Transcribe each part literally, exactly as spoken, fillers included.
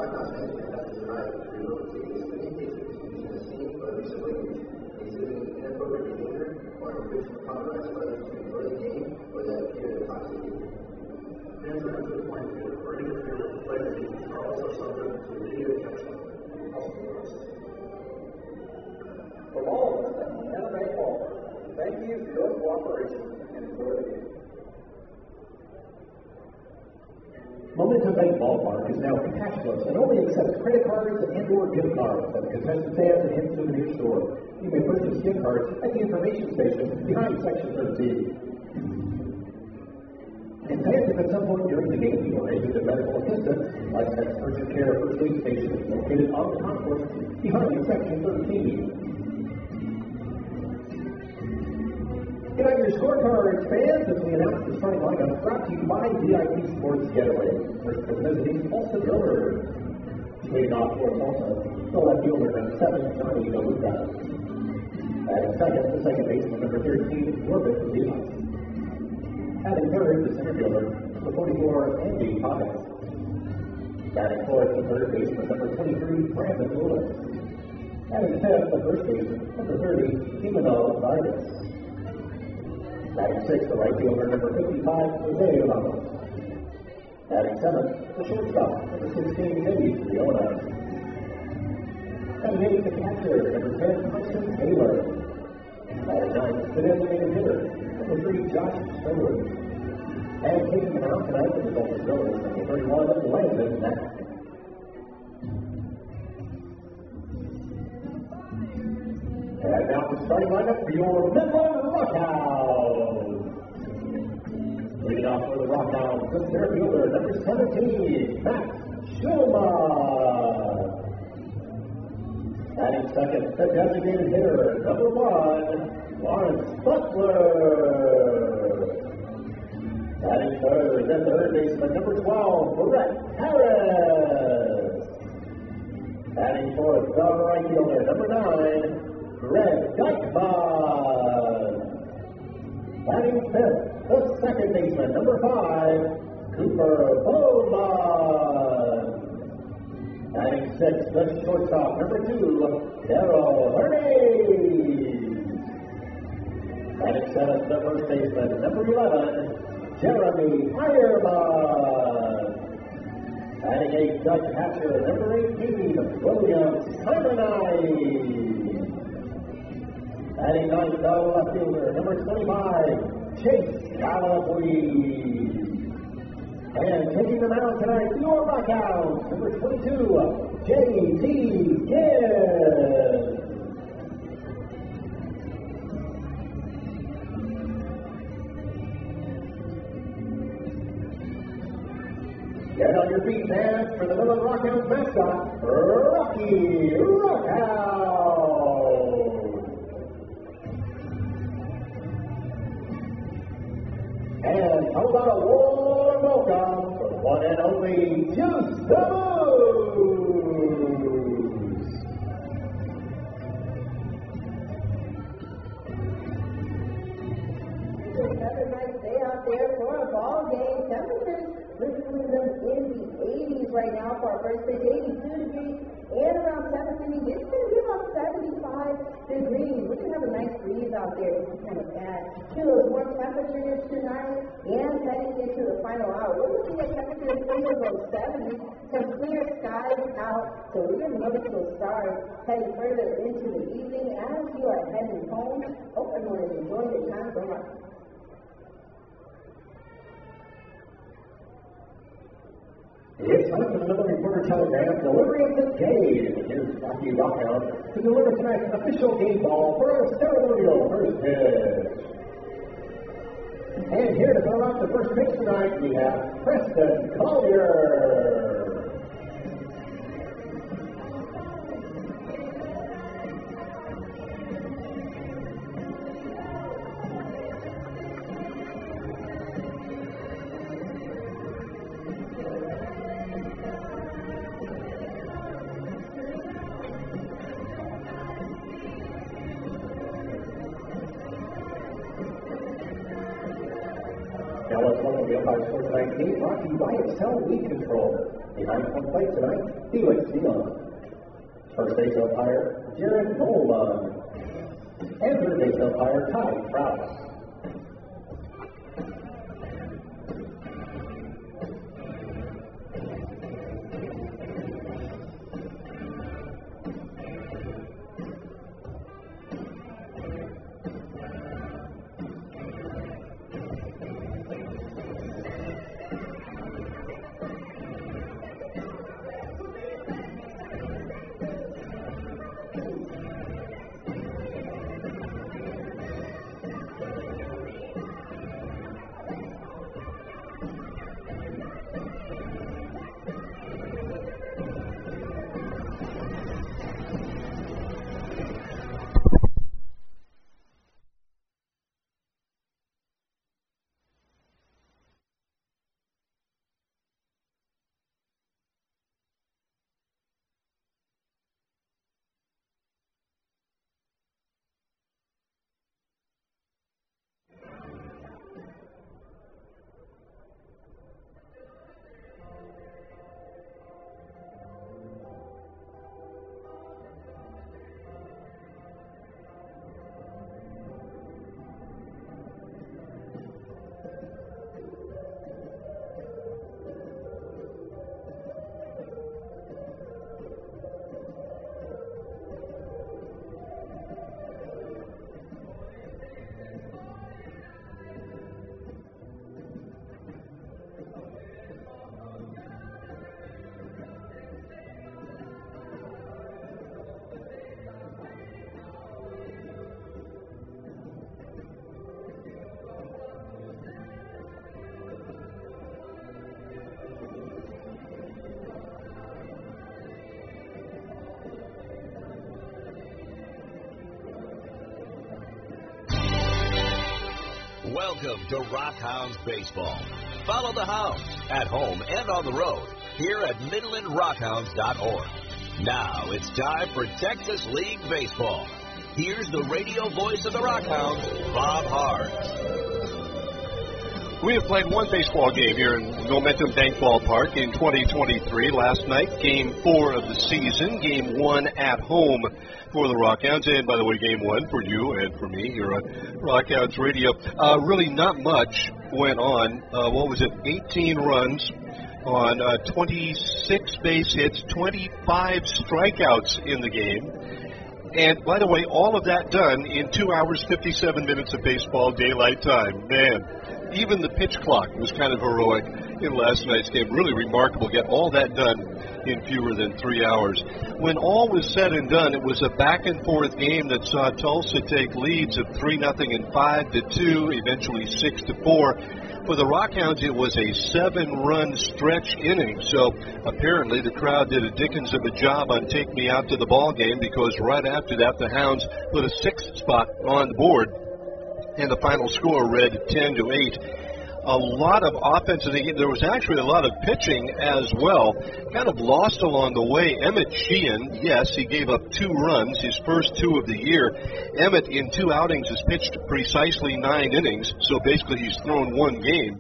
I'm not saying it has to deny it to look at this, but in cases he's been seen or recently exhibiting inappropriate behavior or infringement of conduct, whether it's been early game or that period of toxicity. And to the point here, or interfere with players are also subject to immediate action and possible arrest. From all of us at Montana Bank Ballpark, thank you for your cooperation and enjoy the game. Momentum Bank Ballpark is now cashless and only accepts credit cards and or gift cards at the contested stands and souvenir store. You may purchase gift cards at the information station behind Section thirteen. And fans, if at some point during the game you are able to medical assistance, like at Urgent Care First Aid Station located on the concourse behind Section thirteen. Get out your scorecards, fans, as we announce the starting lineup brought to you by V I P Sports Getaway. First presenting Tulsa Drillers. Leading off for Tulsa, the left fielder number seven, Johnny DeLuca. At second, the second baseman number thirteen, Corbett Rivas. Adding third, the center fielder, number forty-four, Andy Potts. Batting fourth, the third baseman number twenty-three, Brandon Lewis. Adding fifth, the first baseman number thirty, Emmanuel Vargas. Batting sixth, the right fielder, number fifty-five, Jose Ramos. Batting seventh, the shortstop, number sixteen, Eddie Riona. Batting eighth, the catcher, number ten, Hudson Taylor. Batting ninth, the designated hitter, number three, Josh Stewart. And taking the mound tonight for the Tulsa Drillers, number thirty-one, Landon Mack. And now the starting lineup for your Midland Rockhounds. Leading off for the Rockhounds, the center fielder, number seventeen, Matt Schulman. Batting second, the designated hitter, number one, Lawrence Butler. Batting third, the third baseman, number twelve, Brett Harris. Batting fourth, the right fielder, number nine, Greg Dykeman. Batting fifth, the second baseman, number five, Cooper Bowman. Batting sixth, the shortstop, number two, Darrell Hernandez. Batting seventh, the first baseman, number eleven, Jeremy Ironman. Batting eighth, Doug Hatcher, number eighteen, William Carbonite. Batting ninth, the left fielder, number twenty-five, Chase Galloway. And taking the mound tonight, your Rockhounds, number twenty-two, J T Gibbs. Get on your feet, fans, for the Midland Rockhounds mascot, Rocky Rockhound. And how about a warm welcome for the one and only Juice the Moose. Another nice day out there for a ball game. Temperatures between them in the eighties right now for our first pitch, eighty-two degrees, and around seventy. It's going to be about seventy-five degrees. We're going to have a nice breeze out there. This is kind of bad. To those warm temperatures tonight and heading into the final hour. We're looking at temperatures in the low seventies, some clear skies out. So we're going to notice those stars heading further into the evening as you are heading home. Hope everyone is enjoying the time so much. It's time for the Midland Reporter Telegram delivery of the game. Here's Rocky Rockhound to deliver tonight's official game ball for a ceremonial first pitch. And here to throw out the first pitch tonight, we have Preston Collier. Now let's welcome the Five Sports Tonight game brought to you by Excel Weed Control. The nine-point play tonight, Felix Dion. First base umpire, Jared Nolan. And third base umpire, Ty Krause. Welcome to Rockhounds Baseball. Follow the Hounds at home and on the road here at Midland Rockhounds dot org. Now it's time for Texas League Baseball. Here's the radio voice of the Rockhounds, Bob Hards. We have played one baseball game here in Momentum Bank Ballpark in twenty twenty-three. Last night, game four of the season, game one at home for the Rockhounds. And, by the way, game one for you and for me here on Rockhounds Radio. Uh, really not much went on. Uh, what was it, eighteen runs on uh, twenty-six base hits, twenty-five strikeouts in the game. And, by the way, all of that done in two hours, fifty-seven minutes of baseball daylight time. Man. Even the pitch clock was kind of heroic in last night's game. Really remarkable. Get all that done in fewer than three hours. When all was said and done, it was a back-and-forth game that saw Tulsa take leads of three nothing and five to two, eventually six to four. For the Rockhounds, it was a seven-run stretch inning. So apparently the crowd did a dickens of a job on Take Me Out to the Ball Game, because right after that, the Hounds put a sixth spot on the board. And the final score read ten to eight. A lot of offense in the game. There was actually a lot of pitching as well. Kind of lost along the way. Emmett Sheehan, yes, he gave up two runs, his first two of the year. Emmett, in two outings, has pitched precisely nine innings, so basically he's thrown one game.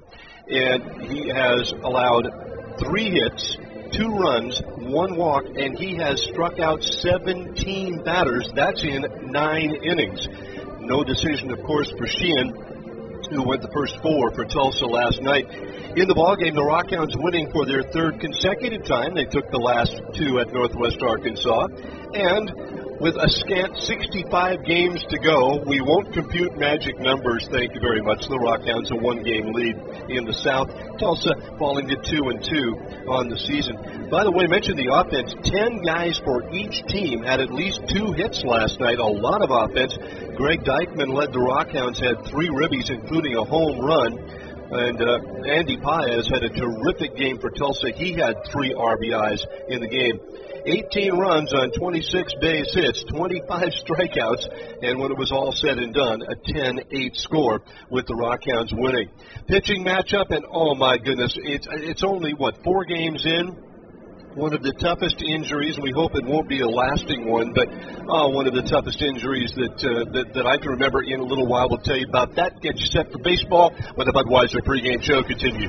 And he has allowed three hits, two runs, one walk, and he has struck out seventeen batters. That's in nine innings. No decision, of course, for Sheehan, who went the first four for Tulsa last night. In the ballgame, the Rockhounds winning for their third consecutive time. They took the last two at Northwest Arkansas. And with a scant sixty-five games to go, we won't compute magic numbers, thank you very much. The Rockhounds a one-game lead in the South. Tulsa falling to two and two on the season. By the way, I mentioned the offense. Ten guys for each team had at least two hits last night. A lot of offense. Greg Dykman led the Rockhounds, had three ribbies, including a home run. And uh, Andy Paez had a terrific game for Tulsa. He had three R B Is in the game. eighteen runs on twenty-six base hits, twenty-five strikeouts, and when it was all said and done, a ten eight score with the Rockhounds winning. Pitching matchup, and oh my goodness, it's, it's only, what, four games in? one of the toughest injuries, and we hope it won't be a lasting one, but uh, one of the toughest injuries that, uh, that that I can remember in a little while. We'll tell you about that. Get you set for baseball when the Budweiser pregame show continues.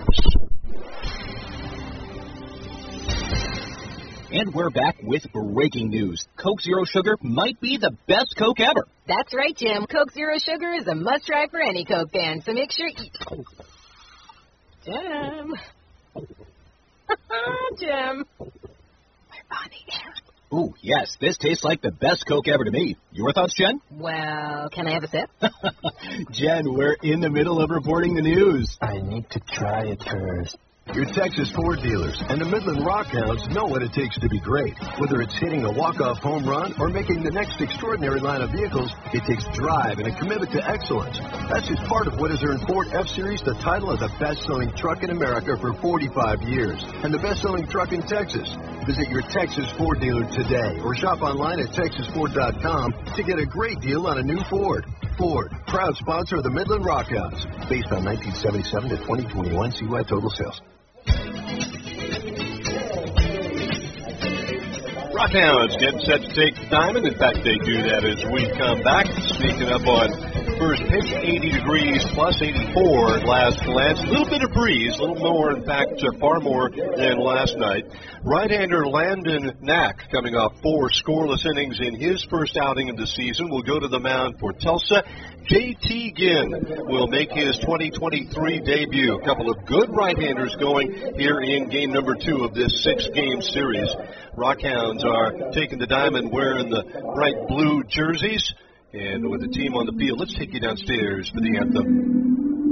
And we're back with breaking news. Coke Zero Sugar might be the best Coke ever. That's right, Jim. Coke Zero Sugar is a must-try for any Coke fan, so make sure you... Jim. Jim. We're on the air. Ooh, yes, this tastes like the best Coke ever to me. Your thoughts, Jen? Well, can I have a sip? Jen, we're in the middle of reporting the news. I need to try it first. Your Texas Ford dealers and the Midland Rockhounds know what it takes to be great. Whether it's hitting a walk-off home run or making the next extraordinary line of vehicles, it takes drive and a commitment to excellence. That's just part of what has earned Ford F-Series the title of the best-selling truck in America for forty-five years and the best-selling truck in Texas. Visit your Texas Ford dealer today or shop online at texas ford dot com to get a great deal on a new Ford. Ford, proud sponsor of the Midland Rockhounds. Based on nineteen seventy-seven to twenty twenty-one C Y total sales. Rockhounds getting set to take the diamond. In fact, they do that as we come back. Sneaking up on first pitch, eighty degrees plus eighty-four last glance. A little bit of breeze, a little more, in fact, uh, far more than last night. Right-hander Landon Knack coming off four scoreless innings in his first outing of the season will go to the mound for Tulsa. J T Ginn will make his twenty twenty-three debut. A couple of good right-handers going here in game number two of this six-game series. Rockhounds are taking the diamond wearing the bright blue jerseys. And with the team on the field, let's take you downstairs for the anthem.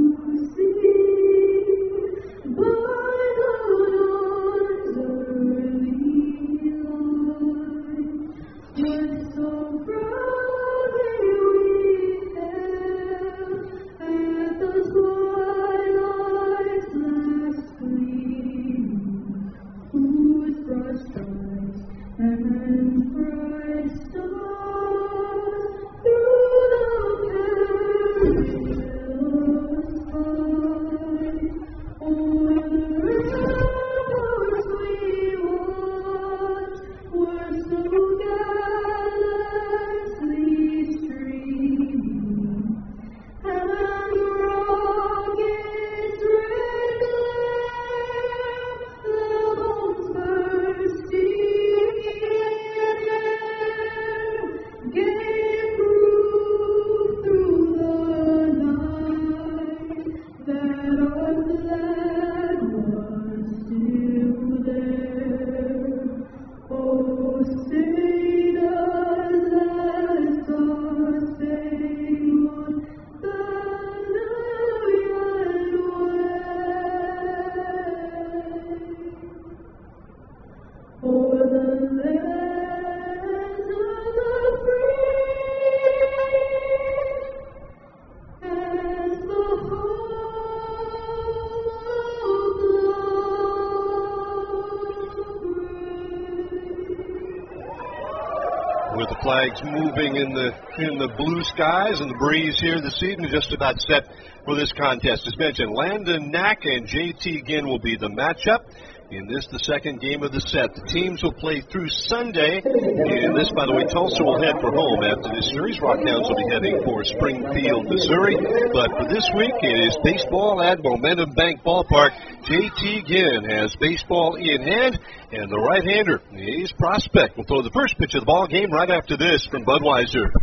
With the flags moving in the in the blue skies and the breeze here this evening, just about set for this contest. As mentioned, Landon Knack and J T Ginn will be the matchup. In this, the second game of the set. The teams will play through Sunday. And this, by the way, Tulsa will head for home after this series. Rockhounds will be heading for Springfield, Missouri. But for this week, it is baseball at Momentum Bank Ballpark. J T Ginn has baseball in hand. And the right-hander, the A's prospect, will throw the first pitch of the ball game right after this from Budweiser.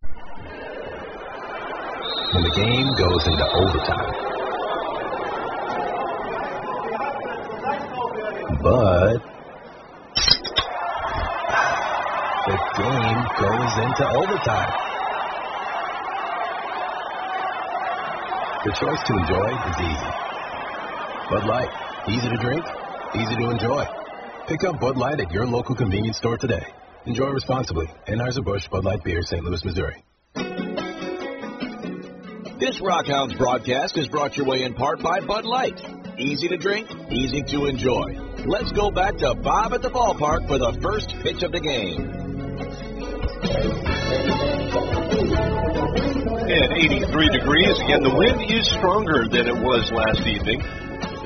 When the game goes into overtime. But the game goes into overtime. The choice to enjoy is easy. Bud Light, easy to drink, easy to enjoy. Pick up Bud Light at your local convenience store today. Enjoy responsibly. Anheuser-Busch Bud Light Beer, Saint Louis, Missouri. This Rockhounds broadcast is brought your way in part by Bud Light. Easy to drink, easy to enjoy. Let's go back to Bob at the ballpark for the first pitch of the game. At eighty-three degrees, again, the wind is stronger than it was last evening.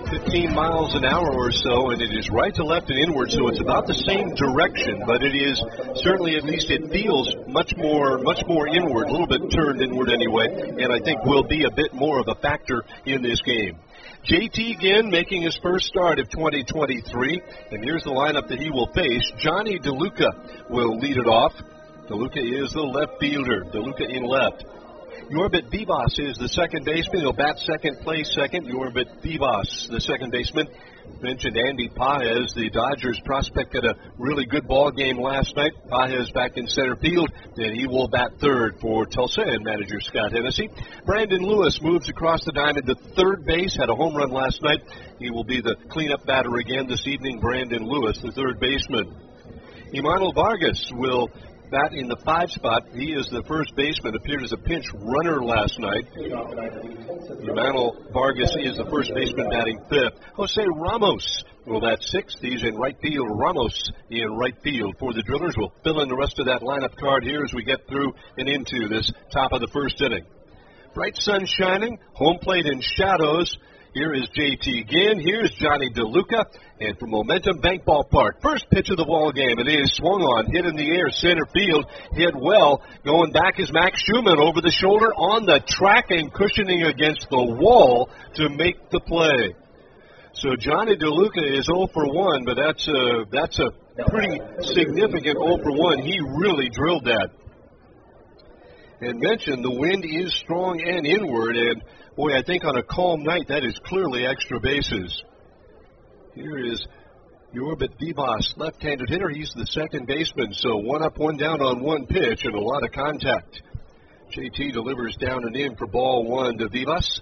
fifteen miles an hour or so, and it is right to left and inward, so it's about the same direction, but it is certainly, at least it feels much more much more inward, a little bit turned inward anyway, and I think will be a bit more of a factor in this game. J T again making his first start of twenty twenty-three, and here's the lineup that he will face. Johnny DeLuca will lead it off. DeLuca is the left fielder. DeLuca in left. Yorbit Vivas is the second baseman. He'll bat second, play second. Yorbit Vivas, the second baseman. Mentioned Andy Paez, the Dodgers prospect, had a really good ball game last night. Paez back in center field, and he will bat third for Tulsa and manager Scott Hennessy. Brandon Lewis moves across the diamond to third base, had a home run last night. He will be the cleanup batter again this evening. Brandon Lewis, the third baseman. Emmanuel Vargas will bat in the five spot. He is the first baseman, appeared as a pinch runner last night. Emmanuel Vargas is the first baseman batting fifth. Jose Ramos will bat sixth. He's in right field. Ramos in right field for the Drillers. We'll fill in the rest of that lineup card here as we get through and into this top of the first inning. Bright sun shining, home plate in shadows. Here is J T again. Here's Johnny DeLuca. And from Momentum Bank Ballpark, first pitch of the ball game. It is swung on, hit in the air, center field, hit well. Going back is Max Schumann over the shoulder on the track and cushioning against the wall to make the play. So Johnny DeLuca is oh for one, but that's a, that's a pretty significant oh for one. He really drilled that. And mentioned the wind is strong and inward, and boy, I think on a calm night, that is clearly extra bases. Here is Yorbit Vivas, left-handed hitter. He's the second baseman, so one up, one down on one pitch and a lot of contact. J T delivers down and in for ball one to Vivas.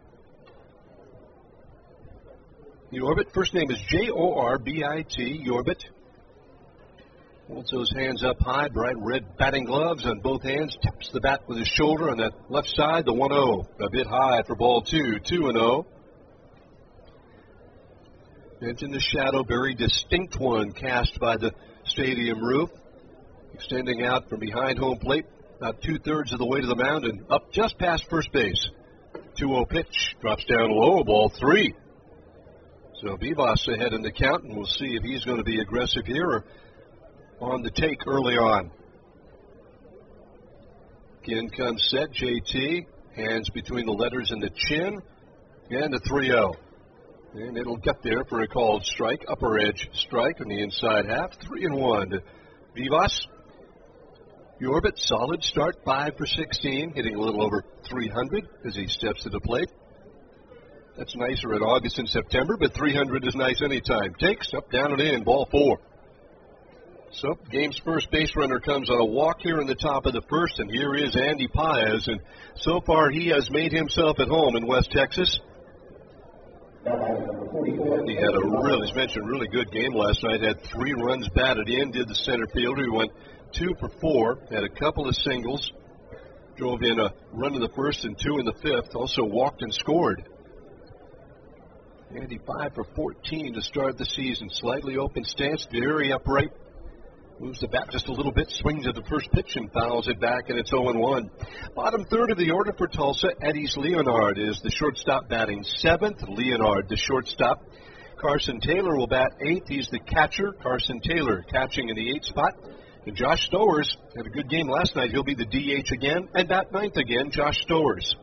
Yorbit, first name is J O R B I T, Yorbit. Holds those hands up high, bright red batting gloves on both hands. Taps the bat with his shoulder on that left side, the one oh. A bit high for ball two, two and oh. And in the shadow, very distinct one cast by the stadium roof. Extending out from behind home plate, about two-thirds of the way to the mound and up just past first base. two oh pitch, drops down low, ball three. So Vivas ahead in the count, and we'll see if he's going to be aggressive here or on the take early on. Again comes set, J T. Hands between the letters and the chin. And a three oh. And it'll get there for a called strike. Upper edge strike on the inside half. Three and one to Vivas. Yorbit, solid start, five for sixteen. Hitting a little over three hundred as he steps to the plate. That's nicer in August and September, but three hundred is nice anytime. Takes, up, down, and in. Ball four. So, game's first base runner comes on a walk here in the top of the first, and here is Andy Paez, and so far he has made himself at home in West Texas. And he had a really, as mentioned, really good game last night. Had three runs batted in, did the center fielder. He went two for four, had a couple of singles, drove in a run in the first and two in the fifth, also walked and scored. Andy five for fourteen to start the season. Slightly open stance, very upright. Moves the bat just a little bit, swings at the first pitch and fouls it back, and it's oh and one. Bottom third of the order for Tulsa, Eddie's Leonard is the shortstop batting seventh. Leonard, the shortstop. Carson Taylor will bat eighth. He's the catcher. Carson Taylor catching in the eighth spot. And Josh Stowers had a good game last night. He'll be the D H again, and bat ninth again, Josh Stowers.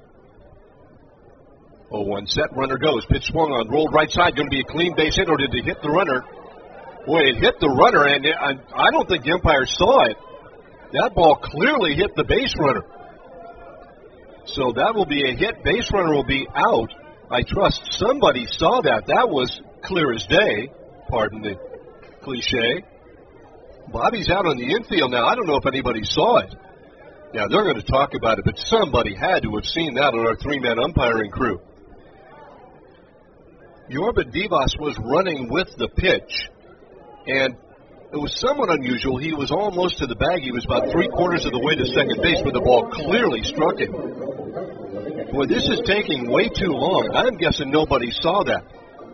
oh one set, runner goes. Pitch swung on, rolled right side. Going to be a clean base hit, or did it hit the runner? Boy, it hit the runner, and it, I, I don't think the umpire saw it. That ball clearly hit the base runner. So that will be a hit. Base runner will be out. I trust somebody saw that. That was clear as day. Pardon the cliche. Bobby's out on the infield now. I don't know if anybody saw it. Now, they're going to talk about it, but somebody had to have seen that on our three-man umpiring crew. Yorbit Vivas was running with the pitch. And it was somewhat unusual. He was almost to the bag. He was about three-quarters of the way to second base, but the ball clearly struck him. Boy, this is taking way too long. I'm guessing nobody saw that.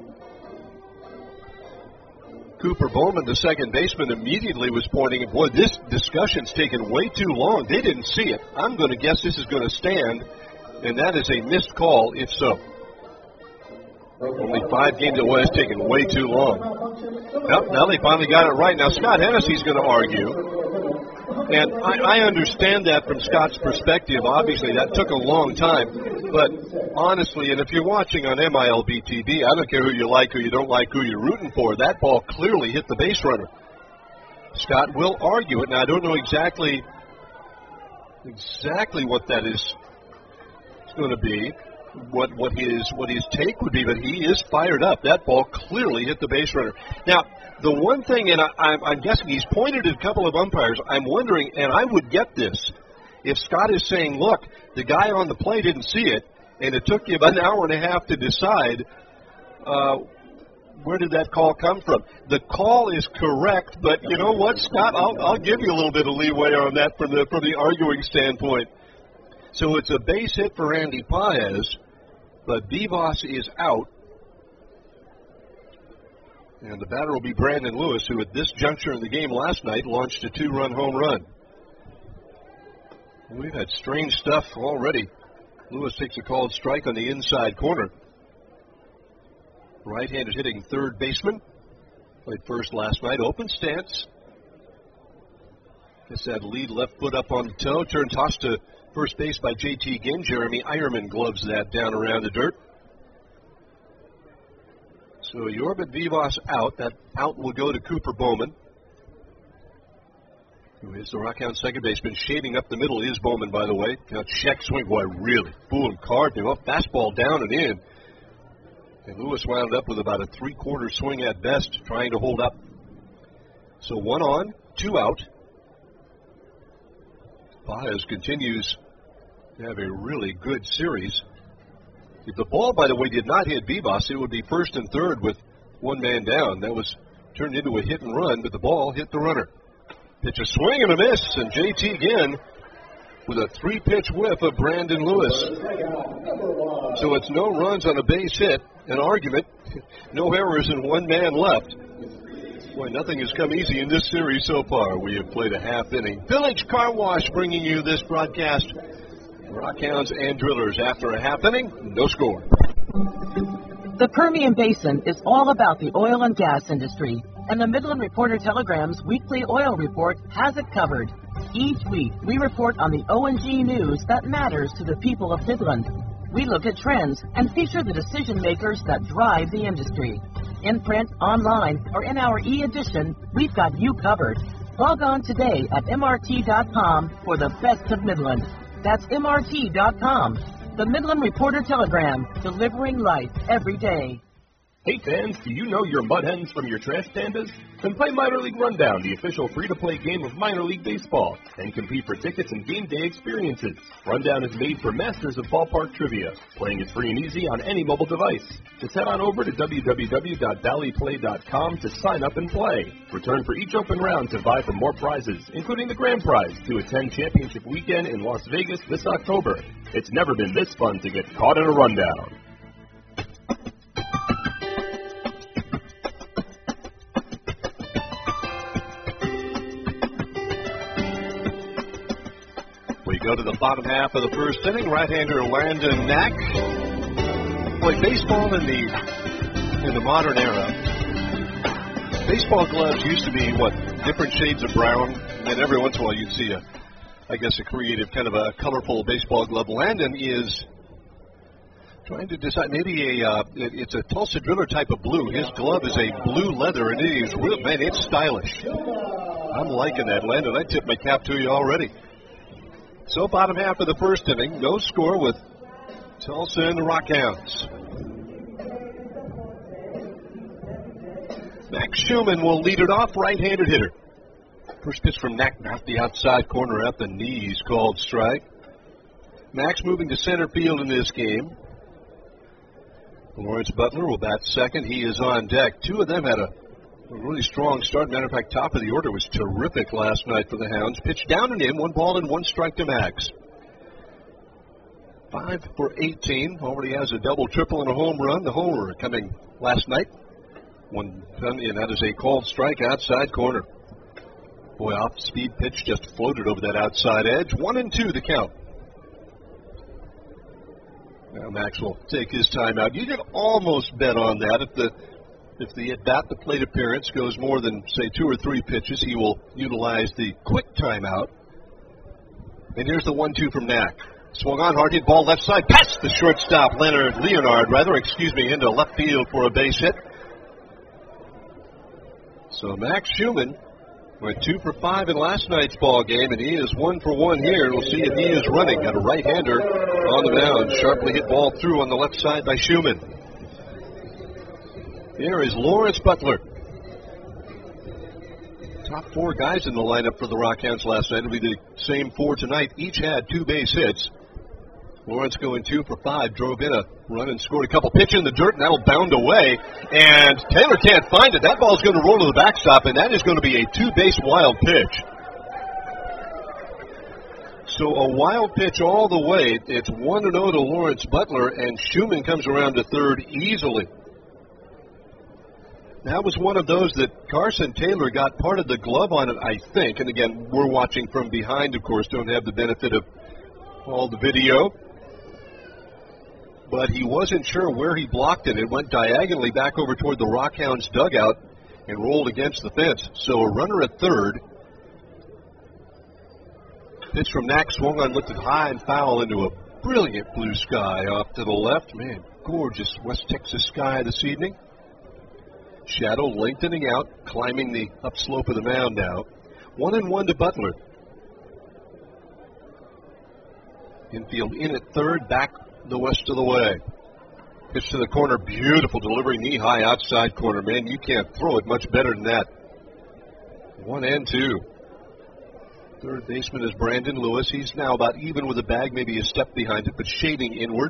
Cooper Bowman, the second baseman, immediately was pointing, boy, this discussion's taken way too long. They didn't see it. I'm going to guess this is going to stand, and that is a missed call if so. Only five games away. It's taken way too long. Now, now they finally got it right. Now, Scott Hennessy's going to argue. And I, I understand that from Scott's perspective. Obviously, that took a long time. But honestly, and if you're watching on M I L B T V, I don't care who you like, who you don't like, who you're rooting for. That ball clearly hit the base runner. Scott will argue it. Now, I don't know exactly exactly what that is going to be, what what his what his take would be, but he is fired up. That ball clearly hit the base runner. Now, the one thing, and I, I'm, I'm guessing he's pointed at a couple of umpires, I'm wondering, and I would get this, if Scott is saying, look, the guy on the play didn't see it, and it took you about an hour and a half to decide, uh, where did that call come from? The call is correct, but you know what, Scott? I'll, I'll give you a little bit of leeway on that from the from the arguing standpoint. So it's a base hit for Andy Paez, but Vivas is out. And the batter will be Brandon Lewis, who at this juncture in the game last night launched a two-run home run. We've had strange stuff already. Lewis takes a called strike on the inside corner. Right-handed hitting third baseman. Played first last night. Open stance. Gets that lead left foot up on the toe. Turn toss to first base by J T Ginn. Jeremy Eierman gloves that down around the dirt. So Yorbit Vivas out. That out will go to Cooper Bowman, who is the Rockhound second baseman. Shading up the middle is Bowman, by the way. Now check swing. Boy, really fooled and carved him up. Fastball down and in. And Lewis wound up with about a three-quarter swing at best, trying to hold up. So one on, two out. Paez continues to have a really good series. If the ball, by the way, did not hit Vivas, it would be first and third with one man down. That was turned into a hit and run, but the ball hit the runner. Pitch a swing and a miss, and J T Ginn with a three-pitch whiff of Brandon Lewis. So it's no runs on a base hit, an argument, no errors, and one man left. Boy, nothing has come easy in this series so far. We have played a half inning. Village Car Wash bringing you this broadcast. Rockhounds and Drillers after a half inning, no score. The Permian Basin is all about the oil and gas industry, and the Midland Reporter Telegram's weekly oil report has it covered. Each week, we report on the O and G news that matters to the people of Midland. We look at trends and feature the decision makers that drive the industry. In print, online, or in our e-edition, we've got you covered. Log on today at M R T dot com for the best of Midland. That's M R T dot com. The Midland Reporter Telegram, delivering life every day. Hey fans, do you know your Mud Hens from your Trash Pandas? Then play Minor League Rundown, the official free-to-play game of minor league baseball, and compete for tickets and game day experiences. Rundown is made for masters of ballpark trivia. Playing is free and easy on any mobile device. Just head on over to w w w dot valley play dot com to sign up and play. Return for each open round to vie for more prizes, including the grand prize to attend Championship Weekend in Las Vegas this October. It's never been this fun to get caught in a rundown. We go to the bottom half of the first inning. Right-hander Landon Knack. Boy, baseball in the in the modern era. Baseball gloves used to be what, different shades of brown, and every once in a while you'd see a, I guess, a creative kind of a colorful baseball glove. Landon is trying to decide. Maybe a uh, it, it's a Tulsa Driller type of blue. His glove is a blue leather, and it is real, man. It's stylish. I'm liking that, Landon. I tip my cap to you already. So bottom half of the first inning, no score with Tulsa and the Rockhounds. Max Schumann will lead it off, right-handed hitter. First pitch from Knack, off the outside corner at the knees, called strike. Max moving to center field in this game. Lawrence Butler will bat second. He is on deck. Two of them had a A really strong start. Matter of fact, top of the order was terrific last night for the Hounds. Pitched down and in, one ball and one strike to Max. Five for eighteen. Already has a double, triple, and a home run. The homer coming last night. One done, and that is a called strike outside corner. Boy, off-speed pitch just floated over that outside edge. One and two the count. Now Max will take his timeout. You can almost bet on that. If the if the at bat, the plate appearance goes more than, say, two or three pitches, he will utilize the quick timeout. And here's the one two from Knack. Swung on, hard hit ball left side, past the shortstop, Leonard, Leonard, rather, excuse me, into left field for a base hit. So Max Schumann went two for five in last night's ball game, and he is one for one here. We'll see if he is running. Got a right-hander on the mound. Sharply hit ball through on the left side by Schumann. Here is Lawrence Butler. Top four guys in the lineup for the Rockhounds last night. It'll be the same four tonight. Each had two base hits. Lawrence going two for five, drove in a run and scored a couple. Pitch in the dirt, and that'll bound away. And Taylor can't find it. That ball's going to roll to the backstop, and that is going to be a two-base wild pitch. So a wild pitch all the way. It's one to oh to Lawrence Butler, and Schumann comes around to third easily. That was one of those that Carson Taylor got part of the glove on it, I think. And again, we're watching from behind, of course, don't have the benefit of all the video. But he wasn't sure where he blocked it. It went diagonally back over toward the Rockhounds dugout and rolled against the fence. So a runner at third. Pitch from Knack, swung on, lifted high and foul into a brilliant blue sky off to the left. Man, gorgeous West Texas sky this evening. Shadow lengthening out, climbing the upslope of the mound now. One and one to Butler. Infield in at third, back the west of the way. Pitch to the corner, beautiful delivery, knee-high outside corner. Man, you can't throw it much better than that. One and two. Third baseman is Brandon Lewis. He's now about even with the bag, maybe a step behind it, but shading inward.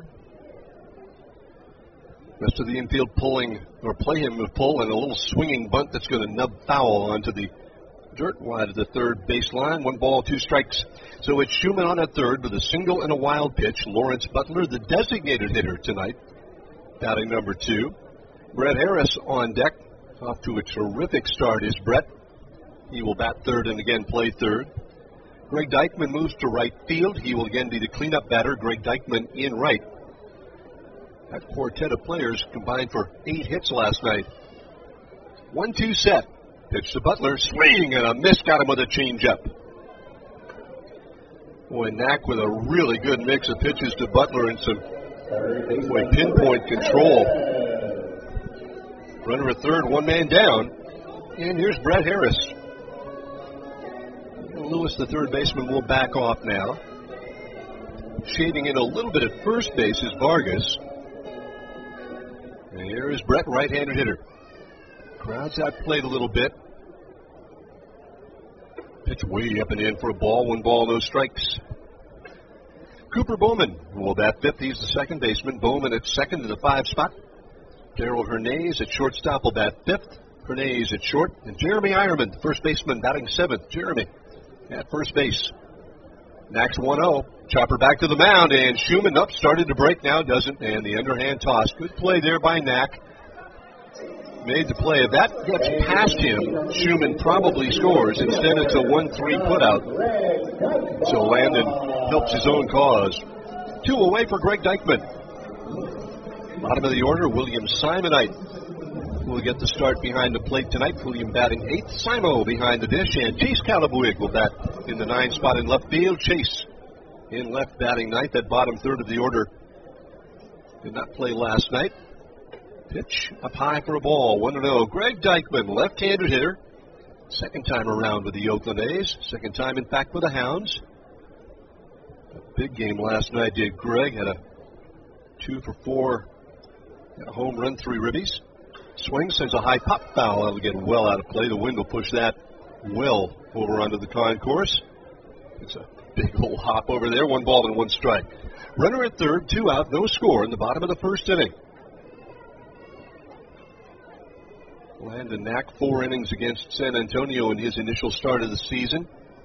Rest of the infield pulling, or play him with pull, and a little swinging bunt that's going to nub foul onto the dirt wide of the third baseline. One ball, two strikes. So it's Schumann on at third with a single and a wild pitch. Lawrence Butler, the designated hitter tonight, batting number two. Brett Harris on deck. Off to a terrific start is Brett. He will bat third and again play third. Greg Dykman moves to right field. He will again be the cleanup batter. Greg Dykman in right. That quartet of players combined for eight hits last night. one two set. Pitch to Butler. Swing and a miss. Got him with a changeup. Boy, Knack with a really good mix of pitches to Butler and some boy, pinpoint control. Runner at third, one man down. And here's Brett Harris. And Lewis, the third baseman, will back off now. Shading in a little bit at first base is Vargas. And here is Brett, right-handed hitter. Crowd's outplayed a little bit. Pitch way up and in for a ball. One ball, no strikes. Cooper Bowman will bat fifth. He's the second baseman. Bowman at second in the five spot. Darrell Hernandez at shortstop will bat fifth. Hernandez at short. And Jeremy Ironman, the first baseman, batting seventh. Jeremy at first base. Knack's one oh. Chopper back to the mound, and Schumann up, started to break, now doesn't, and the underhand toss. Good play there by Knack. Made the play. If that gets past him, Schumann probably scores. Instead, it's a one three putout. So Landon helps his own cause. Two away for Greg Dykman. Bottom of the order, William Simonite will get the start behind the plate tonight. William batting eighth. Simo behind the dish, and Chase Calabuig will bat in the nine spot in left field. Chase in left batting ninth. That bottom third of the order did not play last night. Pitch up high for a ball. one oh. Greg Dykman, left-handed hitter. Second time around with the Oakland A's. Second time, in fact, with the Hounds. A big game last night, did Greg. Had a two for four. Had a home run, three ribbies. Swing, sends a high pop foul. That'll get well out of play. The wind will push that well over onto the concourse. It's a big old hop over there. One ball and one strike. Runner at third, two out, no score in the bottom of the first inning. Landon Knack, four innings against San Antonio in his initial start of the season.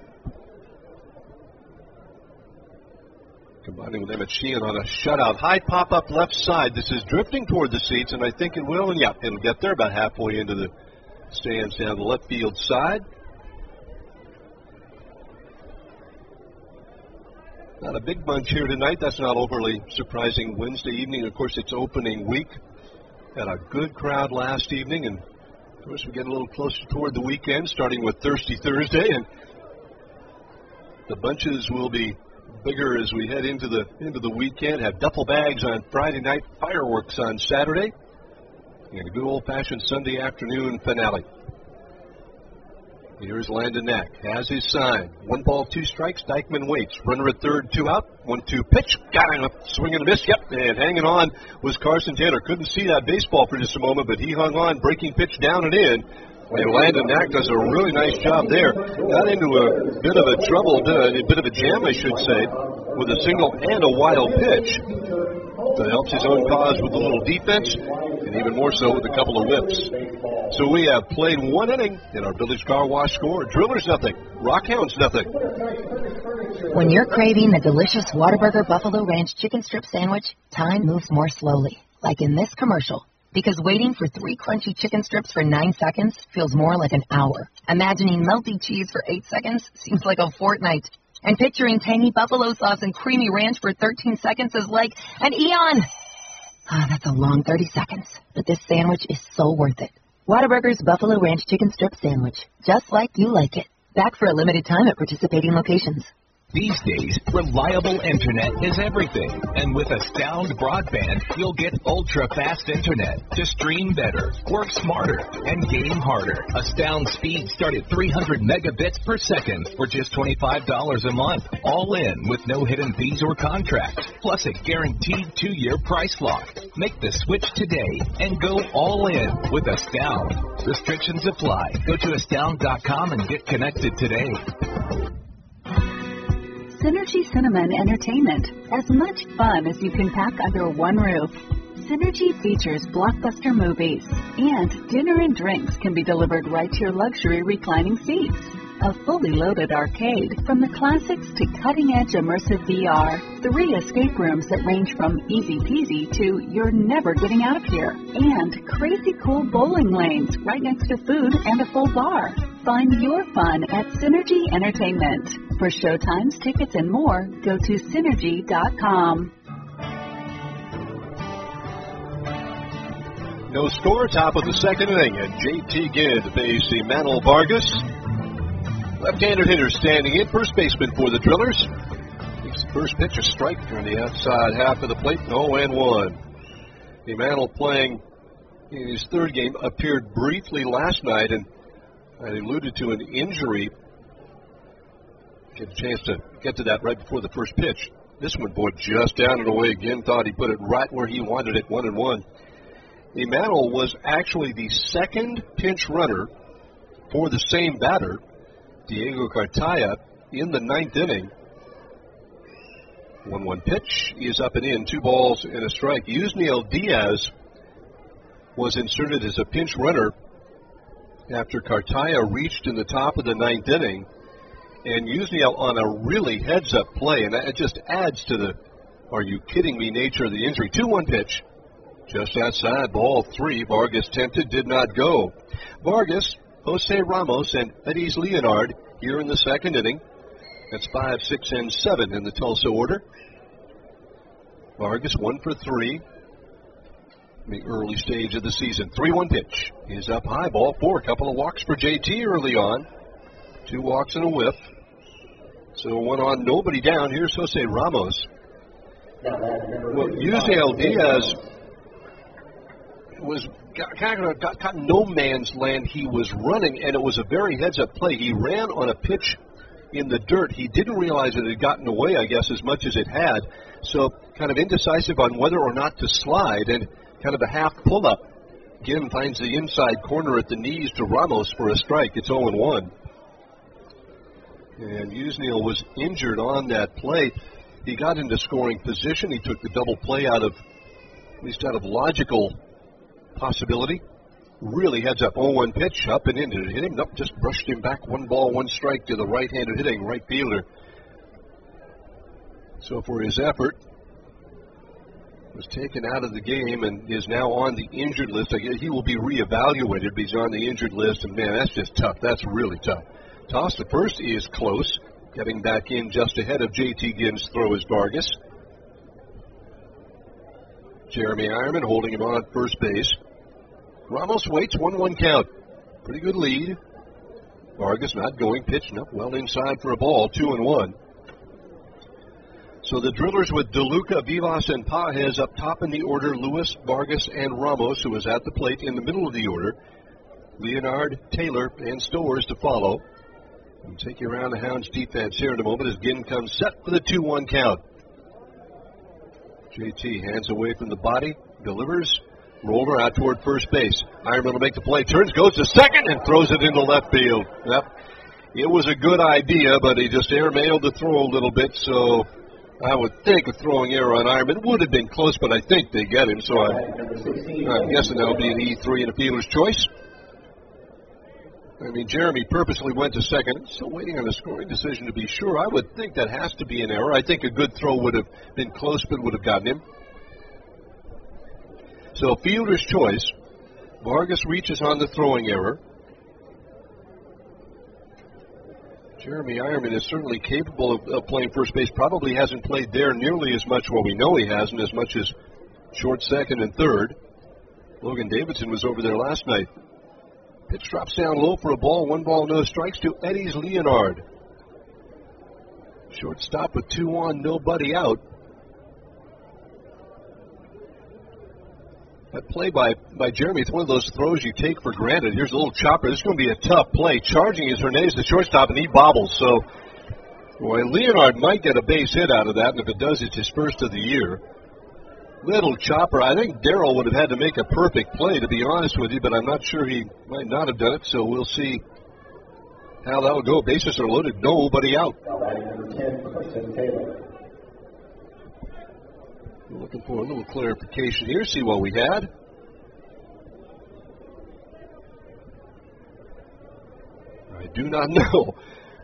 Combining with Emmett Sheehan on a shutout. High pop-up left side. This is drifting toward the seats, and I think it will, and yeah, it'll get there about halfway into the stands down the left field side. Not a big bunch here tonight. That's not overly surprising. Wednesday evening, of course, it's opening week. Had a good crowd last evening, and of course we get a little closer toward the weekend, starting with Thirsty Thursday, and the bunches will be bigger as we head into the into the weekend. Have duffel bags on Friday night, fireworks on Saturday, and a good old-fashioned Sunday afternoon finale. Here's Landon Knack, has his sign. One ball, two strikes. Dykeman waits. Runner at third, two out. One two pitch. Got him. Swing and a miss. Yep. And hanging on was Carson Taylor. Couldn't see that baseball for just a moment, but he hung on. Breaking pitch down and in. And Landon Knack does a really nice job there. Got into a bit of a trouble, a bit of a jam, I should say, with a single and a wild pitch. That helps his own cause with a little defense, and even more so with a couple of whips. So we have played one inning in our Village Car Wash score. Drillers nothing, Rockhounds nothing. When you're craving the delicious Whataburger Buffalo Ranch chicken strip sandwich, time moves more slowly, like in this commercial. Because waiting for three crunchy chicken strips for nine seconds feels more like an hour. Imagining melty cheese for eight seconds seems like a fortnight. And picturing tangy buffalo sauce and creamy ranch for thirteen seconds is like an eon. Ah, that's a long thirty seconds. But this sandwich is so worth it. Whataburger's Buffalo Ranch Chicken Strip Sandwich. Just like you like it. Back for a limited time at participating locations. These days, reliable internet is everything. And with Astound Broadband, you'll get ultra-fast internet to stream better, work smarter, and game harder. Astound speeds start at three hundred megabits per second for just twenty-five dollars a month. All in with no hidden fees or contracts. Plus a guaranteed two-year price lock. Make the switch today and go all in with Astound. Restrictions apply. Go to astound dot com and get connected today. Synergy Cinnamon Entertainment. As much fun as you can pack under one roof. Synergy features blockbuster movies, and dinner and drinks can be delivered right to your luxury reclining seats. A fully loaded arcade, from the classics to cutting-edge immersive V R. Three escape rooms that range from easy peasy to you're never getting out of here. And crazy cool bowling lanes right next to food and a full bar. Find your fun at Synergy Entertainment. For showtimes, tickets, and more, go to synergy dot com. No score, top of the second inning, and J T Ginn to face Emmanuel Vargas. Left-handed hitter standing in, first baseman for the Drillers. His first pitch, a strike on the outside half of the plate, oh and one. Emmanuel playing in his third game, appeared briefly last night, and I alluded to an injury. Get a chance to get to that right before the first pitch. This one, boy, just down and away again. Thought he put it right where he wanted it, one and one. Emmanuel was actually the second pinch runner for the same batter, Diego Cartaya, in the ninth inning. one one pitch is up and in, two balls and a strike. Yusniel Diaz was inserted as a pinch runner after Cartaya reached in the top of the ninth inning. And Yusniel on a really heads-up play, and it just adds to the are you kidding me nature of the injury. two one pitch, just outside, ball three. Vargas tempted, did not go. Vargas, Jose Ramos, and Edis Leonard here in the second inning. That's five, six, and seven in the Tulsa order. Vargas one for three in the early stage of the season. three one pitch is up high, ball four. A couple of walks for J T early on. Two walks and a whiff. So one on, nobody down. Here's Jose Ramos. Well, Yusniel Diaz was got, kind of got, got no man's land. He was running, and it was a very heads-up play. He ran on a pitch in the dirt. He didn't realize it had gotten away, I guess, as much as it had. So kind of indecisive on whether or not to slide, and kind of a half pull-up. Ginn finds the inside corner at the knees to Ramos for a strike. It's oh and one. And Yusniel was injured on that play. He got into scoring position. He took the double play out of, at least out of logical possibility. Really heads up, oh one pitch, up and in. Did it hit him? Nope, just brushed him back. One ball, one strike to the right-handed hitting right fielder. So for his effort, was taken out of the game and is now on the injured list. I guess he will be reevaluated, but he's on the injured list. And man, that's just tough. That's really tough. Toss to first is close. Getting back in just ahead of J T Ginn's throw is Vargas. Jeremy Ironman holding him on at first base. Ramos waits, one one count. Pretty good lead. Vargas not going, pitching up well inside for a ball, two and one. So the Drillers with DeLuca, Vivas, and Pages up top in the order. Lewis, Vargas, and Ramos, who is at the plate in the middle of the order. Leonard, Taylor, and Stowers to follow. We'll take you around the Hounds defense here in a moment as Ginn comes set for the two one count. J T hands away from the body, delivers, roller out toward first base. Ironman will make the play, turns, goes to second, and throws it into left field. Yep. It was a good idea, but he just airmailed the throw a little bit, so I would think a throwing error on Ironman would have been close, but I think they get him, so I, I'm guessing that'll be an E three and a fielder's choice. I mean, Jeremy purposely went to second, still waiting on a scoring decision to be sure. I would think that has to be an error. I think a good throw would have been close, but would have gotten him. So fielder's choice. Vargas reaches on the throwing error. Jeremy Ironman is certainly capable of, of playing first base. Probably hasn't played there nearly as much. Well, we know he hasn't as much as short second and third. Logan Davidson was over there last night. Pitch drops down low for a ball. One ball, no strikes to Eddie's Leonard. Shortstop with two on, nobody out. That play by, by Jeremy, it's one of those throws you take for granted. Here's a little chopper. This is going to be a tough play. Charging is Hernandez, the shortstop, and he bobbles. So, boy, Leonard might get a base hit out of that, and if it does, it's his first of the year. Little chopper. I think Darrell would have had to make a perfect play, to be honest with you, but I'm not sure he might not have done it, so we'll see how that will go. Bases are loaded, nobody out. We're looking for a little clarification here, see what we had. I do not know.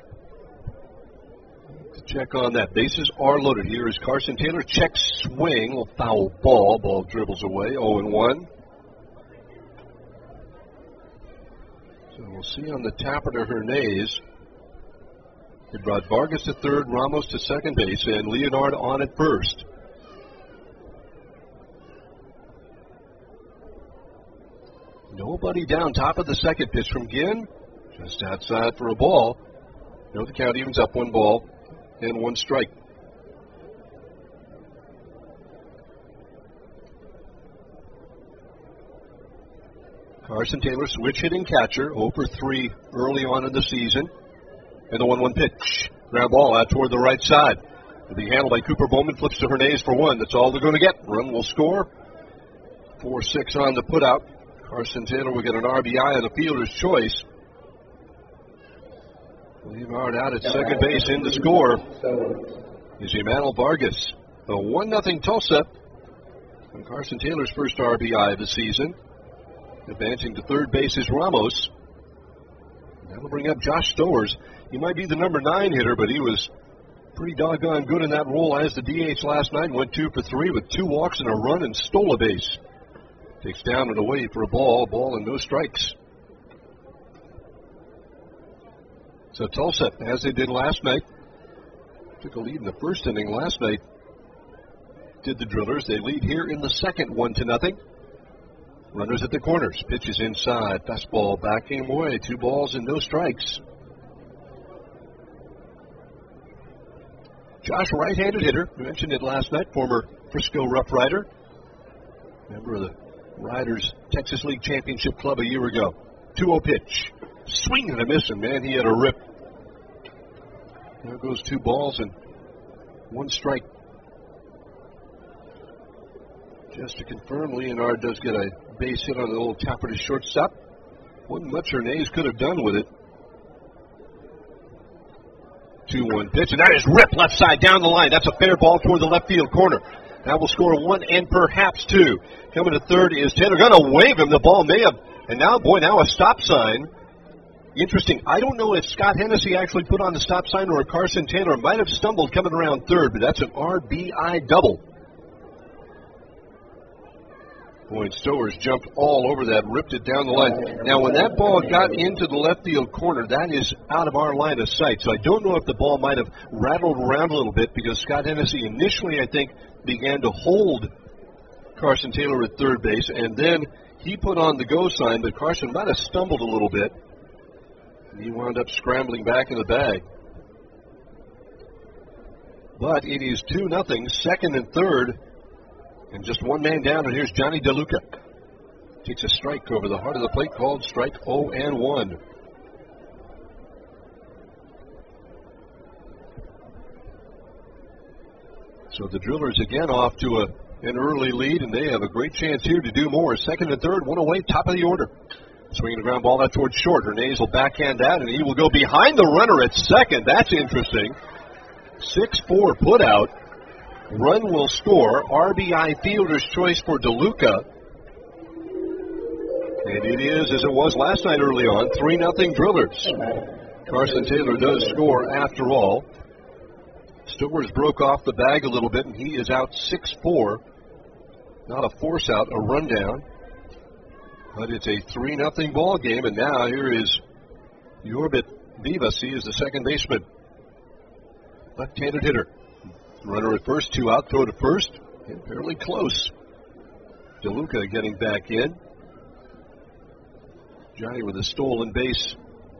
Check on that. Bases are loaded. Here is Carson Taylor. Check swing. A foul ball. Ball dribbles away. oh and one. So we'll see on the tapper to Hernandez. It brought Vargas to third, Ramos to second base, and Leonard on at first. Nobody down. Top of the second pitch from Ginn. Just outside for a ball. You know, the count evens up one ball and one strike. Carson Taylor, switch hitting catcher, oh for three early on in the season. And the one one pitch. Ground ball out toward the right side. It'll be handled by Cooper Bowman, flips to Hernandez for one. That's all they're going to get. Run will score. four six on the putout. Carson Taylor will get an R B I on the fielder's choice. Leonard out at second base in the score is Emmanuel Vargas. A one nothing Tulsa on Carson Taylor's first R B I of the season. Advancing to third base is Ramos. That'll bring up Josh Stowers. He might be the number nine hitter, but he was pretty doggone good in that role as the D H last night. Went two for three with two walks and a run and stole a base. Takes down and away for a ball, ball and no strikes. So Tulsa, as they did last night, took a lead in the first inning last night. Did the Drillers. They lead here in the second, one to nothing. Runners at the corners. Pitches inside. Fastball backing him away. Two balls and no strikes. Josh, right-handed hitter. We mentioned it last night. Former Frisco Rough Rider. Member of the Riders Texas League Championship Club a year ago. two oh pitch. Swing and a miss, and man, he had a rip. There goes two balls and one strike. Just to confirm, Leonard does get a base hit on the little tapper to shortstop. Wasn't much Hernandez could have done with it. two one pitch, and that is ripped left side down the line. That's a fair ball toward the left field corner. That will score one and perhaps two. Coming to third is Taylor. Going to wave him. The ball may have, and now, boy, now a stop sign. Interesting. I don't know if Scott Hennessy actually put on the stop sign or if Carson Taylor might have stumbled coming around third, but that's an R B I double. Boy, Stowers jumped all over that, ripped it down the line. Now, when that ball got into the left field corner, that is out of our line of sight. So I don't know if the ball might have rattled around a little bit because Scott Hennessy initially, I think, began to hold Carson Taylor at third base, and then he put on the go sign, but Carson might have stumbled a little bit. And he wound up scrambling back in the bag. But it is two nothing, second and third. And just one man down, and here's Johnny DeLuca. Takes a strike over the heart of the plate, called strike oh and one. So the Drillers again off to a, an early lead, and they have a great chance here to do more. Second and third, one away, top of the order. Swinging the ground ball out towards short. Hernandez will backhand out, and he will go behind the runner at second. That's interesting. six four put out. Run will score. R B I fielder's choice for DeLuca. And it is, as it was last night early on, three nothing Drillers. Carson Taylor does score after all. Stowers broke off the bag a little bit, and he is out six four. Not a force out, a rundown. But it's a three nothing ball game, and now here is Yorbit Vivas. He is the second baseman. Left-handed hitter. Runner at first, two out, throw to first, and fairly close. DeLuca getting back in. Johnny with a stolen base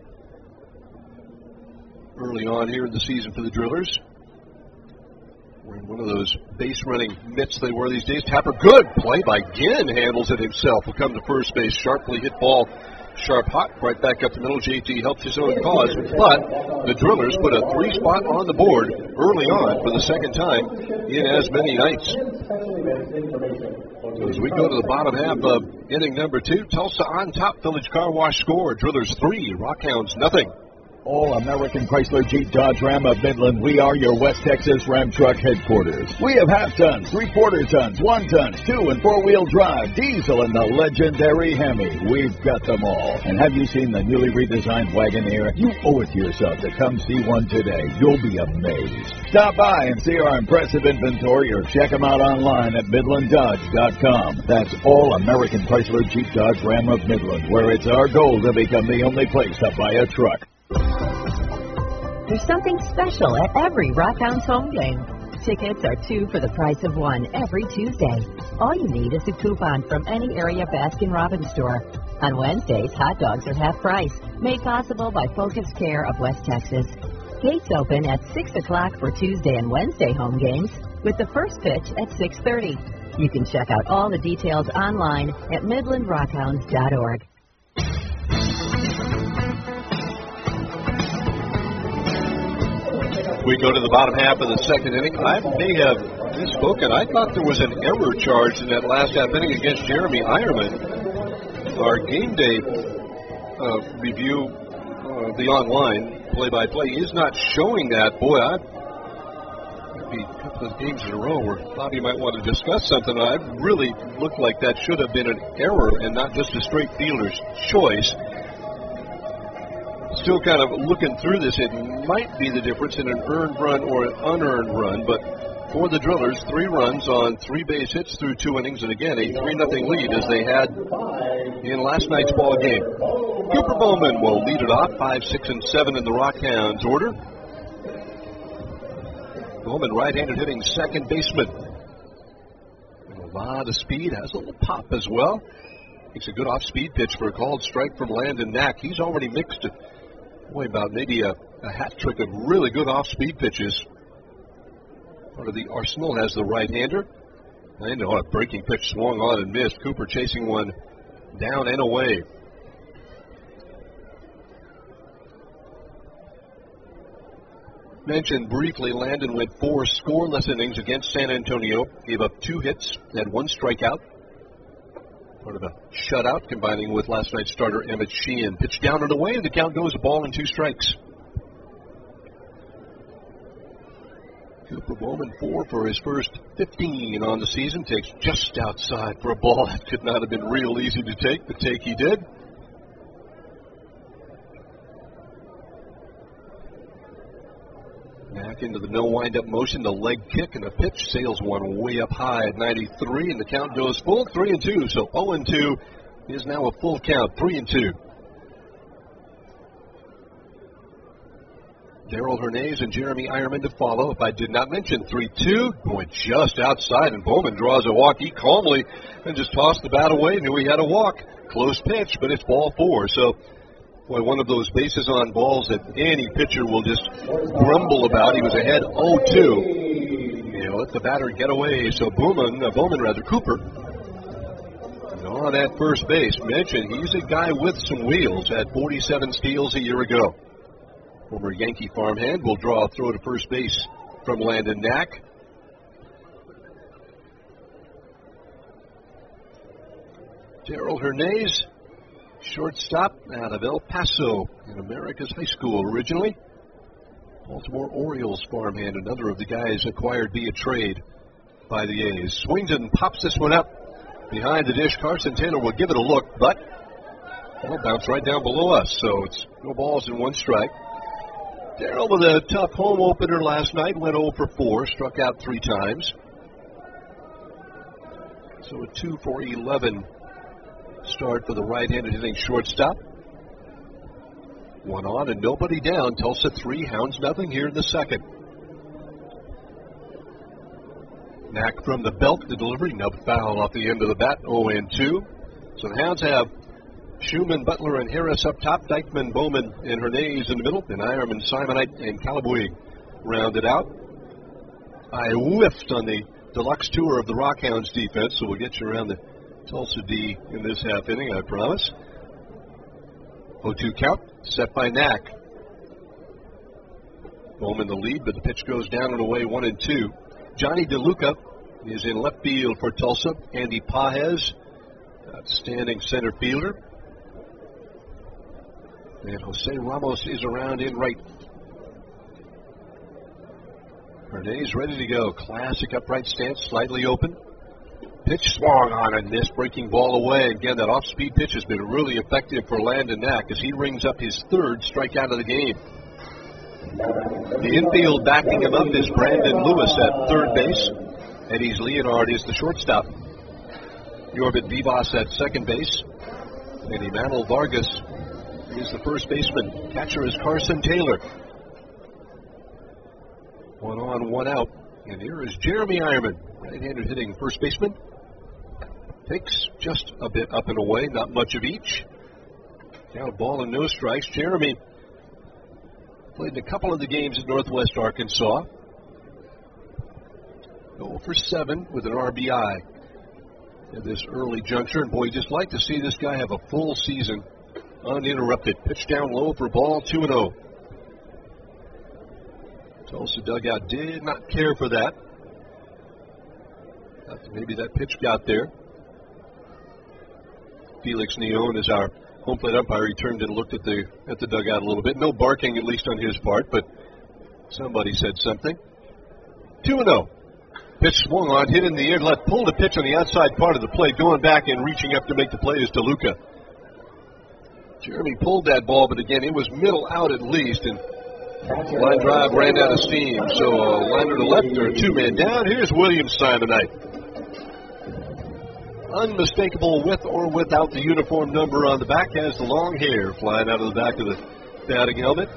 early on here in the season for the Drillers. Wearing one of those base running mitts they wear these days. Tapper, good play by Ginn, handles it himself. Will come to first base, sharply hit ball. Sharp hot, right back up the middle. J T helps his own cause, but the Drillers put a three spot on the board early on for the second time in as many nights. So as we go to the bottom half of inning number two, Tulsa on top, Village Car Wash score. Drillers three, Rockhounds nothing. All American Chrysler Jeep Dodge Ram of Midland, we are your West Texas Ram Truck headquarters. We have half tons, three quarter tons, one tons, two and four wheel drive, diesel, and the legendary Hemi. We've got them all. And have you seen the newly redesigned Wagoneer? You owe it to yourself to come see one today. You'll be amazed. Stop by and see our impressive inventory or check them out online at Midland Dodge dot com. That's All American Chrysler Jeep Dodge Ram of Midland, where it's our goal to become the only place to buy a truck. There's something special at every Rockhounds home game. Tickets are two for the price of one every Tuesday. All you need is a coupon from any area Baskin-Robbins store. On Wednesdays, hot dogs are half price, made possible by Focus Care of West Texas. Gates open at six o'clock for Tuesday and Wednesday home games, with the first pitch at six thirty. You can check out all the details online at Midland Rockhounds dot org. We go to the bottom half of the second inning. I may have misspoken. I thought there was an error charged in that last half inning against Jeremy Eierman. Our game day uh, review, uh, the online play-by-play, is not showing that. Boy, I be a couple of games in a row where Bobby might want to discuss something. I really looked like that should have been an error and not just a straight fielder's choice. Still kind of looking through this, it might be the difference in an earned run or an unearned run, but for the Drillers, three runs on three base hits through two innings, and again, a three nothing lead as they had in last night's ball game. Cooper Bowman will lead it off, five, six, and seven in the Rockhounds order. Bowman, right-handed hitting second baseman. And a lot of speed, has a little pop as well. Takes a good off-speed pitch for a called strike from Landon Knack. He's already mixed it. Boy, about maybe a, a hat trick of really good off-speed pitches. Part of the arsenal has the right-hander. And oh, a breaking pitch swung on and missed. Cooper chasing one down and away. Mentioned briefly, Landon went four scoreless innings against San Antonio. Gave up two hits, had one strikeout. Part of a shutout, combining with last night's starter Emmett Sheehan. Pitch down and away, and the count goes a ball and two strikes. Cooper Bowman, four for his first fifteen on the season. Takes just outside for a ball that could not have been real easy to take, but take he did. Knack Back into the no wind-up motion, the leg kick, and the pitch sails one way up high at ninety-three, and the count goes full, three and two. So oh and two is now a full count, three and two. Daryl Hernandez and Jeremy Eierman to follow. If I did not mention three two, going just outside, and Bowman draws a walk. He calmly and just tossed the bat away, knew he had a walk. Close pitch, but it's ball four. So, boy, one of those bases on balls that any pitcher will just grumble about. He was ahead oh two. You know, let the batter get away. So Bowman, uh, Bowman rather, Cooper, on at first base. Mentioned he's a guy with some wheels. Had forty-seven steals a year ago. Former Yankee farmhand will draw a throw to first base from Landon Knack. Daryl Hernandez, shortstop out of El Paso in America's High School originally. Baltimore Orioles farmhand, another of the guys acquired via trade by the A's. Swings and pops this one up behind the dish. Carson Taylor will give it a look, but it'll bounce right down below us, so it's no balls and one strike. Daryl with a tough home opener last night, went oh for four, struck out three times. So a two for eleven start for the right-handed hitting shortstop. One on and nobody down. Tulsa three, Hounds nothing here in the second. Knack from the belt, the delivery, no foul off the end of the bat, oh and two. So the Hounds have Schumann, Butler, and Harris up top. Dykeman, Bowman, and Hernandez in the middle. Then Ironman, Simonite, and Calabuig rounded out. I whiffed on the deluxe tour of the Rockhounds defense, so we'll get you around the Tulsa D in this half inning, I promise. oh two count, set by Knack. Bowman the lead, but the pitch goes down and away, one and two. Johnny DeLuca is in left field for Tulsa. Andy Pajes, outstanding center fielder. And Jose Ramos is around in right. Hernandez ready to go. Classic upright stance, slightly open. Pitch swung on and missed, breaking ball away. Again, that off-speed pitch has been really effective for Landon Knack as he rings up his third strikeout of the game. The infield backing him up is Brandon Lewis at third base. Eddie's Leonard is the shortstop. Yorbit Vivas at second base. And Emmanuel Vargas is the first baseman. Catcher is Carson Taylor. One on, one out. And here is Jeremy Eierman, right-handed hitting first baseman. Takes just a bit up and away, not much of each. Count ball and no strikes. Jeremy played in a couple of the games at Northwest Arkansas. oh for seven with an R B I at this early juncture. And boy, you just like to see this guy have a full season uninterrupted. Pitch down low for ball, two and oh. Tulsa dugout did not care for that. Maybe that pitch got there. Felix Neon is our home plate umpire. He turned and looked at the at the dugout a little bit. No barking, at least on his part, but somebody said something. two and oh. Pitch swung on, hit in the air, left, pulled a pitch on the outside part of the plate. Going back and reaching up to make the play is DeLuca. Jeremy pulled that ball, but again, it was middle out at least, and line drive ran out of steam. So a liner to left or a two-man down. Here's Williams Simonite. Unmistakable with or without the uniform number on the back. Has the long hair flying out of the back of the batting helmet.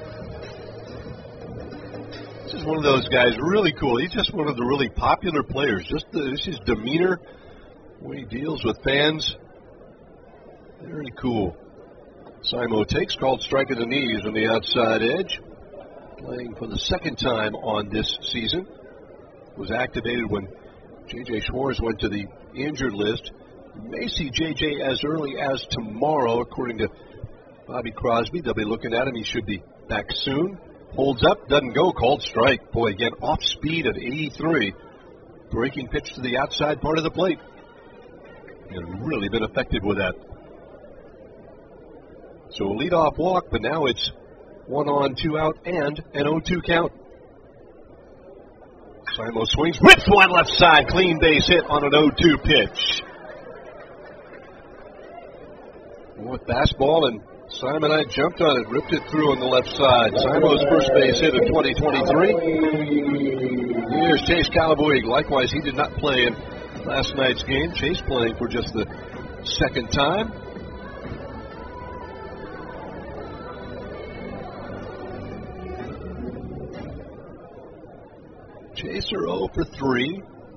This is one of those guys, really cool. He's just one of the really popular players. Just the, this is demeanor, the way he deals with fans. Very cool. Simo takes, called strike at the knees on the outside edge. Playing for the second time on this season. Was activated when J J. Schwartz went to the injured list. May see J J as early as tomorrow, according to Bobby Crosby. They'll be looking at him. He should be back soon. Holds up, doesn't go, called strike. Boy, again, off speed at eighty-three. Breaking pitch to the outside part of the plate. And really been effective with that. So a leadoff walk, but now it's one on, two out, and an oh two count. Simo swings, whips one left side, clean base hit on an oh two pitch. With fastball and Simonite jumped on it, ripped it through on the left side. Simo's first base hit in twenty twenty-three. Here's Chase Calaboig. Likewise, he did not play in last night's game. Chase playing for just the second time. Chaser oh for three.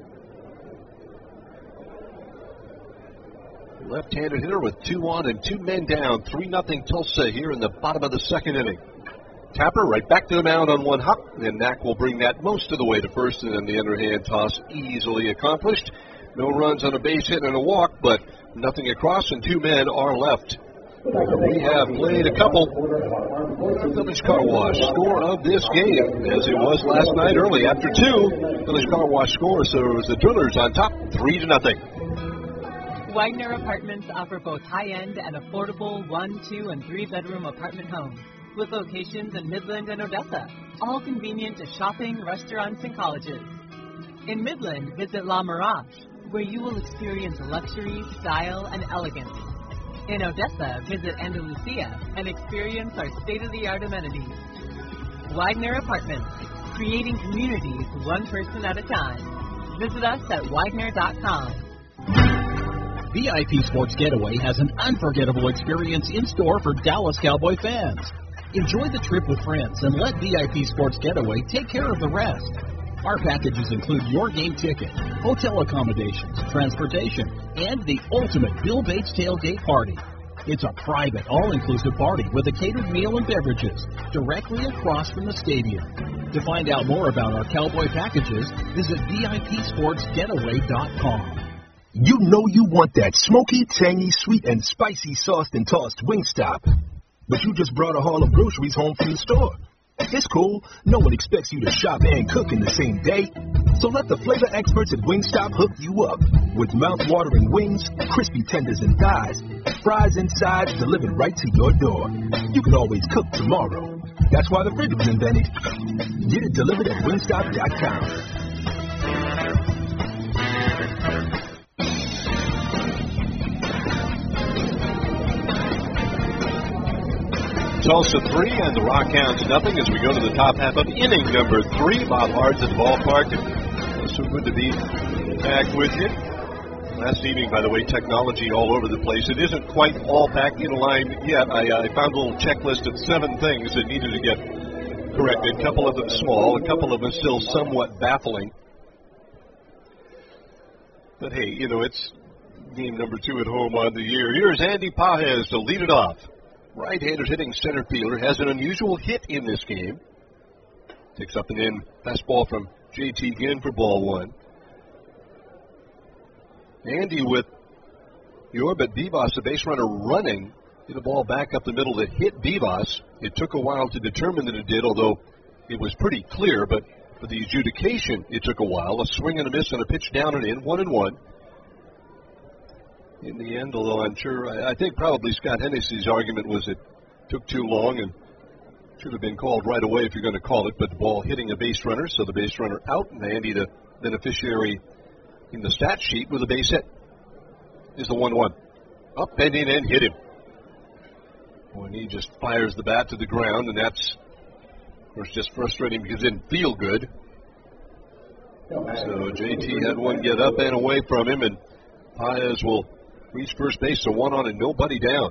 Left-handed hitter with two on and two men down. three nothing Tulsa here in the bottom of the second inning. Tapper right back to the mound on one hop, and Knack will bring that most of the way to first, and then the underhand toss easily accomplished. No runs on a base hit and a walk, but nothing across, and two men are left. We have played a couple. Village Car Wash score of this game, as it was last night early. After two, Village Car Wash scores, so it was the Drillers on top, three to nothing. Widener Apartments offer both high-end and affordable one, two, and three-bedroom apartment homes with locations in Midland and Odessa, all convenient to shopping, restaurants, and colleges. In Midland, visit La Mirage, where you will experience luxury, style, and elegance. In Odessa, visit Andalusia and experience our state-of-the-art amenities. Widener Apartments, creating communities one person at a time. Visit us at widener dot com. V I P Sports Getaway has an unforgettable experience in store for Dallas Cowboy fans. Enjoy the trip with friends and let V I P Sports Getaway take care of the rest. Our packages include your game ticket, hotel accommodations, transportation, and the ultimate Bill Bates tailgate party. It's a private, all-inclusive party with a catered meal and beverages directly across from the stadium. To find out more about our Cowboy packages, visit V I P sports getaway dot com. You know you want that smoky, tangy, sweet, and spicy sauced and tossed Wingstop. But you just brought a haul of groceries home from the store. It's cool. No one expects you to shop and cook in the same day. So let the flavor experts at Wingstop hook you up with mouth-watering wings, crispy tenders and thighs, fries and sides delivered right to your door. You can always cook tomorrow. That's why the fridge was invented. Get it delivered at wingstop dot com. Tulsa three and the Rockhounds nothing as we go to the top half of inning number three. Bob Hards at the ballpark. It's so good to be back with you. Last evening, by the way, technology all over the place. It isn't quite all back in line yet. I, I found a little checklist of seven things that needed to get corrected. A couple of them small, a couple of them still somewhat baffling. But hey, you know, it's game number two at home on the year. Here's Andy Pages to lead it off. Right-hander hitting center fielder, has an unusual hit in this game. Takes up and in fastball from J T Ginn for ball one. Andy with Yorbit Vivas, the base runner, running. Hit a ball back up the middle that hit Vivas. It took a while to determine that it did, although it was pretty clear, but for the adjudication, it took a while. A swing and a miss and a pitch down and in, one and one. In the end, although I'm sure, I, I think probably Scott Hennessy's argument was it took too long and should have been called right away if you're going to call it, but the ball hitting a base runner, so the base runner out, and Andy, the beneficiary in the stat sheet with a base hit, is the one one. Up and in and hit him. When he just fires the bat to the ground, and that's, of course, just frustrating because it didn't feel good. So J T had one get up and away from him, and Paez will reach first base, so one on and nobody down.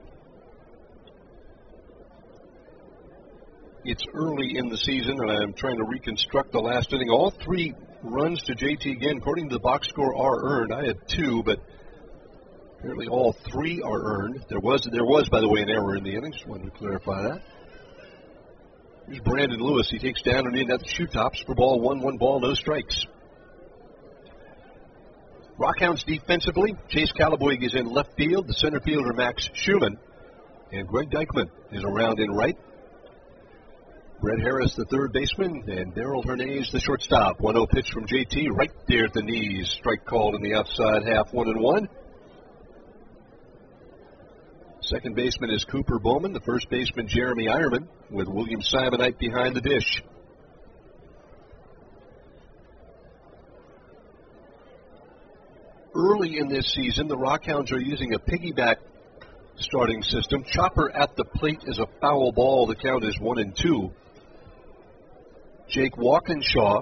It's early in the season, and I'm trying to reconstruct the last inning. All three runs to J T Ginn, according to the box score, are earned. I had two, but apparently all three are earned. There was, there was, by the way, an error in the inning. Just wanted to clarify that. Here's Brandon Lewis. He takes down and in at the shoe tops for ball one, one ball, no strikes. Rockhounds defensively, Chase Calaboig is in left field. The center fielder, Max Schumann. And Greg Dykman is around in right. Brett Harris, the third baseman, and Daryl Hernandez, the shortstop. one oh pitch from J T, right there at the knees. Strike called in the outside half, one and one. Second baseman is Cooper Bowman. The first baseman, Jeremy Eierman, with William Simonite behind the dish. Early in this season, the Rockhounds are using a piggyback starting system. Chopper at the plate is a foul ball. The count is one and two. Jake Walkinshaw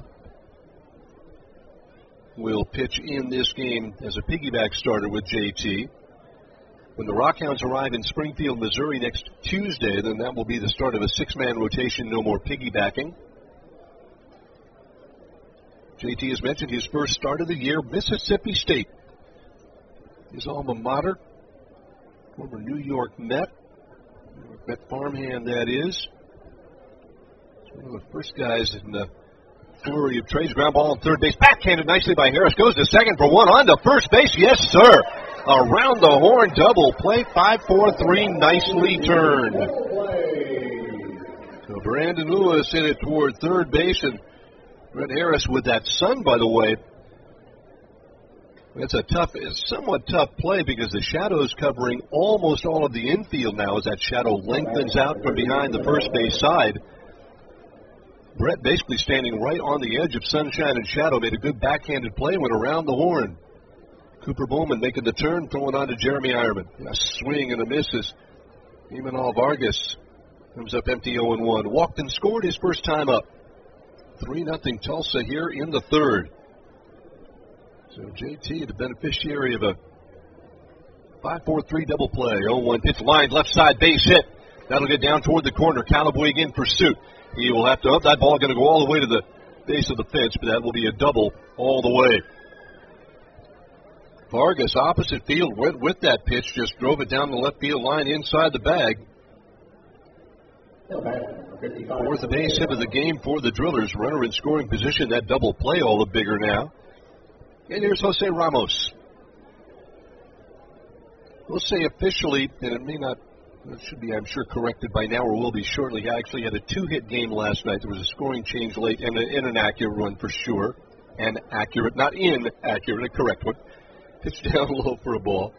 will pitch in this game as a piggyback starter with J T. When the Rockhounds arrive in Springfield, Missouri next Tuesday, then that will be the start of a six-man rotation, no more piggybacking. J T has mentioned his first start of the year, Mississippi State. His alma mater, former New York Met, New York Met farmhand that is. He's one of the first guys in the flurry of trades. Ground ball on third base, backhanded nicely by Harris, goes to second for one, on to first base, yes sir! Around the horn double play, five four three, nicely turned. So Brandon Lewis hit it toward third base, and Brett Harris with that sun, by the way. It's a tough, it's somewhat tough play because the shadow is covering almost all of the infield now as that shadow lengthens out from behind the first base side. Brett basically standing right on the edge of sunshine and shadow, made a good backhanded play and went around the horn. Cooper Bowman making the turn, throwing on to Jeremy Ironman. A swing and a miss as Imanol Vargas comes up empty oh and one. Walked and scored his first time up. three nothing Tulsa here in the third. So J T, the beneficiary of a five four three double play. oh one pitch, line, left side, base hit. That'll get down toward the corner. Callaway in pursuit. He will have to up. That ball going to go all the way to the base of the fence, but that will be a double all the way. Vargas, opposite field, went with that pitch, just drove it down the left field line inside the bag. Fourth base hit of the game for the Drillers. Runner in scoring position. That double play all the bigger now. And here's Jose Ramos. We'll say officially, and it may not, it should be, I'm sure, corrected by now, or will be shortly. He actually had a two-hit game last night. There was a scoring change late and an inaccurate run for sure. And accurate, not inaccurate, a correct one. Pitched down low for a ball.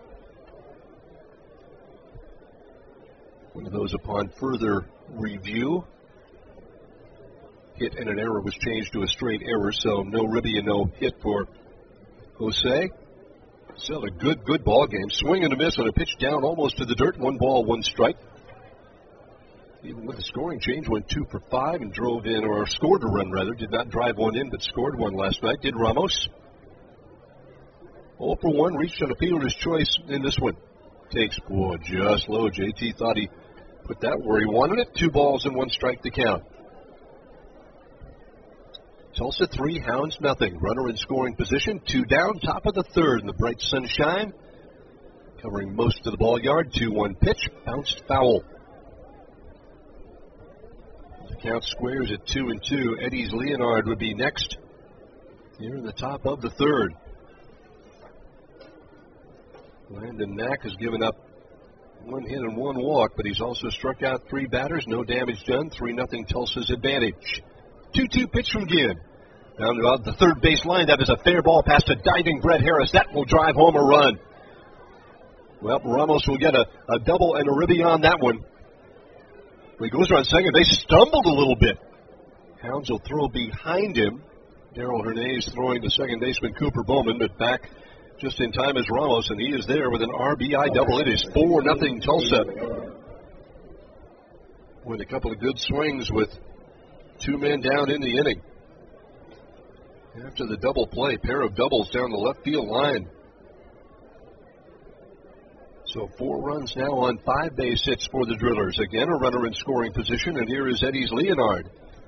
One of those upon further review. Hit and an error was changed to a straight error, so no ribby and no hit for Jose. Still a good, good ball game. Swing and a miss on a pitch down almost to the dirt. One ball, one strike. Even with the scoring change, went two for five and drove in, or scored a run rather. Did not drive one in, but scored one last night. Did Ramos. oh for one, reached on a fielder's choice in this one. Takes, boy, just low. J T thought he put that where he wanted it. Two balls and one strike to count. Tulsa three, Hounds nothing. Runner in scoring position. Two down, top of the third in the bright sunshine. Covering most of the ball yard. two one pitch, bounced foul. The count squares at two and two. Eddie's Leonard would be next here in the top of the third. Landon Knack has given up one hit and one walk, but he's also struck out three batters. No damage done. three nothing Tulsa's advantage. two two pitch from Ginn. Down to the third base line. That is a fair ball past a diving Brett Harris. That will drive home a run. Well, Ramos will get a, a double and a ribby on that one. When he goes around second base, stumbled a little bit. Hounds will throw behind him. Darrell Hernandez throwing to second baseman Cooper Bowman, but back just in time as Ramos, and he is there with an R B I double. It is four nothing Tulsa. With a couple of good swings with two men down in the inning. After the double play, pair of doubles down the left field line. So four runs now on five base hits for the Drillers. Again, a runner in scoring position, and here is Eddie's Leonard.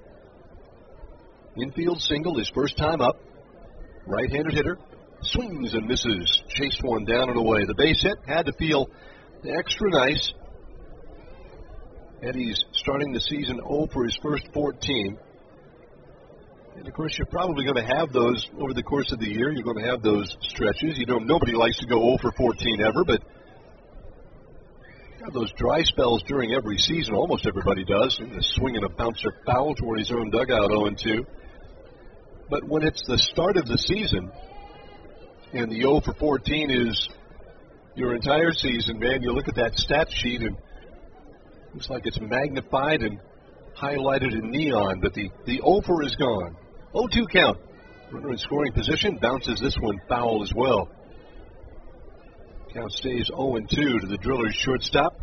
Infield single, his first time up. Right-handed hitter. Swings and misses. Chased one down and away. The base hit had to feel extra nice. Eddie's starting the season oh for his first fourteen. And, of course, you're probably going to have those over the course of the year. You're going to have those stretches. You know, nobody likes to go oh for fourteen ever, but you have those dry spells during every season. Almost everybody does. And a swing and a bouncer foul toward his own dugout, oh and two. But when it's the start of the season, and the oh for fourteen is your entire season, man, you look at that stat sheet and it looks like it's magnified and highlighted in neon, but the, the oh for is gone. oh two count. Runner in scoring position, bounces this one foul as well. Count stays oh and two to the Drillers shortstop.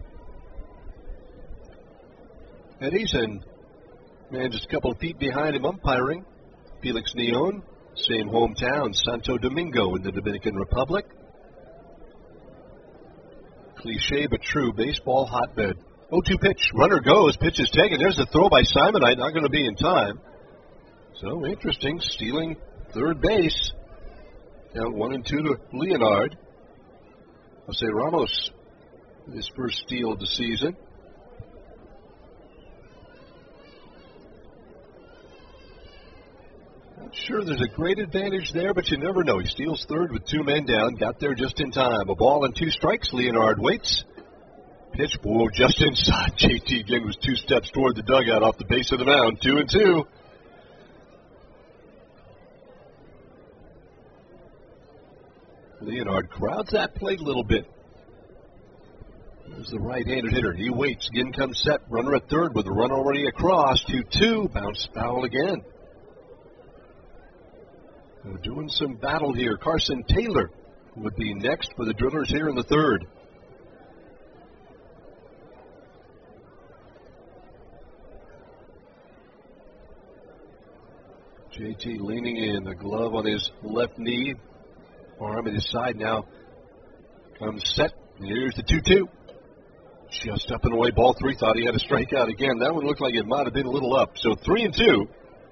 Edison, man, just a couple of feet behind him umpiring. Felix Neon, same hometown, Santo Domingo in the Dominican Republic. Cliche but true, baseball hotbed. oh two pitch, runner goes, pitch is taken. There's a throw by Simonite, not going to be in time. So interesting, stealing third base. Count one and two to Leonard. Jose Ramos, his first steal of the season. Not sure there's a great advantage there, but you never know. He steals third with two men down, got there just in time. A ball and two strikes. Leonard waits. Pitch, whoa, just inside. J T again was two steps toward the dugout off the base of the mound. Two and two. Leonard crowds that plate a little bit. There's the right-handed hitter. He waits. Again comes set. Runner at third with the run already across. two two. Bounce foul again. We're doing some battle here. Carson Taylor would be next for the Drillers here in the third. J T leaning in, the glove on his left knee, arm at his side now. Comes set. Here's the two two. Just up and away, ball three. Thought he had a strikeout again. That one looked like it might have been a little up. So three and two.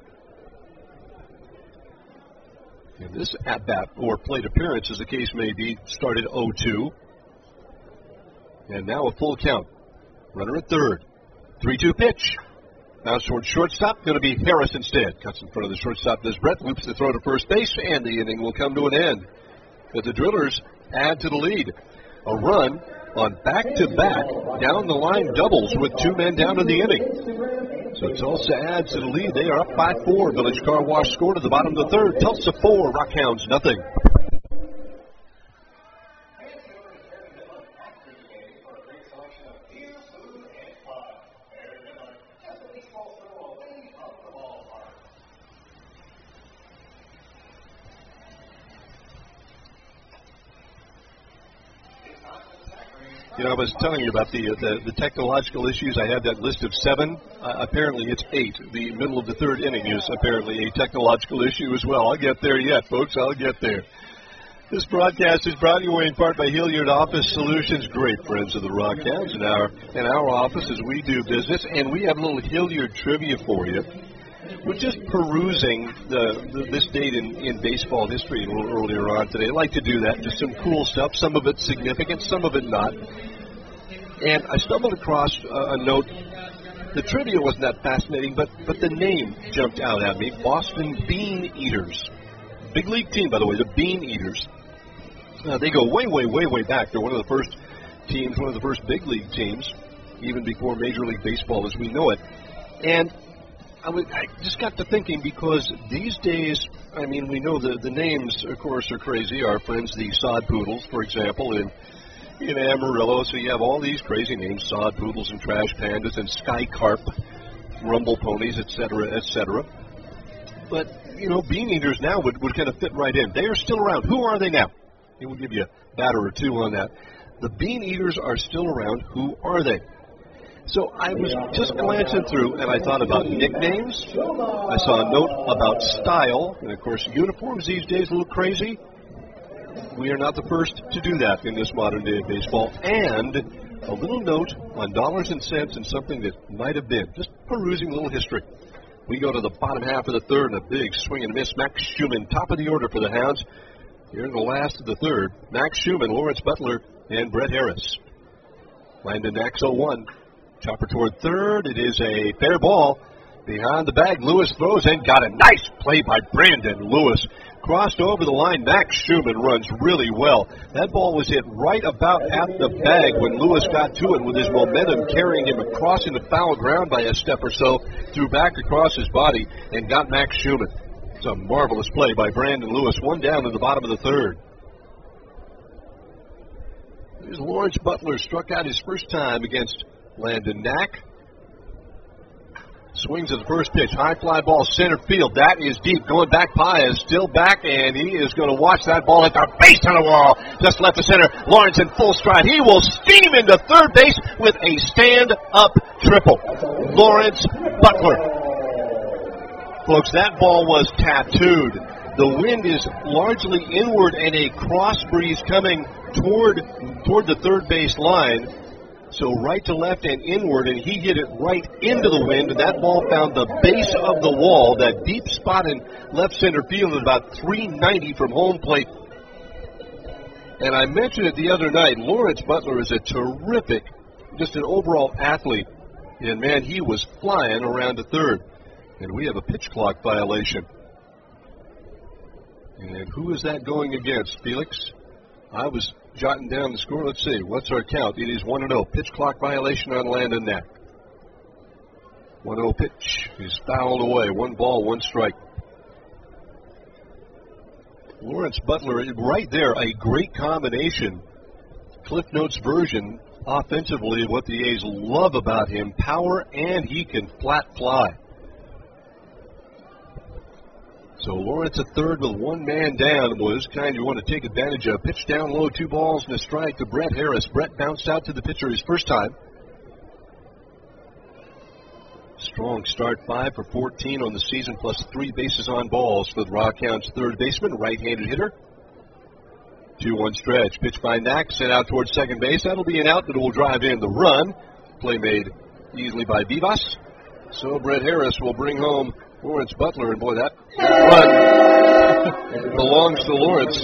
And this at-bat, or plate appearance, as the case may be, started oh two. And now a full count. Runner at third. three two pitch. Bounce toward shortstop. Going to be Harris instead. Cuts in front of the shortstop. Does Brett. Loops the throw to first base, and the inning will come to an end. But the Drillers add to the lead. A run on back-to-back down-the-line doubles with two men down in the inning. So Tulsa adds to the lead. They are up by four. Village Car Wash scored at the bottom of the third. Tulsa four, Rockhounds nothing. You know, I was telling you about the, uh, the the technological issues. I had that list of seven. Uh, apparently, it's eight. The middle of the third inning is apparently a technological issue as well. I'll get there yet, folks. I'll get there. This broadcast is brought to you in part by Hilliard Office Solutions, great friends of the Rockhounds in our in our office as we do business. And we have a little Hilliard trivia for you. We're just perusing the, the, this date in, in baseball history a little earlier on today. I like to do that. Just some cool stuff. Some of it significant, some of it not. And I stumbled across a, a note. The trivia wasn't that fascinating, but, but the name jumped out at me. Boston Bean Eaters. Big league team, by the way, the Bean Eaters. Uh, they go way, way, way, way back. They're one of the first teams, one of the first big league teams, even before Major League Baseball as we know it. And I, was, I just got to thinking, because these days, I mean, we know the, the names, of course, are crazy. Our friends, the Sod Poodles, for example, in, in Amarillo. So you have all these crazy names, Sod Poodles and Trash Pandas and Sky Carp, Rumble Ponies, et cetera, et cetera. But, you know, Bean Eaters now would, would kind of fit right in. They are still around. Who are they now? It will give you a batter or two on that. The Bean Eaters are still around. Who are they? So I was just glancing through, and I thought about nicknames. I saw a note about style, and of course, uniforms these days a little crazy. We are not the first to do that in this modern day of baseball. And a little note on dollars and cents and something that might have been. Just perusing a little history. We go to the bottom half of the third, and a big swing and miss. Max Schumann, top of the order for the Hounds. Here in the last of the third, Max Schumann, Lawrence Butler, and Brett Harris. Landon Nax oh one. Chopper toward third. It is a fair ball. Behind the bag, Lewis throws and got a nice play by Brandon Lewis. Crossed over the line. Max Schumann runs really well. That ball was hit right about at the bag when Lewis got to it, with his momentum carrying him across into foul ground by a step or so. Threw back across his body and got Max Schumann. It's a marvelous play by Brandon Lewis. One down in the bottom of the third. There's Lawrence Butler, struck out his first time against Landon Knack. Swings at the first pitch. High fly ball center field. That is deep. Going back, Paez still back, and he is going to watch that ball hit the base on the wall. Just left the center. Lawrence in full stride. He will steam into third base with a stand-up triple. Lawrence Butler. Folks, that ball was tattooed. The wind is largely inward and a cross breeze coming toward toward the third base line. So right to left and inward, and he hit it right into the wind, and that ball found the base of the wall, that deep spot in left center field at about three ninety from home plate. And I mentioned it the other night, Lawrence Butler is a terrific, just an overall athlete. And, man, he was flying around to third. And we have a pitch clock violation. And who is that going against, Felix? I was jotting down the score. Let's see. What's our count? It is one and oh. Pitch clock violation on Landon Knack. one oh pitch. He's fouled away. One ball, one strike. Lawrence Butler, right there, a great combination. Cliff Notes version, offensively, what the A's love about him. Power, and he can flat fly. So Lawrence at third with one man down was kind you want to take advantage of. Pitch down low, two balls and a strike to Brett Harris. Brett bounced out to the pitcher his first time. Strong start, five for fourteen on the season, plus three bases on balls for the Rockhounds' third baseman, right-handed hitter. two one stretch. Pitch by Knack, sent out towards second base. That'll be an out that will drive in the run. Play made easily by Vivas. So Brett Harris will bring home Lawrence Butler, and boy, that run belongs to Lawrence.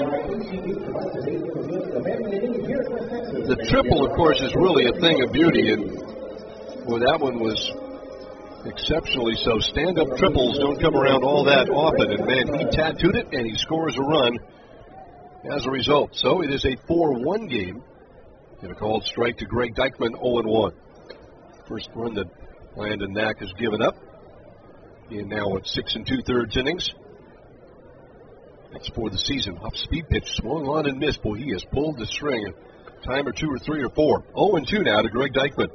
The triple, of course, is really a thing of beauty, and boy, that one was exceptionally so. Stand-up triples don't come around all that often, and man, he tattooed it, and he scores a run as a result. So it is a four one game, and a called strike to Greg Deichmann, oh and one. First run that Landon Knack has given up. And now at six and two-thirds innings. That's for the season. Off-speed pitch, swung on and missed. Boy, he has pulled the string a time or two or three or four. oh and two now to Greg Deichmann.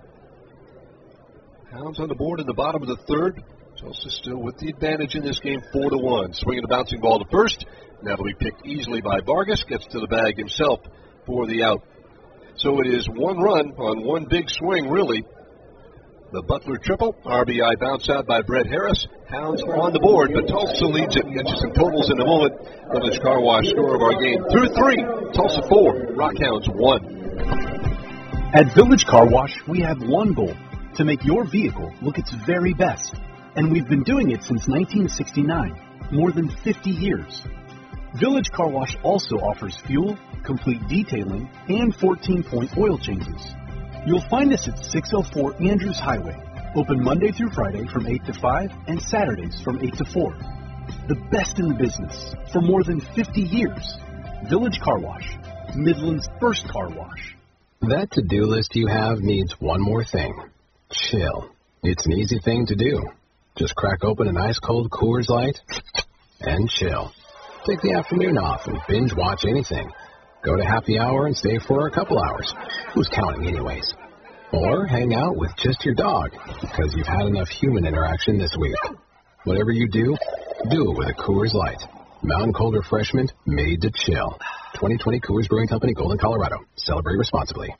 Hounds on the board in the bottom of the third. Tulsa still with the advantage in this game, four to one. Swinging a bouncing ball to first. That'll be picked easily by Vargas. Gets to the bag himself for the out. So it is one run on one big swing, really. The Butler triple, R B I bounce out by Brett Harris. Hounds on the board, but Tulsa leads it. Get you some totals in a moment. Village Car Wash score of our game. Through three, Tulsa four, Rockhounds one. At Village Car Wash, we have one goal, to make your vehicle look its very best. And we've been doing it since nineteen sixty-nine, more than fifty years. Village Car Wash also offers fuel, complete detailing, and fourteen-point oil changes. You'll find us at six oh four Andrews Highway, open Monday through Friday from eight to five and Saturdays from eight to four. The best in the business for more than fifty years. Village Car Wash, Midland's first car wash. That to-do list you have needs one more thing. Chill. It's an easy thing to do. Just crack open an ice-cold Coors Light and chill. Take the afternoon off and binge watch anything. Go to happy hour and stay for a couple hours. Who's counting anyways? Or hang out with just your dog, because you've had enough human interaction this week. Whatever you do, do it with a Coors Light. Mountain cold refreshment made to chill. twenty twenty Coors Brewing Company, Golden, Colorado. Celebrate responsibly.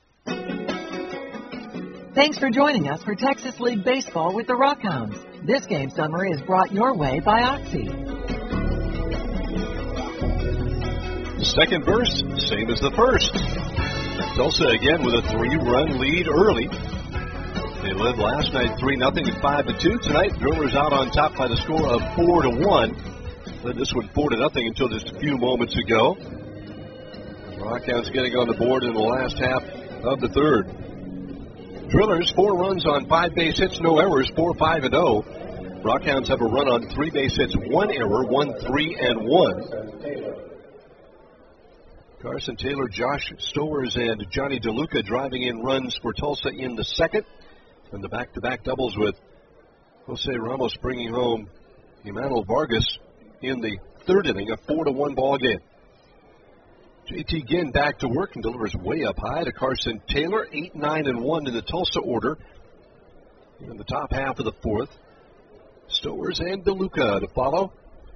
Thanks for joining us for Texas League Baseball with the Rockhounds. This game summary is brought your way by Oxy. Second verse, same as the first. Tulsa again with a three-run lead early. They led last night three nothing and five to two. Tonight, Drillers out on top by the score of four to one. Led this one four to nothing until just a few moments ago. Rockhounds getting on the board in the last half of the third. Drillers, four runs on five base hits, no errors, four five and oh. Rockhounds have a run on three base hits, one error, one three and one. Carson Taylor, Josh Stowers, and Johnny DeLuca driving in runs for Tulsa in the second. And the back-to-back doubles with Jose Ramos bringing home Emmanuel Vargas in the third inning, a four to one ball game. J T Ginn back to work and delivers way up high to Carson Taylor, eight nine and one in the Tulsa order. In the top half of the fourth, Stowers and DeLuca to follow.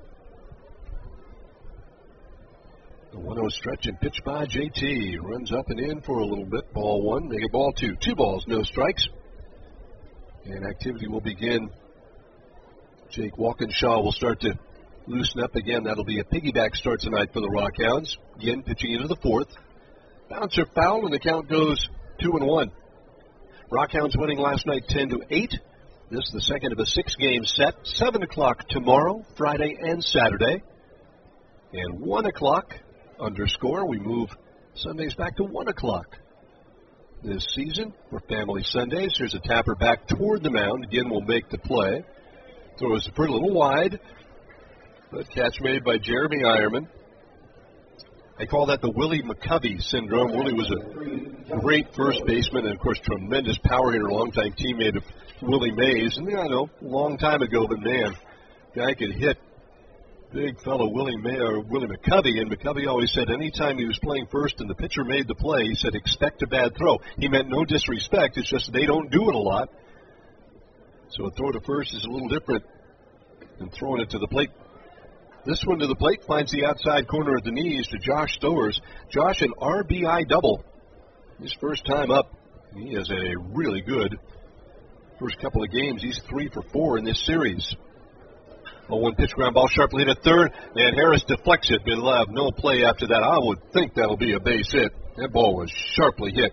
The one oh stretch and pitch by J T. Runs up and in for a little bit. Ball one, make it ball two. Two balls, no strikes. And activity will begin. Jake Walkinshaw will start to loosen up again. That'll be a piggyback start tonight for the Rockhounds. Again, pitching into the fourth. Bouncer foul, and the count goes two and one. Rockhounds winning last night ten to eight. This is the second of a six-game set. seven o'clock tomorrow, Friday and Saturday. And one o'clock underscore. We move Sundays back to one o'clock this season for Family Sundays. Here's a tapper back toward the mound. Again, will make the play. Throws for a little wide. But catch made by Jeremy Eierman. I call that the Willie McCovey syndrome. Willie was a great first baseman and, of course, tremendous power hitter, longtime teammate of Willie Mays. And, I know, a long time ago, but, man, guy could hit. Big fellow Willie May, or Willie McCovey, and McCovey always said anytime he was playing first and the pitcher made the play, he said, expect a bad throw. He meant no disrespect. It's just they don't do it a lot. So a throw to first is a little different than throwing it to the plate. This one to the plate finds the outside corner of the knees to Josh Stowers. Josh, an R B I double. His first time up. He has a really good first couple of games. He's three for four in this series. A one pitch ground ball sharply to third, and Harris deflects it. He'll have no play after that. I would think that'll be a base hit. That ball was sharply hit.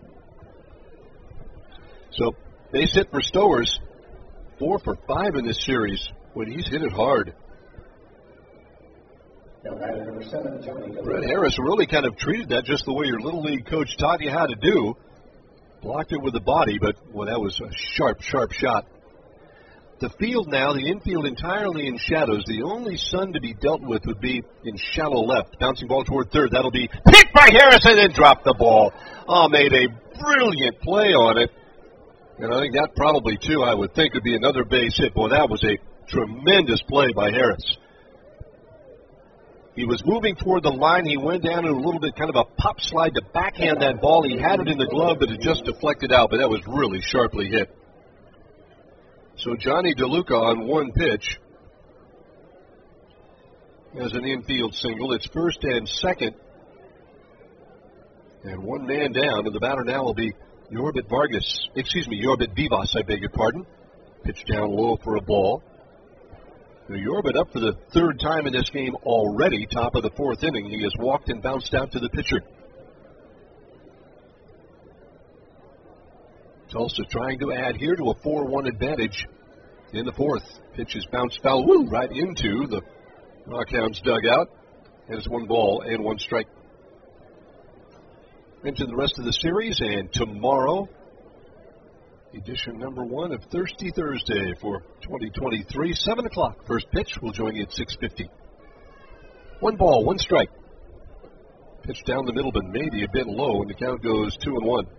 So, base hit for Stowers. Four for five in this series when he's hit it hard. Now, batter number seven, Johnny. Brett Harris really kind of treated that just the way your Little League coach taught you how to do. Blocked it with the body, but, well, that was a sharp, sharp shot. The field now, the infield entirely in shadows. The only sun to be dealt with would be in shallow left. Bouncing ball toward third. That'll be picked by Harris and then dropped the ball. Oh, made a brilliant play on it. And I think that probably, too, I would think would be another base hit. Boy, that was a tremendous play by Harris. He was moving toward the line. He went down in a little bit, kind of a pop slide to backhand that ball. He had it in the glove, but it just deflected out. But that was really sharply hit. So Johnny DeLuca on one pitch has an infield single. It's first and second. And one man down, and the batter now will be Yorbit Vargas. Excuse me, Yorbit Vivas, I beg your pardon. Pitch down low for a ball. Now Yorbit up for the third time in this game already, top of the fourth inning. He has walked and bounced out to the pitcher. Tulsa trying to add here to a four one advantage in the fourth. Pitch is bounced foul woo, right into the Rockhounds dugout. And it's one ball and one strike. Into the rest of the series, and tomorrow, edition number one of Thirsty Thursday for twenty twenty-three, seven o'clock. First pitch will join you at six fifty. One ball, one strike. Pitch down the middle, but maybe a bit low, and the count goes two and one.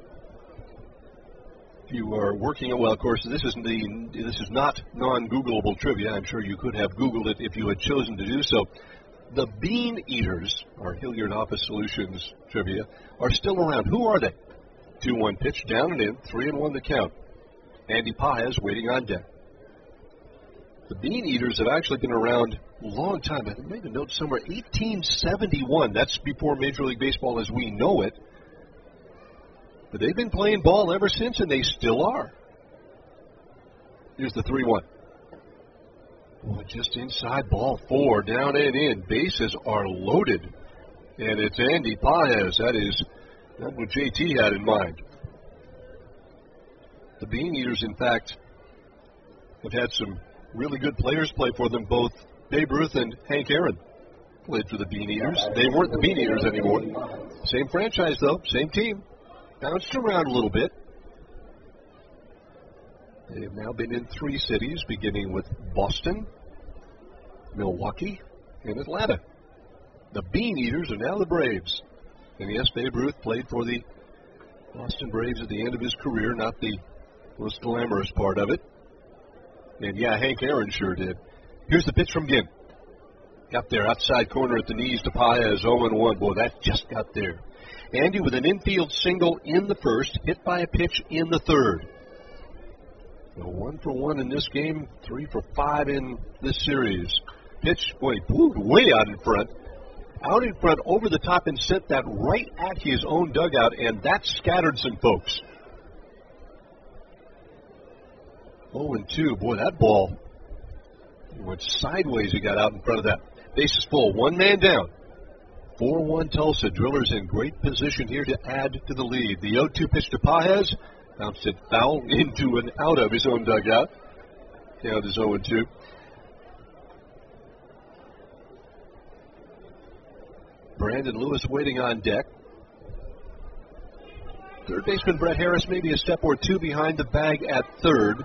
You are working, well, of course, this is the this is not non-Googleable trivia. I'm sure you could have Googled it if you had chosen to do so. The Bean Eaters, our Hilliard Office Solutions trivia, are still around. Who are they? two one pitch, down and in, three and one the count. Andy Paez waiting on deck. The Bean Eaters have actually been around a long time. I made a note somewhere, eighteen seventy-one. That's before Major League Baseball as we know it. But they've been playing ball ever since, and they still are. Here's the three one. Boy, just inside ball four, down and in. Bases are loaded. And it's Andy Paez. That is not what J T had in mind. The Bean Eaters, in fact, have had some really good players play for them, both Babe Ruth and Hank Aaron played for the Bean Eaters. They weren't the Bean Eaters anymore. Same franchise, though, same team. Bounced around a little bit. They have now been in three cities, beginning with Boston, Milwaukee, and Atlanta. The Bean Eaters are now the Braves. And yes, Babe Ruth played for the Boston Braves at the end of his career, not the most glamorous part of it. And yeah, Hank Aaron sure did. Here's the pitch from Ginn. Got there, outside corner at the knees to Paez, oh and one. Boy, that just got there. Andy with an infield single in the first, hit by a pitch in the third. A One for one in this game, three for five in this series. Pitch, boy, blew way out in front. Out in front, over the top, and sent that right at his own dugout, and that scattered some folks. oh and two. Boy, that ball went sideways. He got out in front of that. Bases full. One man down. four one Tulsa. Drillers in great position here to add to the lead. The oh two pitch to Paez. Bounced it foul into and out of his own dugout. Count is oh and two. Brandon Lewis waiting on deck. Third baseman Brett Harris maybe a step or two behind the bag at third.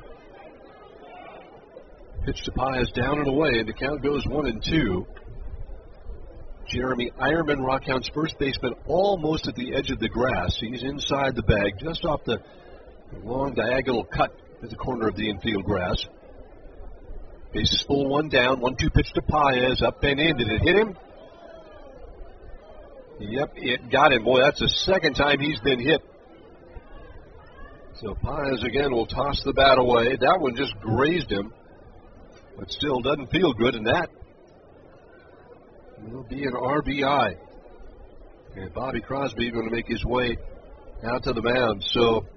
Pitch to Paez down and away, and the count goes one and two. Jeremy Eierman, Rockhounds first baseman, almost at the edge of the grass. He's inside the bag, just off the long diagonal cut at the corner of the infield grass. Bases full, one down, one two pitch to Paez, up and in. Did it hit him? Yep, it got him. Boy, that's the second time he's been hit. So Paez again will toss the bat away. That one just grazed him, but still doesn't feel good, and that will be an R B I. And Bobby Crosby going to make his way out to the mound. So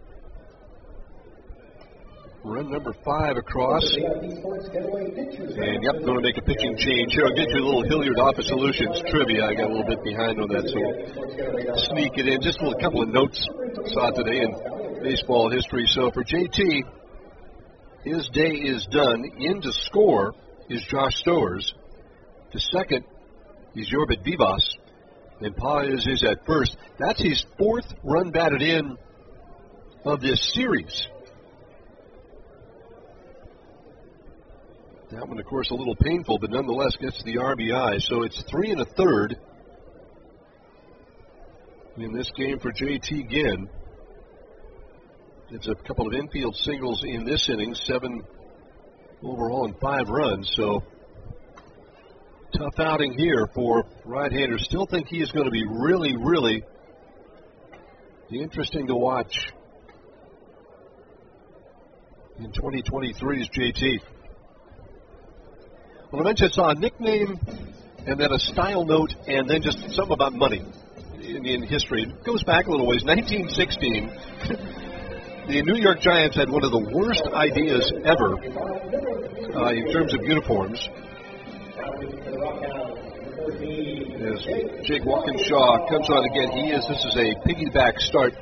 run number five across. And yep, going to make a pitching change here. I'll get you a little Hilliard Office Solutions trivia. I got a little bit behind on that, so we'll sneak it in. Just a couple of notes saw today in baseball history. So for J T, his day is done. In to score is Josh Stowers. To second is Yorbit Vivas. And Paez is at first. That's his fourth run batted in of this series. That one, of course, a little painful, but nonetheless gets the R B I. So it's three and a third in this game for J T again. It's a couple of infield singles in this inning, seven overall and five runs. So tough outing here for right-handers. Still think he is going to be really, really interesting to watch in twenty twenty-three's J T. Well, I mentioned I saw a nickname and then a style note and then just something about money in, in history. It goes back a little ways. nineteen sixteen, the New York Giants had one of the worst ideas ever uh, in terms of uniforms. As Jake Walkinshaw comes on again, he is, this is a piggyback start.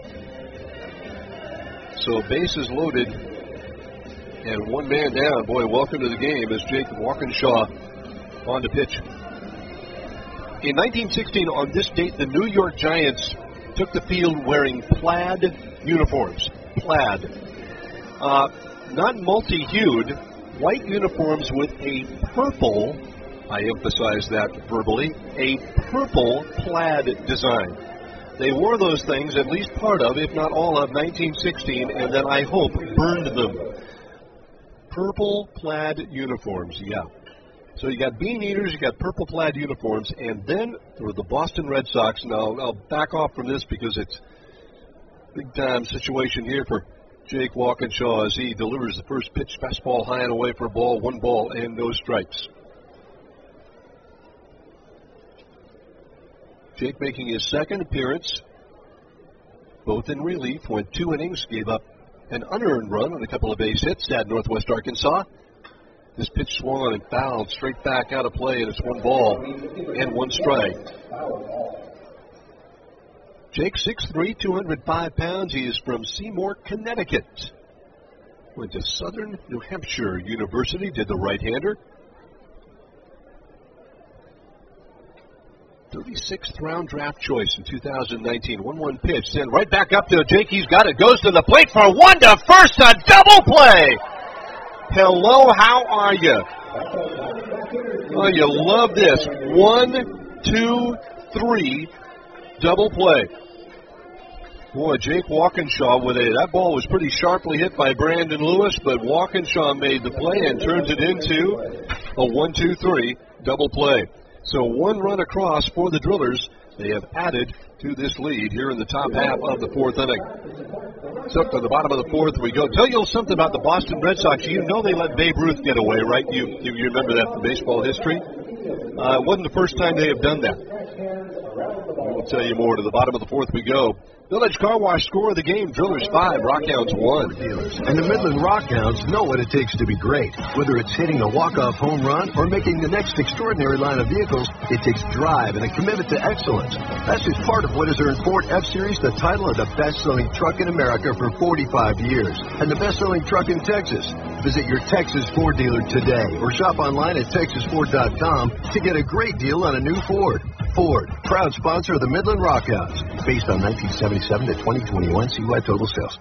So bases loaded. And one man down. Boy, welcome to the game as Jake Walkinshaw on to pitch. In nineteen sixteen, on this date, the New York Giants took the field wearing plaid uniforms. Plaid. Uh, not multi-hued, white uniforms with a purple, I emphasize that verbally, a purple plaid design. They wore those things, at least part of, if not all of, nineteen sixteen, and then I hope burned them. Purple plaid uniforms, yeah. So you got bean eaters, you got purple plaid uniforms, and then there were the Boston Red Sox. Now I'll back off from this because it's a big time situation here for Jake Walkinshaw as he delivers the first pitch, fastball high and away for a ball, one ball and no strikes. Jake making his second appearance, both in relief, went two innings, gave up an unearned run on a couple of base hits at Northwest Arkansas. This pitch swung on and fouled straight back out of play, and it's one ball and one strike. Jake, six three, two hundred five pounds. He is from Seymour, Connecticut. Went to Southern New Hampshire University, did the right-hander. thirty-sixth round draft choice in two thousand nineteen. one one pitch. Send right back up to Jake. He's got it. Goes to the plate for one to first. A double play. Hello, how are you? Oh, you love this. One, two, three, double play. Boy, Jake Walkinshaw with a, that ball was pretty sharply hit by Brandon Lewis, but Walkinshaw made the play and turns it into a one, two, three double play. So one run across for the Drillers they have added to this lead here in the top half of the fourth inning. So to the bottom of the fourth we go. Tell you something about the Boston Red Sox. You know they let Babe Ruth get away, right? You you, you remember that from baseball history? Uh, it wasn't the first time they have done that. We'll tell you more. To the bottom of the fourth we go. Village Car Wash score of the game. Drillers five, Rockhounds one. And the Midland Rockhounds know what it takes to be great. Whether it's hitting a walk-off home run or making the next extraordinary line of vehicles, it takes drive and a commitment to excellence. That's just part of what has earned Ford F-Series the title of the best-selling truck in America for forty-five years and the best-selling truck in Texas. Visit your Texas Ford dealer today or shop online at texas ford dot com to get a great deal on a new Ford. Ford, proud sponsor of the Midland Rockhounds, based on nineteen seventy-seven to twenty twenty-one C Y total sales.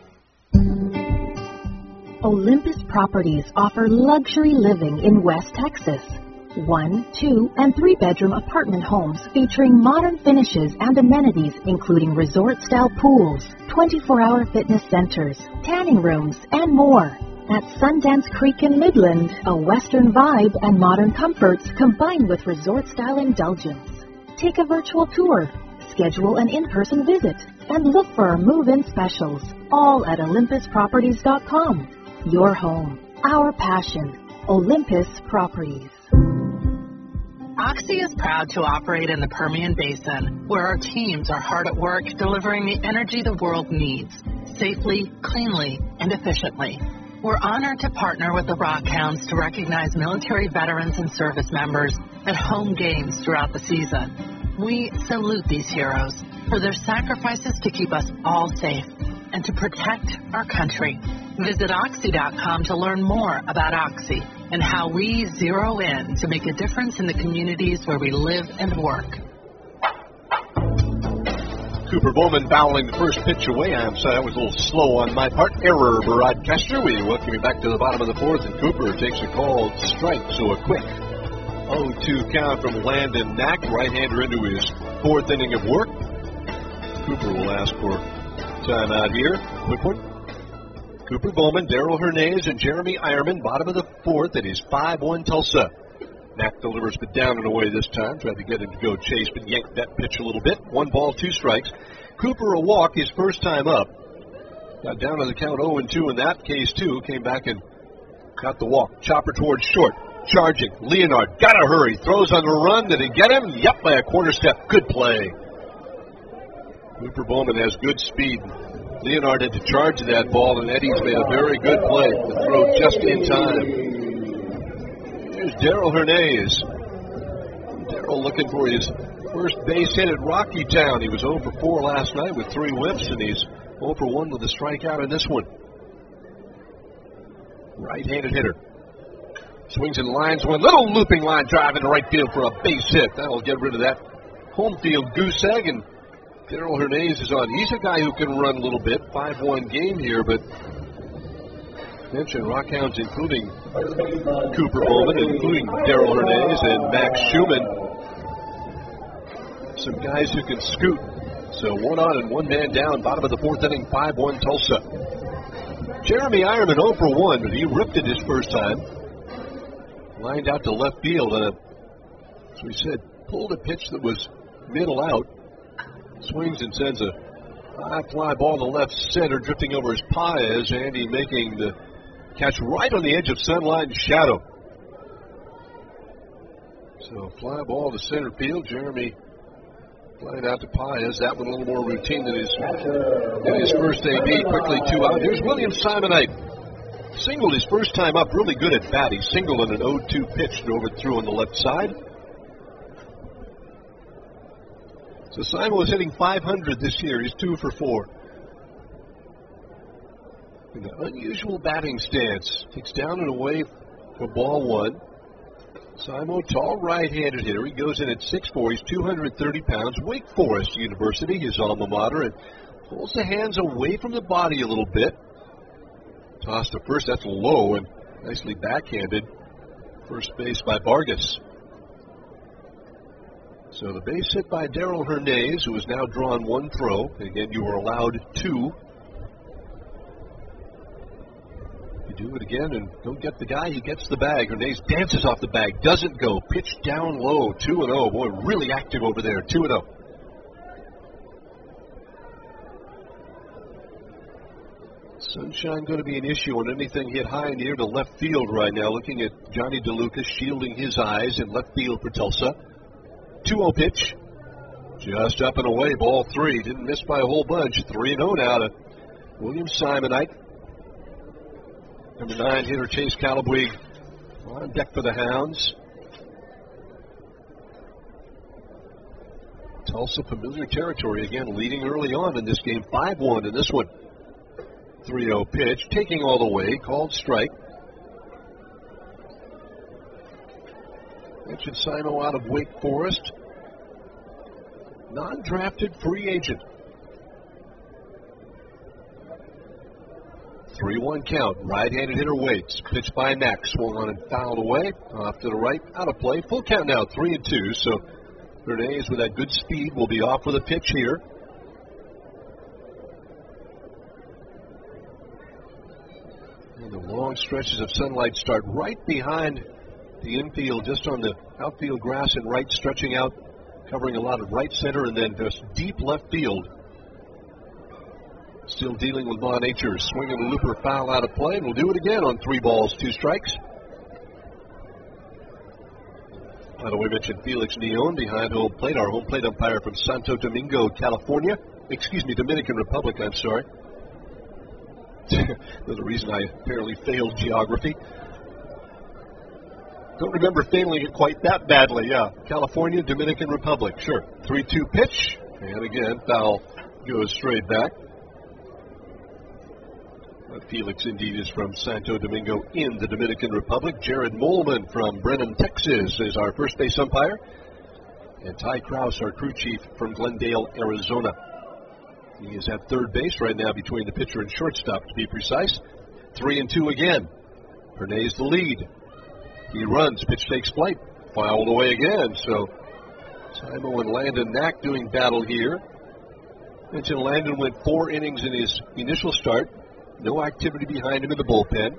Olympus Properties offer luxury living in West Texas. One, two, and three-bedroom apartment homes featuring modern finishes and amenities including resort-style pools, twenty-four hour fitness centers, tanning rooms, and more. At Sundance Creek in Midland, a Western vibe and modern comforts combined with resort-style indulgence. Take a virtual tour, schedule an in-person visit, and look for our move-in specials, all at olympus properties dot com. Your home, our passion, Olympus Properties. Oxy is proud to operate in the Permian Basin, where our teams are hard at work delivering the energy the world needs, safely, cleanly, and efficiently. We're honored to partner with the Rockhounds to recognize military veterans and service members at home games throughout the season. We salute these heroes for their sacrifices to keep us all safe and to protect our country. Visit oxy dot com to learn more about Oxy and how we zero in to make a difference in the communities where we live and work. Cooper Bowman fouling the first pitch away. I'm sorry, that was a little slow on my part. Error, broadcaster. We welcome you back to the bottom of the fourth, and Cooper takes a called strike, so a quick oh two count from Landon Knack, right-hander into his fourth inning of work. Cooper will ask for timeout here. Quick one. Cooper Bowman, Darrell Hernandez, and Jeremy Eierman, bottom of the fourth. It is five one Tulsa. Knack delivers, but down and away this time. Tried to get him to go chase, but yanked that pitch a little bit. One ball, two strikes. Cooper a walk his first time up. Got down to the count oh and two in that case, too. Came back and got the walk. Chopper towards short. Charging. Leonard. Gotta hurry. Throws on the run. Did he get him? Yep, by a quarter step. Good play. Cooper Bowman has good speed. Leonard had to charge that ball, and Eddie's made a very good play. The throw just in time. Here's Darrell Hernandez. Darrell looking for his first base hit at Rocky Town. He was oh for four last night with three whiffs, and he's oh for one with a strikeout in this one. Right-handed hitter. Swings and lines one. Little looping line drive into right field for a base hit. That'll get rid of that home field goose egg, and Darrell Hernandez is on. He's a guy who can run a little bit. five one game here, but mentioned Rockhounds, including Cooper Bowman, including Darrell Hernandez and Max Schumann. Some guys who can scoot. So one on and one man down. Bottom of the fourth inning, five one Tulsa. Jeremy Eierman oh for one, but he ripped it his first time. Lined out to left field, and a, as we said, pulled a pitch that was middle out. Swings and sends a high fly ball to left center, drifting over his Paez. Andy making the catch right on the edge of sunlight and shadow. So fly ball to center field. Jeremy flying out to Paez. That one a little more routine than his, than his first A B. Quickly two out. Here's William Simonite. Singled his first time up. Really good at bat. He singled on an oh two pitch and overthrew on the left side. So Simon was hitting five hundred this year. He's two for four. In an unusual batting stance. Takes down and away for ball one. Simon, tall right-handed hitter. He goes in at six four. He's two hundred thirty pounds. Wake Forest University, his alma mater, and pulls the hands away from the body a little bit. Toss to first. That's low and nicely backhanded. First base by Vargas. So the base hit by Darrell Hernandez, who has now drawn one throw. Again, you were allowed two. You do it again and don't get the guy, he gets the bag. Hernandez dances off the bag, doesn't go. Pitch down low, two and oh. Boy, really active over there, two and oh. Sunshine going to be an issue on anything hit high in the air to left field right now. Looking at Johnny DeLuca shielding his eyes in left field for Tulsa. two oh pitch. Just up and away, ball three. Didn't miss by a whole bunch. three and oh now to William Simonite. Number nine hitter Chase Calabwig on deck for the Hounds. Tulsa familiar territory again, leading early on in this game. five one in this one. three oh pitch, taking all the way, called strike. Mentioned Simo out of Wake Forest. Non-drafted free agent. three one count. Right-handed hitter waits. Pitch by Mack. Swung on and fouled away. Off to the right. Out of play. Full count now. three and two. So Bernays with that good speed will be off with a pitch here. And the long stretches of sunlight start right behind the infield, just on the outfield grass and right, stretching out, covering a lot of right center and then just deep left field. Still dealing with Ma Nature. Swinging a looper, foul out of play, and we'll do it again on three balls, two strikes. By the way, mentioned Felix Neon behind home plate, our home plate umpire from Santo Domingo, California. Excuse me, Dominican Republic, I'm sorry. There's a reason I apparently failed geography. Don't remember failing it quite that badly, yeah. California, Dominican Republic, sure. three two pitch, and again, foul goes straight back. Felix indeed is from Santo Domingo in the Dominican Republic. Jared Molman from Brenham, Texas is our first base umpire. And Ty Krause, our crew chief from Glendale, Arizona. He is at third base right now between the pitcher and shortstop, to be precise. Three and two again. Bernays the lead. He runs, pitch takes flight. Fouled away again, so Simo and Landon Knack doing battle here. Mentioned Landon went four innings in his initial start. No activity behind him in the bullpen.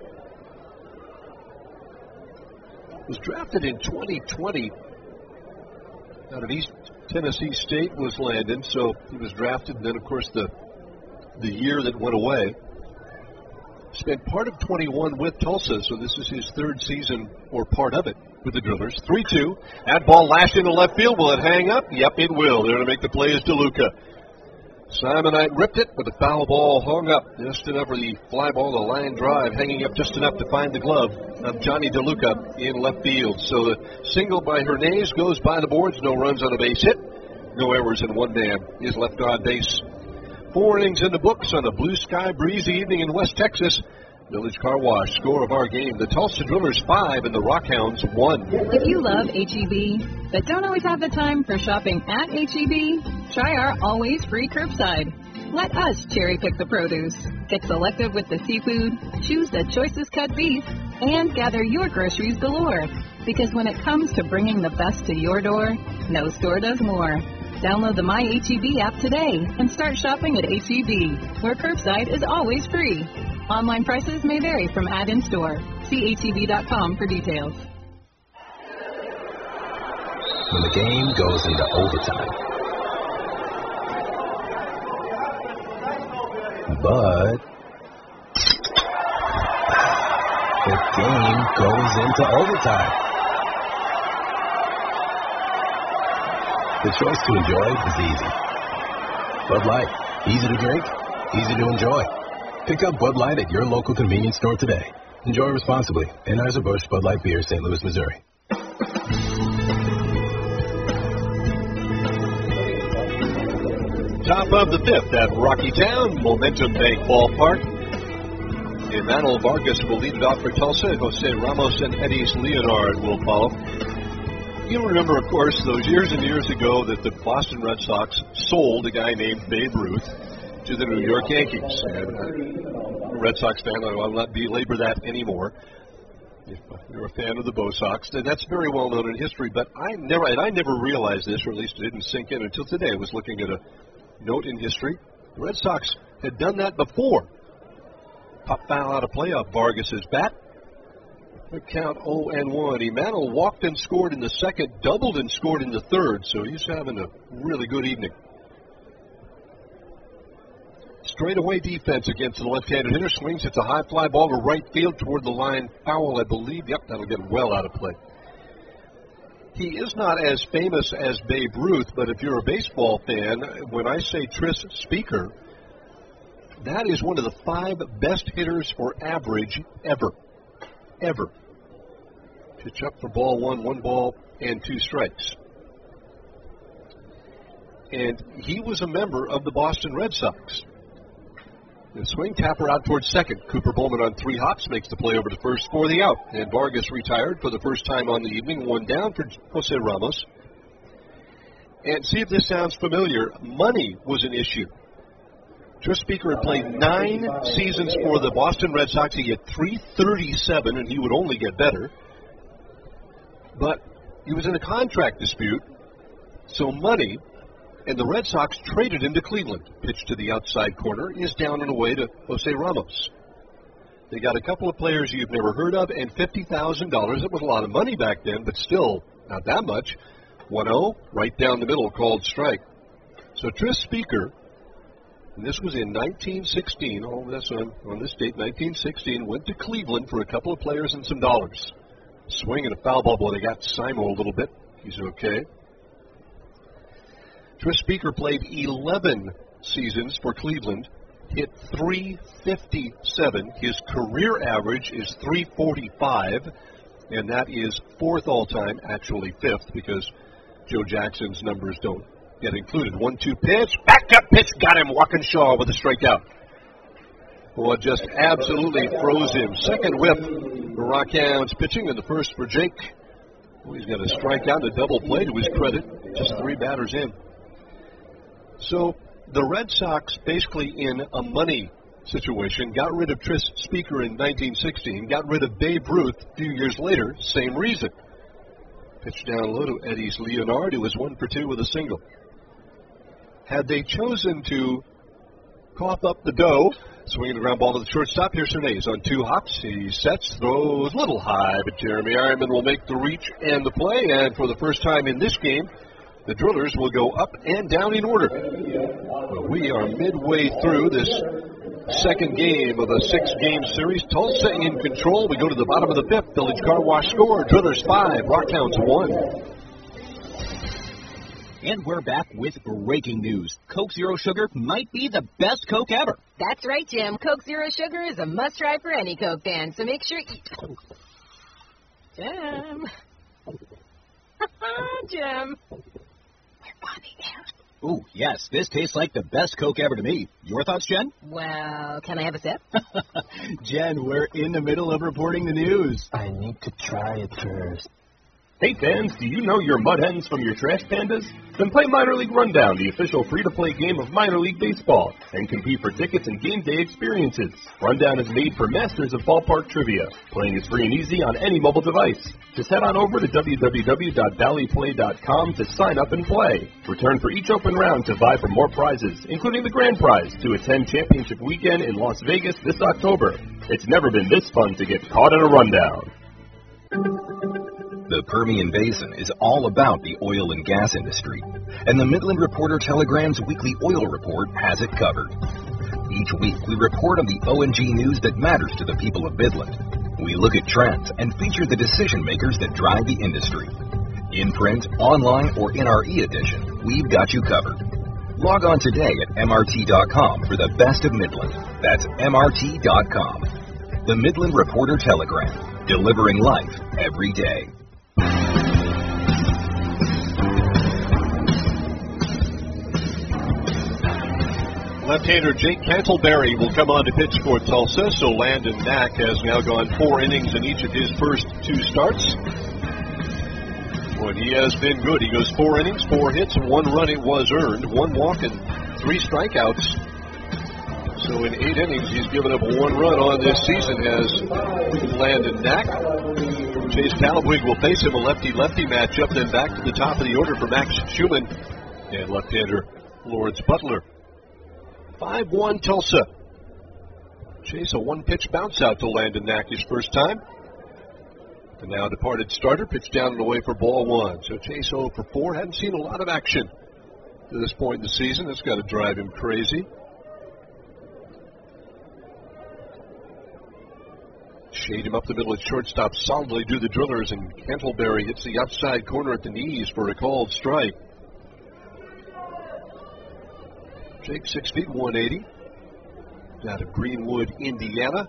Was drafted in twenty twenty out of East Tennessee State was Landon, so he was drafted, and then, of course, the the year that went away. Spent part of twenty-one with Tulsa, so this is his third season, or part of it, with the Drillers. three two. That ball lashed into left field. Will it hang up? Yep, it will. There to make the play is DeLuca. Simonite ripped it, but the foul ball hung up just enough for the fly ball, the line drive, hanging up just enough to find the glove of Johnny DeLuca in left field. So the single by Bernays goes by the boards, no runs on a base hit, no errors, and one man is left on base. Four innings in the books on a blue sky breezy evening in West Texas. Village Car Wash, score of our game. The Tulsa Drillers five and the Rockhounds one. If you love H E B, but don't always have the time for shopping at H E B, try our always free curbside. Let us cherry pick the produce, get selective with the seafood, choose the choicest cut beef, and gather your groceries galore. Because when it comes to bringing the best to your door, no store does more. Download the My H E B app today and start shopping at H E B, where curbside is always free. Online prices may vary from ad-in store. See H E B dot com for details. When the game goes into overtime. But the game goes into overtime. The choice to enjoy is easy. Bud Light, easy to drink, easy to enjoy. Pick up Bud Light at your local convenience store today. Enjoy responsibly. Anheuser-Busch Bud Light Beer, Saint Louis, Missouri. Top of the fifth at Rocky Town, Momentum Bank Ballpark. Emmanuel Vargas will lead it off for Tulsa. Jose Ramos and Eddie Leonard will follow. You remember, of course, those years and years ago that the Boston Red Sox sold a guy named Babe Ruth to the New York Yankees. And uh, a Red Sox fan, I will not belabor that anymore. If you're a fan of the Bo Sox, then that's very well known in history. But I never, and I never realized this, or at least it didn't sink in until today. I was looking at a note in history. The Red Sox had done that before. Pop foul out of play off Vargas's bat. The count oh and one. Emmanuel walked and scored in the second, doubled and scored in the third, so he's having a really good evening. straightaway defense against the left-handed hitter. Swings, it's a high fly ball to right field toward the line. Foul, I believe. Yep, that'll get well out of play. He is not as famous as Babe Ruth, but if you're a baseball fan, when I say Tris Speaker, that is one of the five best hitters for average ever. Ever. Pitch up for ball one, one ball and two strikes. And he was a member of the Boston Red Sox. The swing, tapper out towards second. Cooper Bowman on three hops makes the play over to first for the out. And Vargas retired for the first time on the evening, one down for Jose Ramos. And see if this sounds familiar. Money was an issue. Tris Speaker had played nine seasons for the Boston Red Sox. He had three thirty-seven, and he would only get better. But he was in a contract dispute, so money, and the Red Sox traded him to Cleveland. Pitch to the outside corner is down and away to Jose Ramos. They got a couple of players you've never heard of and fifty thousand dollars. It was a lot of money back then, but still not that much. one oh, right down the middle, called strike. So Tris Speaker, and this was in nineteen sixteen, all this on, on this date, nineteen sixteen, went to Cleveland for a couple of players and some dollars. Swing and a foul ball. Boy, they got Simo a little bit. He's okay. Tris Speaker played eleven seasons for Cleveland, hit three fifty-seven. His career average is three forty-five, and that is fourth all-time, actually fifth, because Joe Jackson's numbers don't get included. one two pitch, back up pitch, got him. Walkinshaw with a strikeout. Well, it just absolutely froze him. Second whip for Rockhounds pitching, and the first for Jake. Well, he's got a strikeout and a double play to his credit. Just three batters in. So the Red Sox, basically in a money situation, got rid of Tris Speaker in nineteen sixteen, got rid of Babe Ruth a few years later, same reason. Pitch down low to Eddie's Leonard, who was one for two with a single. Had they chosen to cough up the dough, swinging the ground ball to the shortstop, here's Cernes on two hops. He sets, throws a little high, but Jeremy Ironman will make the reach and the play, and for the first time in this game, the Drillers will go up and down in order. Well, we are midway through this second game of a six-game series. Tulsa in control. We go to the bottom of the fifth. Village Car Wash score. Drillers five, Rockhounds one. And we're back with breaking news. Coke Zero Sugar might be the best Coke ever. That's right, Jim. Coke Zero Sugar is a must-try for any Coke fan, so make sure you... Jim. Jim. Ooh, yes, this tastes like the best Coke ever to me. Your thoughts, Jen? Well, can I have a sip? Jen, we're in the middle of reporting the news. I need to try it first. Hey fans, do you know your mud hens from your trash pandas? Then play Minor League Rundown, the official free-to-play game of minor league baseball, and compete for tickets and game day experiences. Rundown is made for masters of ballpark trivia. Playing is free and easy on any mobile device. Just head on over to w w w dot valley play dot com to sign up and play. Return for each open round to vie for more prizes, including the grand prize to attend Championship Weekend in Las Vegas this October. It's never been this fun to get caught in a rundown. The Permian Basin is all about the oil and gas industry, and the Midland Reporter Telegram's weekly oil report has it covered. Each week, we report on the O and G news that matters to the people of Midland. We look at trends and feature the decision makers that drive the industry. In print, online, or in our e-edition, we've got you covered. Log on today at m r t dot com for the best of Midland. That's m r t dot com. The Midland Reporter Telegram, delivering life every day. Left-hander Jake Cantleberry will come on to pitch for Tulsa, so Landon Knack has now gone four innings in each of his first two starts. Well, he has been good. He goes four innings, four hits, and one run it was earned, one walk and three strikeouts. So in eight innings, he's given up one run on this season as Landon Knack. Chase Talbwig will face him, a lefty-lefty matchup, then back to the top of the order for Max Schumann and left-hander Lawrence Butler. five one Tulsa. Chase, a one-pitch bounce out to Landon Knack his first time. And now departed starter, pitched down and away for ball one. So Chase oh for four. Hadn't seen a lot of action to this point in the season. That's got to drive him crazy. Shade him up the middle at shortstop. Solidly do the Drillers, and Cantleberry hits the outside corner at the knees for a called strike. Jake, six feet, one eighty. Out of Greenwood, Indiana.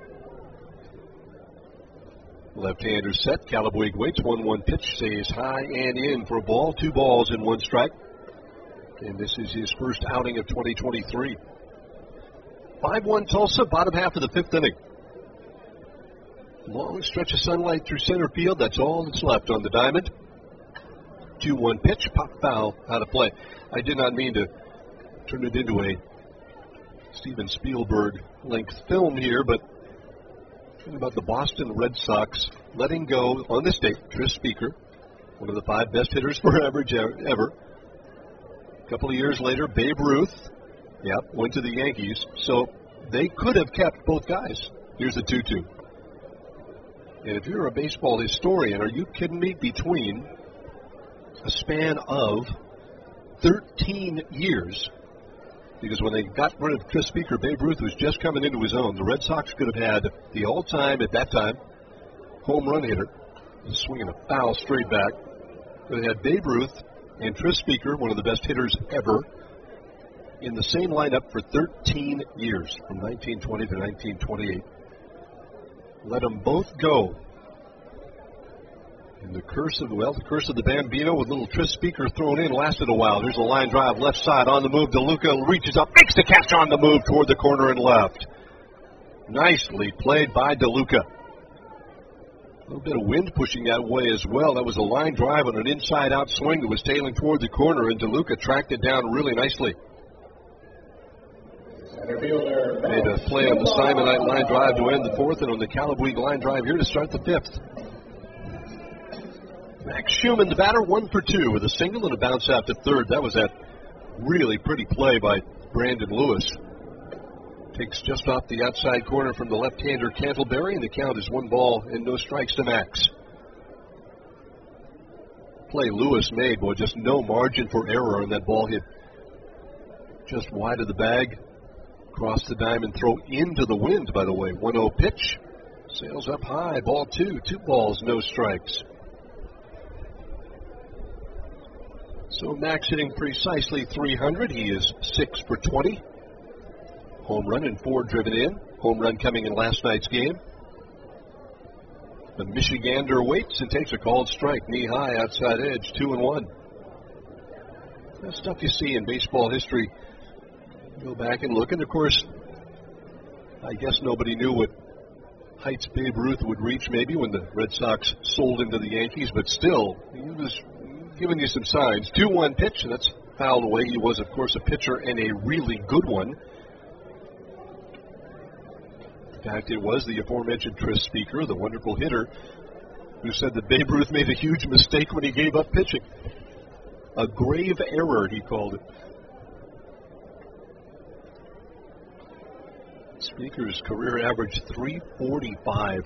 Left-hander set. Calabuig waits. one one pitch. Stays high and in for a ball. Two balls and one strike. And this is his first outing of twenty twenty-three. five one Tulsa, bottom half of the fifth inning. Long stretch of sunlight through center field. That's all that's left on the diamond. two one pitch. Pop foul out of play. I did not mean to turn it into a Steven Spielberg-length film here, but about the Boston Red Sox letting go on this date Tris Speaker, one of the five best hitters for average ever. A couple of years later, Babe Ruth, yep, went to the Yankees, so they could have kept both guys. Here's the two two. And if you're a baseball historian, are you kidding me? Between a span of thirteen years, because when they got rid of Tris Speaker, Babe Ruth was just coming into his own. The Red Sox could have had the all-time, at that time, home run hitter, swinging a foul straight back. They had Babe Ruth and Tris Speaker, one of the best hitters ever, in the same lineup for thirteen years, from nineteen twenty to nineteen twenty-eight. Let them both go. And the curse of, well, the curse of the Bambino with little Tris Speaker thrown in lasted a while. There's a line drive left side on the move. DeLuca reaches up, makes the catch on the move toward the corner and left. Nicely played by DeLuca. A little bit of wind pushing that way as well. That was a line drive on an inside-out swing that was tailing toward the corner, and DeLuca tracked it down really nicely. Made a play on the Simonite line drive to end the fourth, and on the Calabuig line drive here to start the fifth. Max Schumann, the batter, one for two with a single and a bounce out to third. That was that really pretty play by Brandon Lewis. Takes just off the outside corner from the left-hander Cantleberry, and the count is one ball and no strikes to Max. Play Lewis made, boy, just no margin for error on that ball. Hit just wide of the bag. Cross the diamond, throw into the wind, by the way. one oh pitch. Sails up high, ball two. Two balls, no strikes. So Max hitting precisely three hundred. He is six for twenty. Home run and four driven in. Home run coming in last night's game. The Michigander waits and takes a called strike. Knee high, outside edge, two and one. That's stuff you see in baseball history. Go back and look, and of course, I guess nobody knew what heights Babe Ruth would reach maybe when the Red Sox sold him to the Yankees, but still, he was giving you some signs. two one pitch, and that's fouled away. He was, of course, a pitcher and a really good one. In fact, it was the aforementioned Tris Speaker, the wonderful hitter, who said that Babe Ruth made a huge mistake when he gave up pitching. A grave error, he called it. Speaker's career average three forty-five.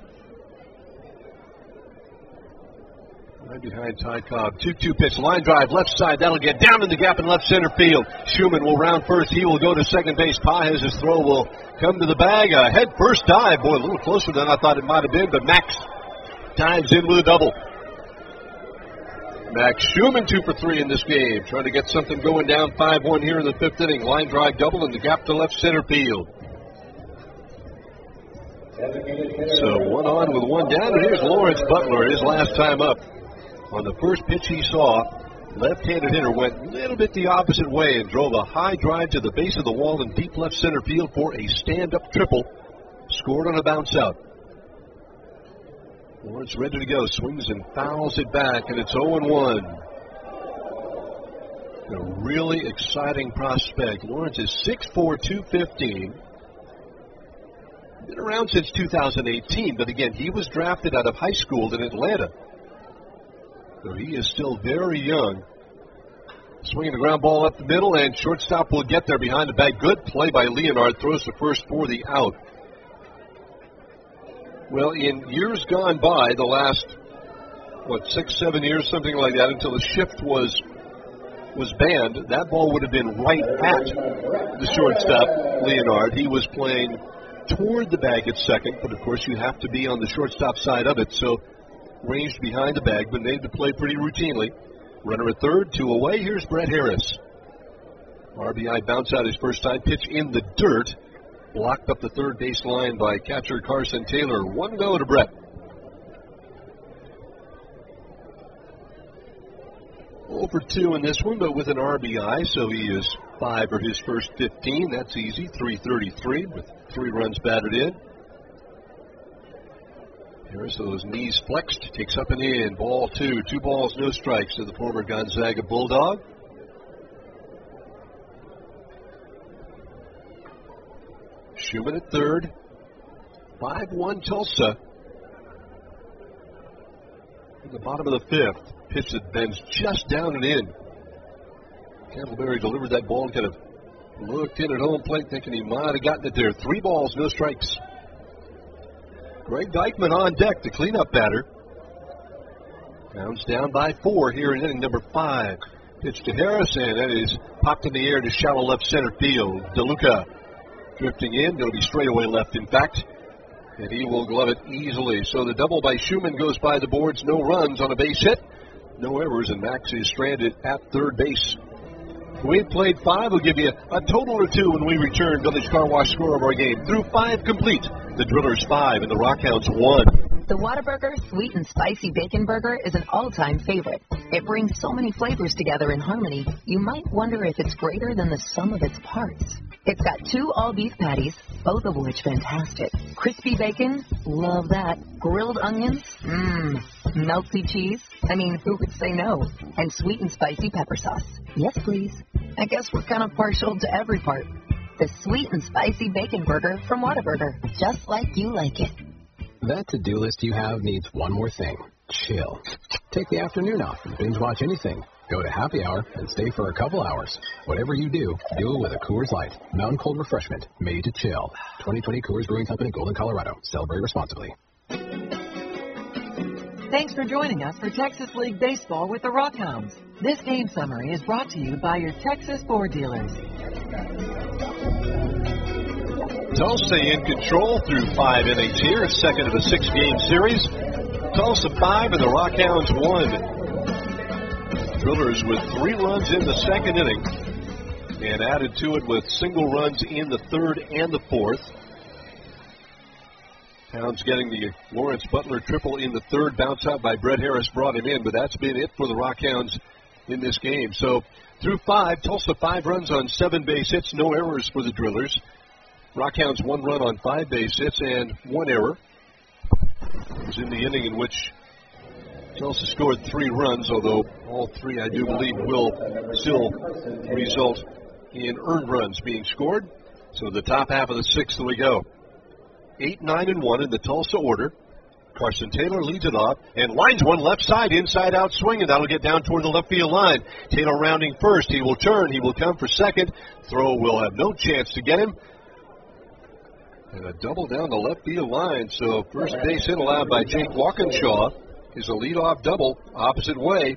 Right behind Ty Cobb. two two pitch, line drive, left side. That'll get down in the gap in left center field. Schumann will round first. He will go to second base. Pages' throw will come to the bag. A head first dive. Boy, a little closer than I thought it might have been, but Max dives in with a double. Max Schumann two for three in this game. Trying to get something going down five one here in the fifth inning. Line drive double in the gap to left center field. So one on with one down, and here's Lawrence Butler, his last time up. On the first pitch he saw, left-handed hitter went a little bit the opposite way and drove a high drive to the base of the wall in deep left center field for a stand-up triple. Scored on a bounce out. Lawrence ready to go, swings and fouls it back, and it's oh and one. A really exciting prospect. Lawrence is six four, two fifteen. Been around since two thousand eighteen, but again, he was drafted out of high school in Atlanta. So he is still very young. Swinging the ground ball up the middle, and shortstop will get there behind the bag. Good play by Leonard, throws the first for the out. Well, in years gone by, the last, what, six, seven years, something like that, until the shift was was banned, that ball would have been right at the shortstop, Leonard. He was playing toward the bag at second, but of course you have to be on the shortstop side of it, so ranged behind the bag, but made the play pretty routinely. Runner at third, two away. Here's Brett Harris. R B I bounce out his first time, pitch in the dirt, blocked up the third base line by catcher Carson Taylor. One go to Brett. Over two in this one, but with an R B I, so he is five for his first fifteen. That's easy, three thirty-three with three runs batted in. Here's those knees flexed, takes up and in, ball two, two balls, no strikes to the former Gonzaga Bulldog. Schumann at third, five one Tulsa. In the bottom of the fifth, pitch that bends just down and in. Candleberry delivered that ball and kind of looked in at home plate thinking he might have gotten it there. Three balls, no strikes. Greg Dykman on deck, the cleanup batter. Pounds down by four here in inning number five. Pitch to Harrison. That is popped in the air to shallow left center field. DeLuca drifting in. Going to be straightaway left, in fact. And he will glove it easily. So the double by Schumann goes by the boards. No runs on a base hit. No errors, and Max is stranded at third base. We've played five. We'll give you a total or two when we return. Village Car Wash score of our game. Through five complete. The Drillers five and the Rockhounds one. The Whataburger Sweet and Spicy Bacon Burger is an all-time favorite. It brings so many flavors together in harmony, you might wonder if it's greater than the sum of its parts. It's got two all-beef patties, both of which fantastic. Crispy bacon, love that. Grilled onions, mmm. Melty cheese, I mean, who could say no? And sweet and spicy pepper sauce. Yes, please. I guess we're kind of partial to every part. The Sweet and Spicy Bacon Burger from Whataburger, just like you like it. That to-do list you have needs one more thing. Chill. Take the afternoon off and binge watch anything. Go to happy hour and stay for a couple hours. Whatever you do, do it with a Coors Light. Mountain cold refreshment made to chill. twenty twenty Coors Brewing Company, Golden, Colorado. Celebrate responsibly. Thanks for joining us for Texas League Baseball with the Rockhounds. This game summary is brought to you by your Texas Ford dealers. Tulsa in control through five innings here, second of a six-game series. Tulsa five and the Rockhounds one. Drillers with three runs in the second inning and added to it with single runs in the third and the fourth. Hounds getting the Lawrence Butler triple in the third. Bounce out by Brett Harris brought him in, but that's been it for the Rockhounds in this game. So through five, Tulsa five runs on seven base hits, no errors for the Drillers. Rockhounds one run on five base hits and one error. It was in the inning in which Tulsa scored three runs, although all three, I do believe, will still result in earned runs being scored. So the top half of the sixth we go. Eight, nine, and one in the Tulsa order. Carson Taylor leads it off and lines one left side, inside out swing, and that'll get down toward the left field line. Taylor rounding first. He will turn. He will come for second. Throw will have no chance to get him. And a double down the left field line. So first base hit allowed by Jake Walkinshaw is a leadoff double opposite way.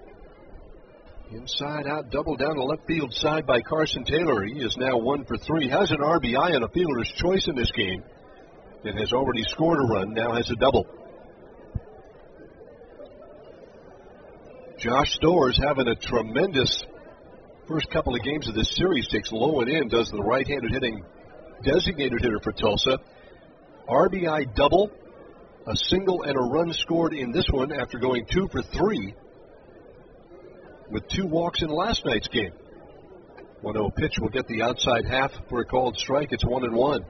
Inside out double down the left field side by Carson Taylor. He is now one for three. Has an R B I and a fielder's choice in this game. And has already scored a run, now has a double. Josh Storrs having a tremendous first couple of games of this series. Takes low and in, does the right-handed hitting designated hitter for Tulsa. R B I double, a single and a run scored in this one after going two for three with two walks in last night's game. one oh pitch will get the outside half for a called strike. It's one and one.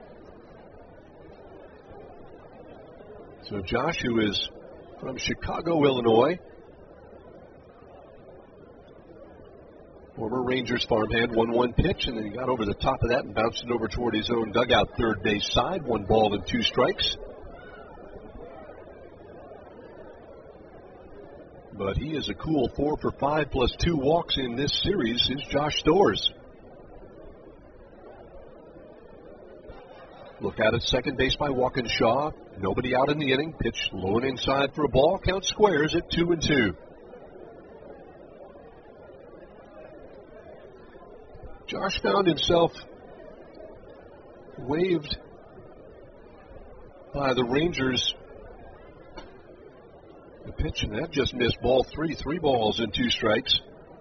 So Josh, who is from Chicago, Illinois, former Rangers farmhand, one one pitch, and then he got over the top of that and bounced it over toward his own dugout third base side. One ball and two strikes. But he is a cool four for five plus two walks in this series is Josh Storrs. Look out at second base by Walkinshaw. Nobody out in the inning. Pitch low and inside for a ball. Count squares at two and two. Josh found himself waved by the Rangers. The pitch, and that just missed ball three. Three balls and two strikes.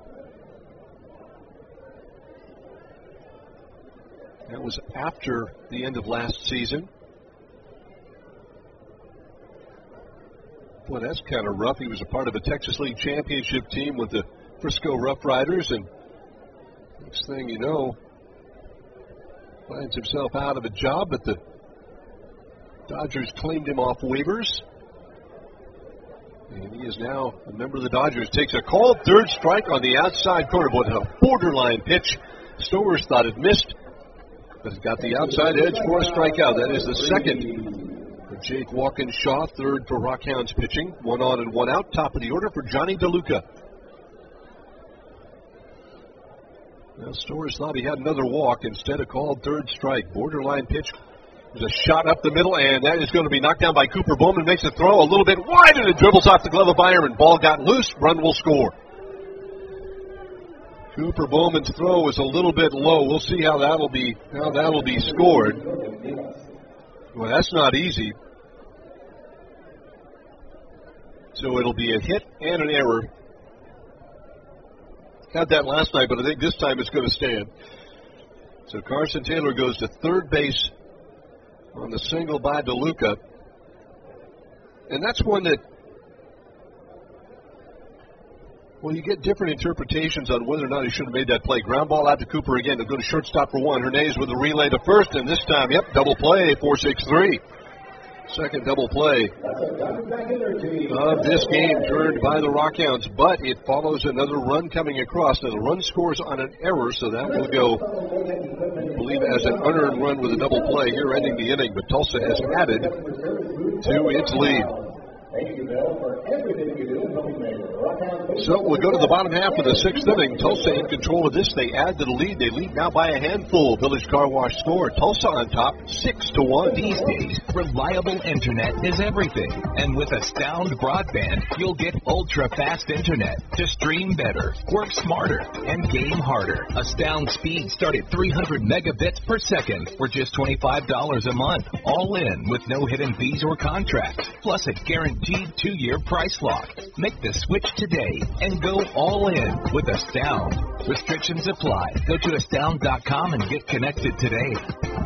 That was after the end of last season. Boy, that's kind of rough. He was a part of a Texas League championship team with the Frisco Rough Riders, and next thing you know, finds himself out of a job, but the Dodgers claimed him off waivers. And he is now a member of the Dodgers. Takes a called third strike on the outside corner. Boy, a borderline pitch. Stowers thought it missed, but it got the outside edge for a strikeout. That is the second for Jake Walkinshaw. Third for Rockhounds pitching. One on and one out. Top of the order for Johnny DeLuca. Well, Stowers thought he had another walk. Instead, a called third strike. Borderline pitch. There's a shot up the middle, and that is going to be knocked down by Cooper Bowman. Makes a throw a little bit wide, and it dribbles off the glove of Byron. Ball got loose. Run will score. Cooper Bowman's throw was a little bit low. We'll see how that'll be how that'll be scored. Well, that's not easy. So it'll be a hit and an error. Had that last night, but I think this time it's going to stand. So Carson Taylor goes to third base on the single by DeLuca. And that's one that, well, you get different interpretations on whether or not he should have made that play. Ground ball out to Cooper again. They'll go to shortstop for one. Hernandez with a relay to first, and this time, yep, double play, four six three. Second double play of this game turned by the Rockhounds, but it follows another run coming across. Now the run scores on an error, so that will go, I believe, as an unearned run with a double play here ending the inning, but Tulsa has added to its lead. Thank you, Bill, for everything you do in helping make it. So we'll go to the bottom half of the sixth inning. Tulsa in control of this. They add to the lead. They lead now by a handful. Village Car Wash score. Tulsa on top, six to one. These days, reliable internet is everything. And with Astound Broadband, you'll get ultra-fast internet to stream better, work smarter, and game harder. Astound speeds start at three hundred megabits per second for just twenty-five dollars a month. All in with no hidden fees or contracts. Plus a guaranteed two-year price lock. Make the switch today and go all in with Astound. Restrictions apply. Go to astound dot com and get connected today.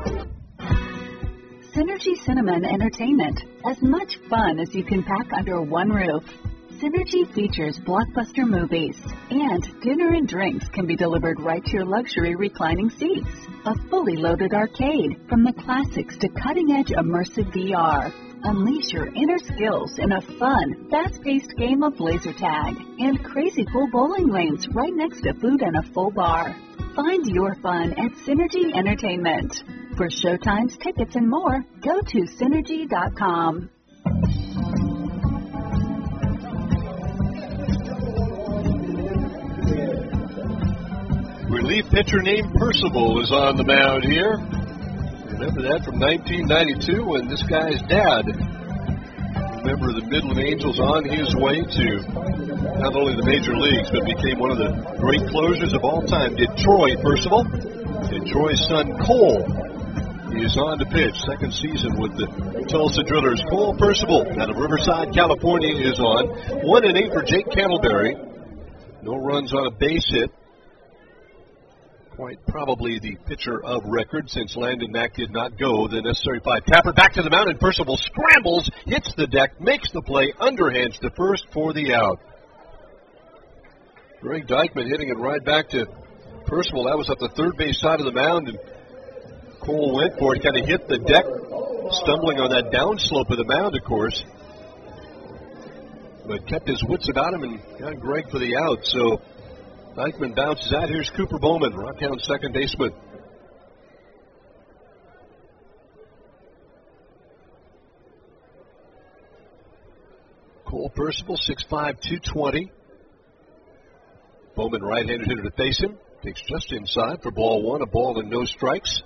Synergy Cinema and Entertainment. As much fun as you can pack under one roof. Synergy features blockbuster movies, and dinner and drinks can be delivered right to your luxury reclining seats. A fully loaded arcade, from the classics to cutting-edge immersive V R. Unleash your inner skills in a fun, fast-paced game of laser tag, and crazy cool bowling lanes right next to food and a full bar. Find your fun at Synergy Entertainment. For showtimes, tickets, and more, go to synergy dot com. Relief pitcher named Percival is on the mound here. Remember that from nineteen ninety-two when this guy's dad, a member of the Midland Angels, on his way to not only the major leagues, but became one of the great closers of all time, did Troy Percival. And Troy's son Cole is on to pitch. Second season with the Tulsa Drillers. Cole Percival out of Riverside, California is on. One inning for Jake Candleberry. No runs on a base hit. Quite probably the pitcher of record since Landon Mack did not go the necessary five. Tapper back to the mound, and Percival scrambles, hits the deck, makes the play, underhands to first for the out. Greg Dykman hitting it right back to Percival. That was up the third base side of the mound, and Cole went for it, kind of hit the deck, stumbling on that downslope of the mound, of course. But kept his wits about him and got Greg for the out, so Dykman bounces out. Here's Cooper Bowman, Rockhound second baseman. Cole Percival, six five, two twenty. Bowman, right-handed hitter to face him. Takes just inside for ball one, a ball and no strikes.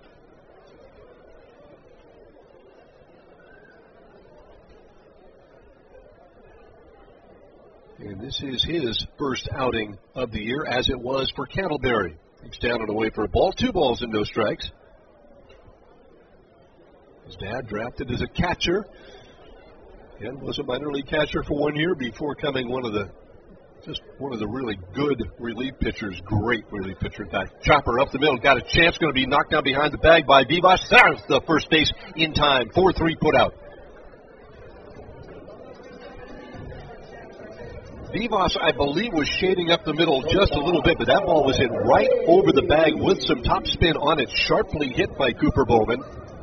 And this is his first outing of the year, as it was for Candleberry. He's down and away for a ball. Two balls and no strikes. His dad drafted as a catcher and was a minor league catcher for one year before coming one of the just one of the really good relief pitchers. Great relief pitcher. In fact, chopper up the middle, got a chance, going to be knocked down behind the bag by Vivas. There's the first base in time. four three put out. Vivas, I believe, was shading up the middle just a little bit, but that ball was hit right over the bag with some topspin on it, sharply hit by Cooper Bowman.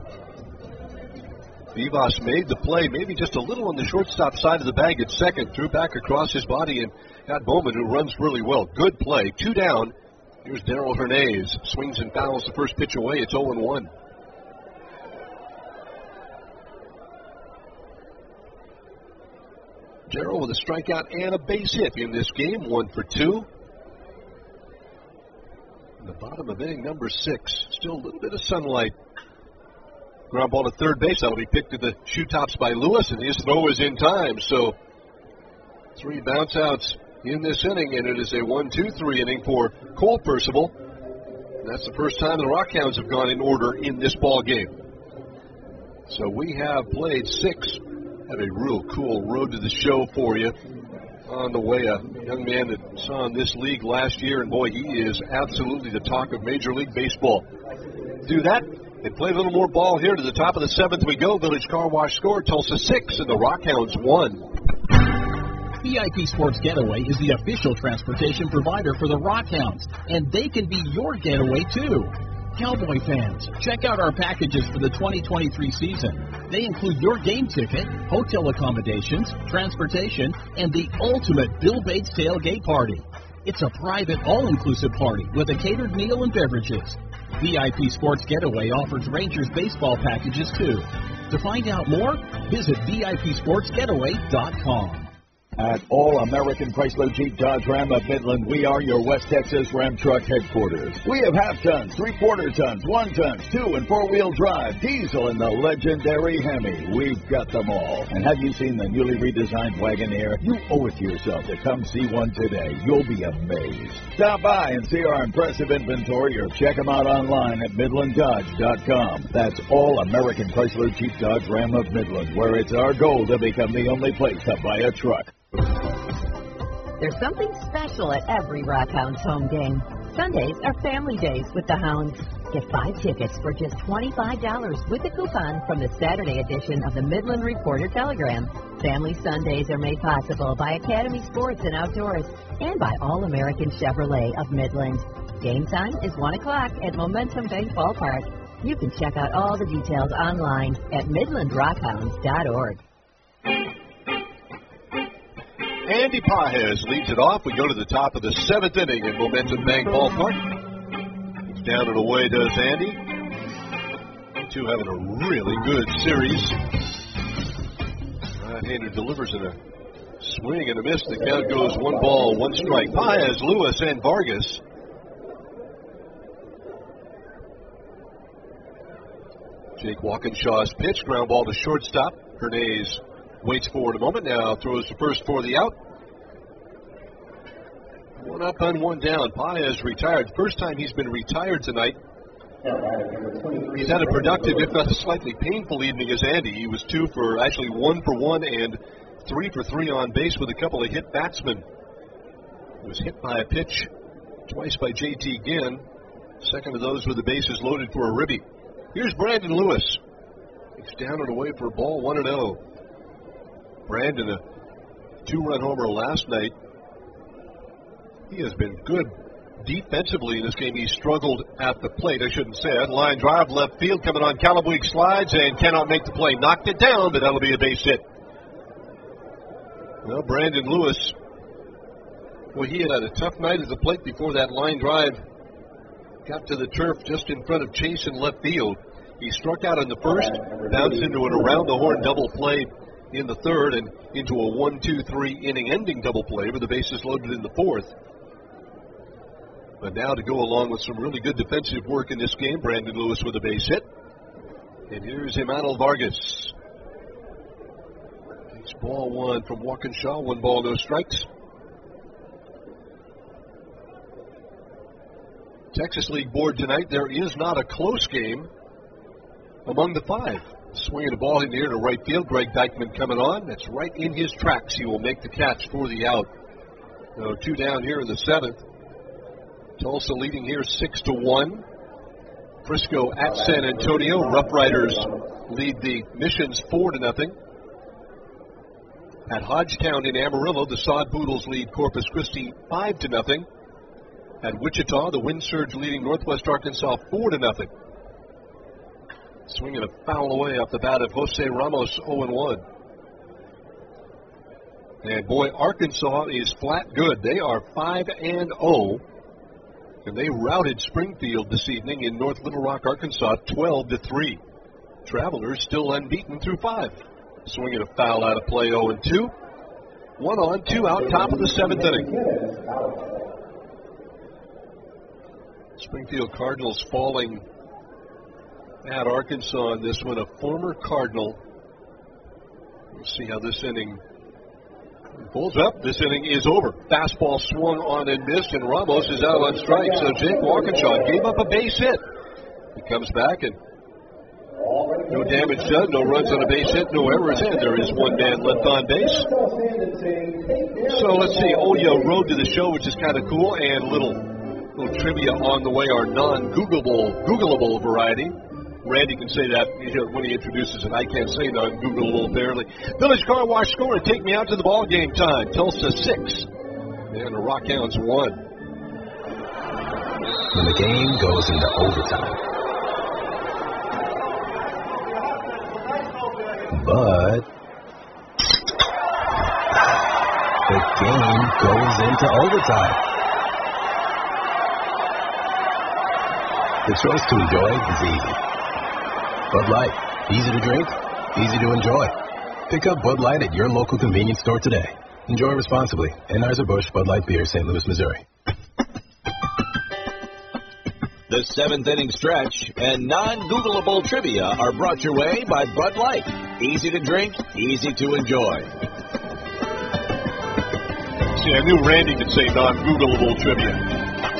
Vivas made the play, maybe just a little on the shortstop side of the bag at second, threw back across his body and got Bowman, who runs really well. Good play. Two down. Here's Darrell Hernandez. Swings and fouls the first pitch away. It's oh and one. Darrell with a strikeout and a base hit in this game. One for two. In the bottom of inning number six. Still a little bit of sunlight. Ground ball to third base. That'll be picked to the shoe tops by Lewis, and his throw is in time. So three bounce outs in this inning, and it is a one two three inning for Cole Percival. And that's the first time the Rockhounds have gone in order in this ball game. So we have played six. Have a real cool road to the show for you. On the way, a young man that saw in this league last year, and boy, he is absolutely the talk of Major League Baseball. Do that and play a little more ball here. To the top of the seventh we go. Village Car Wash score, Tulsa six, and the Rockhounds one. V I P Sports Getaway is the official transportation provider for the Rockhounds, and they can be your getaway too. Cowboy fans, check out our packages for the twenty twenty-three season. They include your game ticket, hotel accommodations, transportation, and the ultimate Bill Bates tailgate party. It's a private, all-inclusive party with a catered meal and beverages. V I P Sports Getaway offers Rangers baseball packages too. To find out more, visit V I P sports getaway dot com. At All American Chrysler Jeep Dodge Ram of Midland, we are your West Texas Ram Truck headquarters. We have half tons, three quarter tons, one tons, two and four wheel drive, diesel, and the legendary Hemi. We've got them all. And have you seen the newly redesigned Wagoneer? You owe it to yourself to come see one today. You'll be amazed. Stop by and see our impressive inventory, or check them out online at midland dodge dot com. That's All American Chrysler Jeep Dodge Ram of Midland, where it's our goal to become the only place to buy a truck. There's something special at every Rockhounds home game. Sundays are family days with the Hounds. Get five tickets for just twenty-five dollars with a coupon from the Saturday edition of the Midland Reporter Telegram. Family Sundays are made possible by Academy Sports and Outdoors and by All American Chevrolet of Midland. Game time is one o'clock at Momentum Bank Ballpark. You can check out all the details online at midland rockhounds dot org. Andy Pajes leads it off. We go to the top of the seventh inning at Momentum Bank Ballpark. It's down and away, does Andy. You two having a really good series. Right-hander delivers in a swing and a miss. The count goes one ball, one strike. Pajes, Lewis, and Vargas. Jake Walkinshaw's pitch, ground ball to shortstop. Hernandez waits for it a moment, now throws the first for the out. One up and one down. Pajes retired. First time he's been retired tonight. He's had a productive, if not a slightly painful evening as Andy. He was two for, actually one for one and three for three on base with a couple of hit batsmen. He was hit by a pitch twice by J T Ginn. Second of those with the bases loaded for a ribby. Here's Brandon Lewis. He's down and away for a ball, one and oh. Brandon, a two-run homer last night. He has been good defensively in this game. He struggled at the plate. I shouldn't say it. Line drive, left field, coming on. Calabuig slides and cannot make the play. Knocked it down, but that'll be a base hit. Well, Brandon Lewis, well, he had had a tough night at the plate before that line drive got to the turf just in front of Chase in left field. He struck out in the first, bounced into an around-the-horn double play in the third, and into a one two three inning-ending double play with the bases loaded in the fourth. But now to go along with some really good defensive work in this game, Brandon Lewis with a base hit. And here's Emmanuel Vargas. It's ball one from Walkinshaw, one ball, no strikes. Texas League board tonight, there is not a close game among the five. Swinging the ball in the air to right field. Greg Dykman coming on. That's right in his tracks. He will make the catch for the out. So two down here in the seventh. Tulsa leading here six to one. Frisco at San Antonio. Rough Riders lead the Missions four to nothing. At Hodgetown in Amarillo, the Sod Poodles lead Corpus Christi five to nothing. At Wichita, the Wind Surge leading Northwest Arkansas four to nothing. Swinging a foul away off the bat of Jose Ramos, oh and one. And boy, Arkansas is flat good. They are five and oh. And they routed Springfield this evening in North Little Rock, Arkansas, twelve to three. Travelers still unbeaten through five. Swinging a foul out of play, oh and two. One on, two out, top of the seventh inning. Springfield Cardinals falling at Arkansas in this one. A former Cardinal. We'll see how this inning pulls up. This inning is over. Fastball swung on and missed, and Ramos is out on strike. So Jake Walkinshaw gave up a base hit. He comes back, and no damage done, no runs on a base hit, no errors, and there is one man left on base. So let's see. Oyo Road to the Show, which is kind of cool, and a little, little trivia on the way, our non-Googleable, Googleable variety. Randy can say that when he introduces it. I can't say non-Googleable, apparently. Village Car Wash score and take me out to the ball game time. Tulsa six, and the Rockhounds one. When the game goes into overtime. But the game goes into overtime. The choice to enjoy is easy. Bud Light, easy to drink, easy to enjoy. Pick up Bud Light at your local convenience store today. Enjoy responsibly. Anheuser-Busch Bud Light Beer, Saint Louis, Missouri. The seventh inning stretch and non-Googleable trivia are brought your way by Bud Light. Easy to drink, easy to enjoy. See, I knew Randy could say non-Googleable trivia.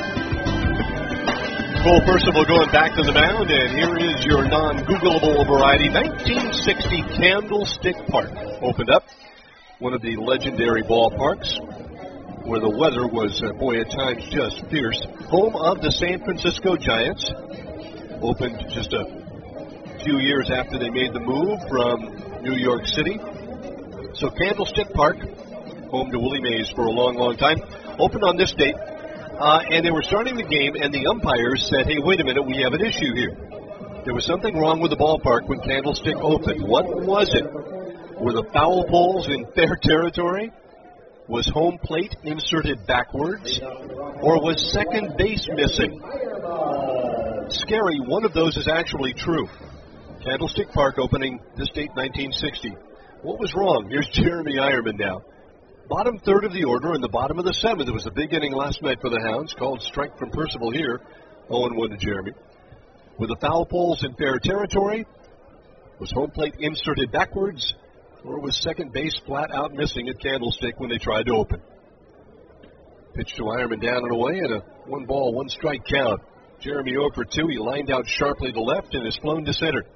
Cole Percival going back to the mound, and here is your non-Googleable variety. nineteen sixty Candlestick Park opened up, one of the legendary ballparks where the weather was, uh, boy, at times just fierce. Home of the San Francisco Giants. Opened just a few years after they made the move from New York City. So Candlestick Park, home to Willie Mays for a long, long time, opened on this date. Uh, and they were starting the game, and the umpires said, hey, wait a minute, we have an issue here. There was something wrong with the ballpark when Candlestick opened. What was it? Were the foul poles in fair territory? Was home plate inserted backwards? Or was second base missing? Scary, one of those is actually true. Candlestick Park opening this date, nineteen sixty. What was wrong? Here's Jeremy Ironman now. Bottom third of the order in the bottom of the seventh. It was a big inning last night for the Hounds, called strike from Percival here. oh and one to Jeremy. With the foul poles in fair territory, was home plate inserted backwards, or was second base flat out missing at Candlestick when they tried to open? Pitch to Ironman down and away, and a one ball, one strike count. Jeremy oh for two. He lined out sharply to left and is flown to center.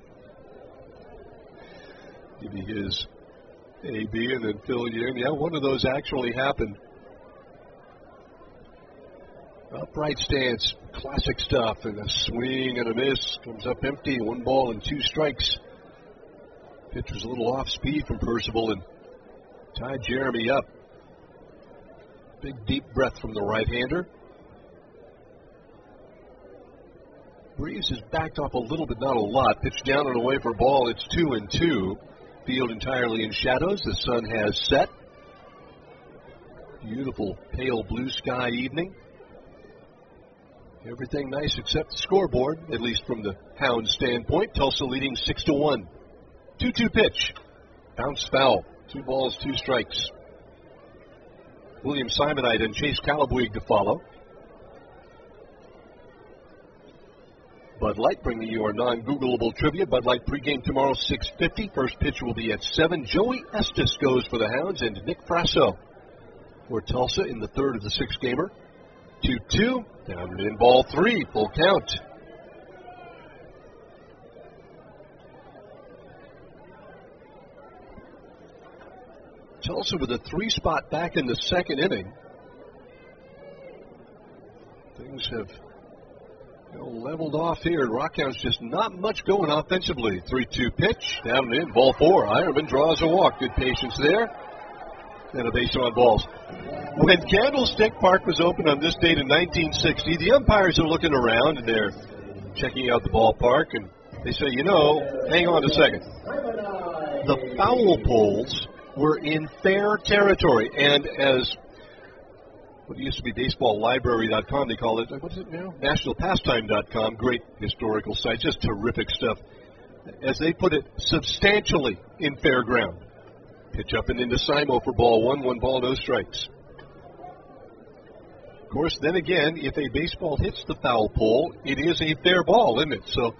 Give me his A B and then fill you in. Yeah, one of those actually happened. Upright stance, classic stuff, and a swing and a miss. Comes up empty, one ball and two strikes. Pitch was a little off speed from Percival and tied Jeremy up. Big deep breath from the right-hander. Breeze has backed off a little bit, not a lot. Pitch down and away for ball. It's two and two. Field entirely in shadows. The sun has set. Beautiful pale blue sky evening. Everything nice except the scoreboard, at least from the Hounds standpoint. Tulsa leading six to one. two two pitch. Bounce foul. Two balls, two strikes. William Simonite and Chase Calabuig to follow. Bud Light bringing you our non-Googleable trivia. Bud Light pregame tomorrow, six fifty. First pitch will be at seven. Joey Estes goes for the Hounds, and Nick Frasso for Tulsa in the third of the six-gamer. two two. Down and in ball three. Full count. Tulsa with a three-spot back in the second inning. Things have you know, leveled off here. Rockhounds just not much going offensively. three two pitch, down and in, ball four. Ironman draws a walk. Good patience there. And a base on balls. When Candlestick Park was opened on this date in nineteen sixty, the umpires are looking around and they're checking out the ballpark, and they say, you know, hang on a second. The foul poles were in fair territory, and as what used to be baseball library dot com, they call it, what's it now? national pastime dot com, great historical site, just terrific stuff. As they put it, substantially in fair ground. Pitch up and into Simo for ball one, one ball, no strikes. Of course, then again, if a baseball hits the foul pole, it is a fair ball, isn't it? So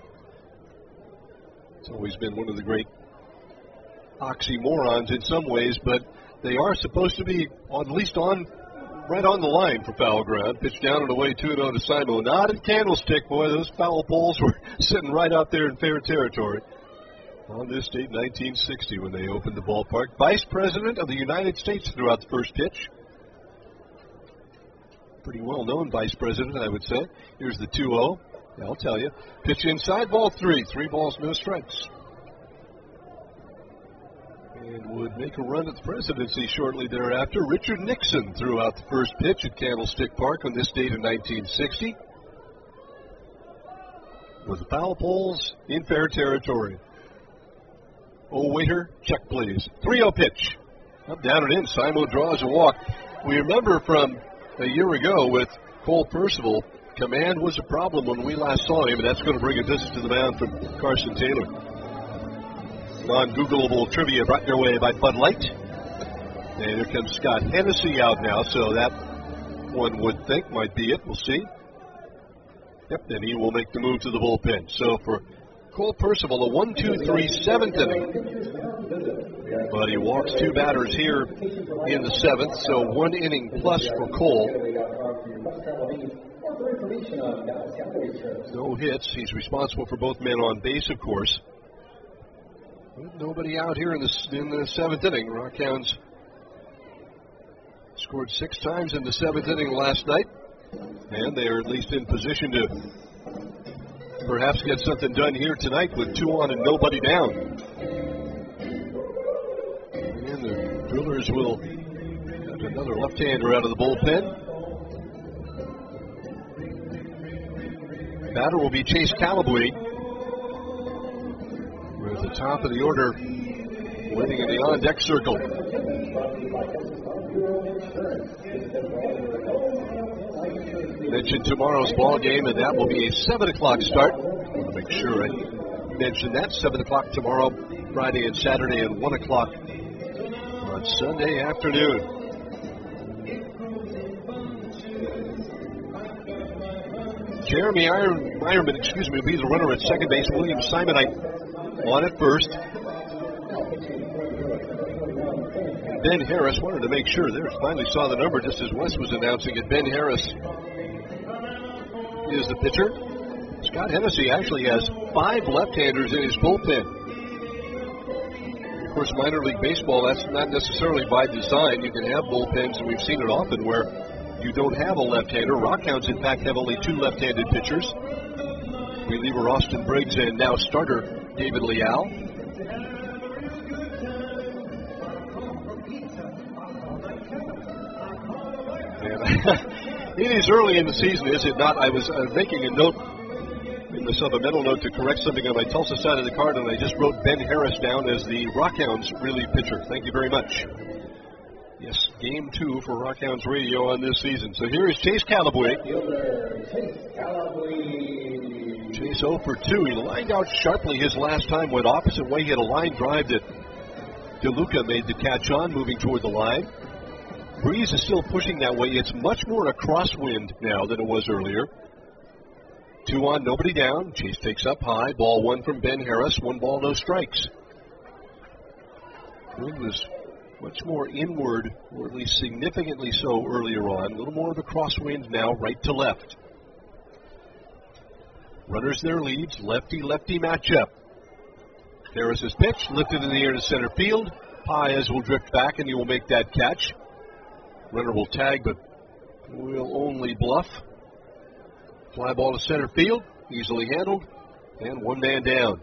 it's always been one of the great oxymorons in some ways, but they are supposed to be on, at least on right on the line for foul ground. Pitch down and away, two and oh to Simo. Not at Candlestick, boy. Those foul poles were sitting right out there in fair territory. On this date, nineteen sixty, when they opened the ballpark. Vice President of the United States threw out the first pitch. Pretty well-known Vice President, I would say. Here's the two oh. Yeah, I'll tell you. Pitch inside, ball three. Three balls, no strikes. And would make a run at the presidency shortly thereafter. Richard Nixon threw out the first pitch at Candlestick Park on this date in nineteen sixty. With the foul poles in fair territory. Oh, waiter, check please. three oh pitch. Up, down, and in. Simo draws a walk. We remember from a year ago with Cole Percival, command was a problem when we last saw him, and that's going to bring a visit to the mound from Carson Taylor. Non-Googleable trivia brought your way by Bud Light. And here comes Scott Hennessy out now, so that one would think might be it. We'll see. Yep, then he will make the move to the bullpen. So for Cole Percival, a one two three seventh inning. But he walks two batters here in the seventh, so one inning plus for Cole. No hits. He's responsible for both men on base, of course. But nobody out here in the, in the seventh inning. Rockhounds scored six times in the seventh inning last night, and they are at least in position to perhaps get something done here tonight with two on and nobody down. And the Drillers will get another left-hander out of the bullpen. Batter will be Chase Callaway. We're at the top of the order, waiting in the on-deck circle. Mentioned tomorrow's ball game, and that will be a seven o'clock start. I want to make sure I mention that. seven o'clock tomorrow, Friday and Saturday, and one o'clock on Sunday afternoon. Jeremy Iron, Ironman, excuse me, will be the runner at second base. William Simonite on at first. Ben Harris wanted to make sure there. Finally saw the number just as Wes was announcing it. Ben Harris is the pitcher. Scott Hennessy actually has five left-handers in his bullpen. Of course, minor league baseball, that's not necessarily by design. You can have bullpens, and we've seen it often where you don't have a left-hander. Rockhounds, in fact, have only two left-handed pitchers. Reliever Austin Briggs and now starter David Leal. It is early in the season, is it not? I was uh, making a note in the supplemental note to correct something on my Tulsa side of the card, and I just wrote Ben Harris down as the Rockhounds relief pitcher. Thank you very much. Yes, game two for Rockhounds Radio on this season. So here is Chase Callaway. Chase oh for two. He lined out sharply his last time, went opposite way. He had a line drive that DeLuca made the catch on, moving toward the line. Breeze is still pushing that way. It's much more a crosswind now than it was earlier. Two on, nobody down. Chase takes up high. Ball one from Ben Harris. One ball, no strikes. Wind was much more inward, or at least significantly so earlier on. A little more of a crosswind now, right to left. Runners their leads. Lefty-lefty matchup. Harris's pitch lifted in the air to center field. Paez will drift back, and he will make that catch. Runner will tag, but will only bluff. Fly ball to center field, easily handled, and one man down.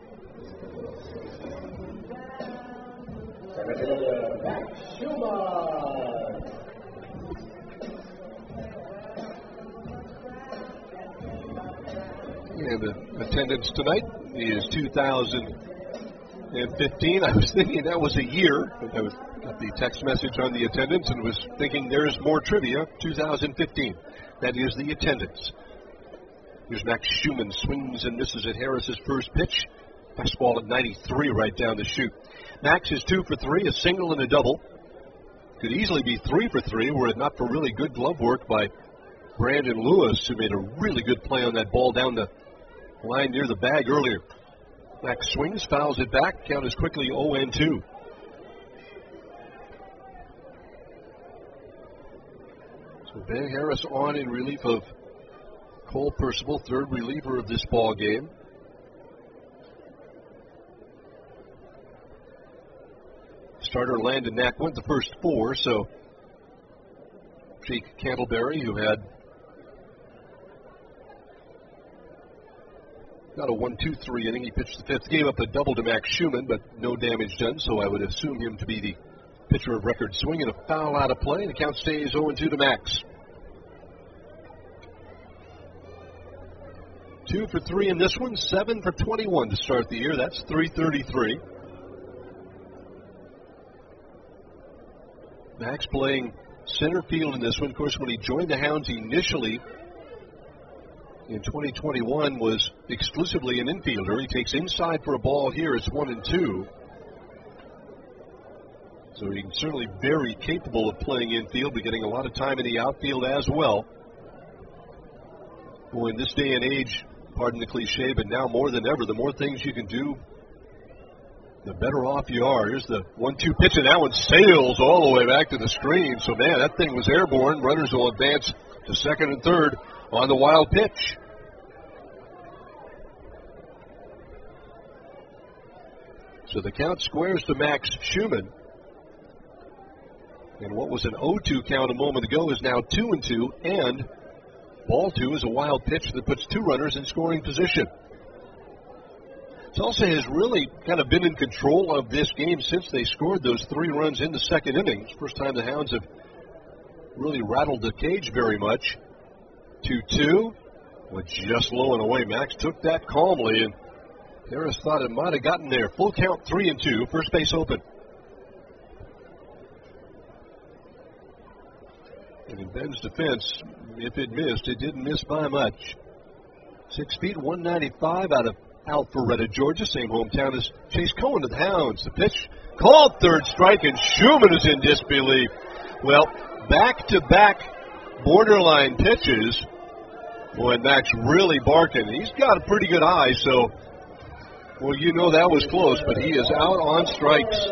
And the attendance tonight is two thousand fifteen. I was thinking that was a year. I was, got the text message on the attendance and was thinking there's more trivia. two thousand fifteen. That is the attendance. Here's Max Schumann, swings and misses at Harris's first pitch. Fastball at ninety-three right down the chute. Max is two for three, a single and a double. Could easily be three for three were it not for really good glove work by Brandon Lewis, who made a really good play on that ball down the line near the bag earlier. Max swings, fouls it back. Count is quickly oh and two. So Ben Harris on in relief of Cole Percival, third reliever of this ball game. Starter Landon Knack went the first four, so Jake Cantleberry, who had got a one two three inning. He pitched the fifth, gave up a double to Max Schumann, but no damage done, so I would assume him to be the pitcher of record. Swing and a foul out of play, and the count stays oh and two to Max. Two for three in this one, seven for twenty-one to start the year. That's three thirty-three. Max playing center field in this one. Of course, when he joined the Hounds initially in twenty twenty-one, was exclusively an infielder. He takes inside for a ball here. It's one and two. So he's certainly very capable of playing infield, but getting a lot of time in the outfield as well. Well, in this day and age, pardon the cliche, but now more than ever, the more things you can do, the better off you are. Here's the one two pitch, and that one sails all the way back to the screen. So, man, that thing was airborne. Runners will advance to second and third on the wild pitch. So the count squares to Max Schumann. And what was an oh two count a moment ago is now two and two, and ball two is a wild pitch that puts two runners in scoring position. Tulsa has really kind of been in control of this game since they scored those three runs in the second innings. First time the Hounds have really rattled the cage very much. two two, with just low and away. Max took that calmly, and Harris thought it might have gotten there. Full count, three and two, first base open. And in Ben's defense, if it missed, it didn't miss by much. Six feet, one ninety-five out of Alpharetta, Georgia, same hometown as Chase Cohen of the Hounds. The pitch called third strike, and Schumann is in disbelief. Well, back-to-back borderline pitches. Boy, Max really barking. He's got a pretty good eye, so, well, you know that was close, but he is out on strikes.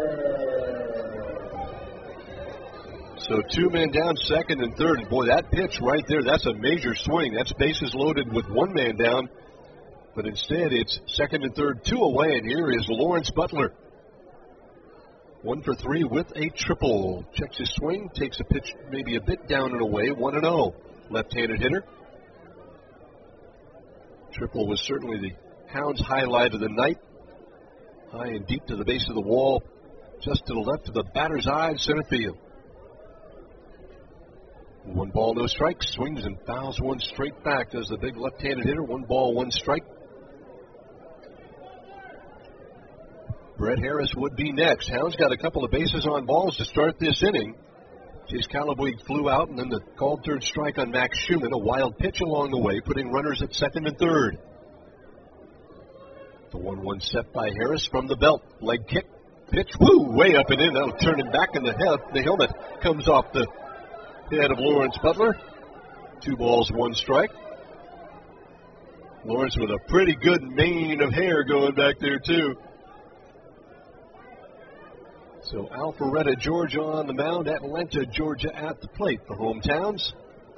So two men down, second and third. And boy, that pitch right there, that's a major swing. That's bases loaded with one man down. But instead, it's second and third, two away, and here is Lawrence Butler. One for three with a triple. Checks his swing, takes a pitch maybe a bit down and away, one and oh. Left-handed hitter. Triple was certainly the Hounds' highlight of the night. High and deep to the base of the wall, just to the left of the batter's eye in center field. One ball, no strike. Swings and fouls one straight back. Does the big left-handed hitter. One ball, one strike. Brett Harris would be next. Hounds got a couple of bases on balls to start this inning. Chase Callaway flew out, and then the called third strike on Max Schumann. A wild pitch along the way, putting runners at second and third. The one one set by Harris from the belt. Leg kick. Pitch, woo, way up and in. That'll turn him back in the head. The helmet comes off the head of Lawrence Butler. Two balls, one strike. Lawrence with a pretty good mane of hair going back there, too. So Alpharetta, Georgia on the mound. Atlanta, Georgia at the plate. The hometowns.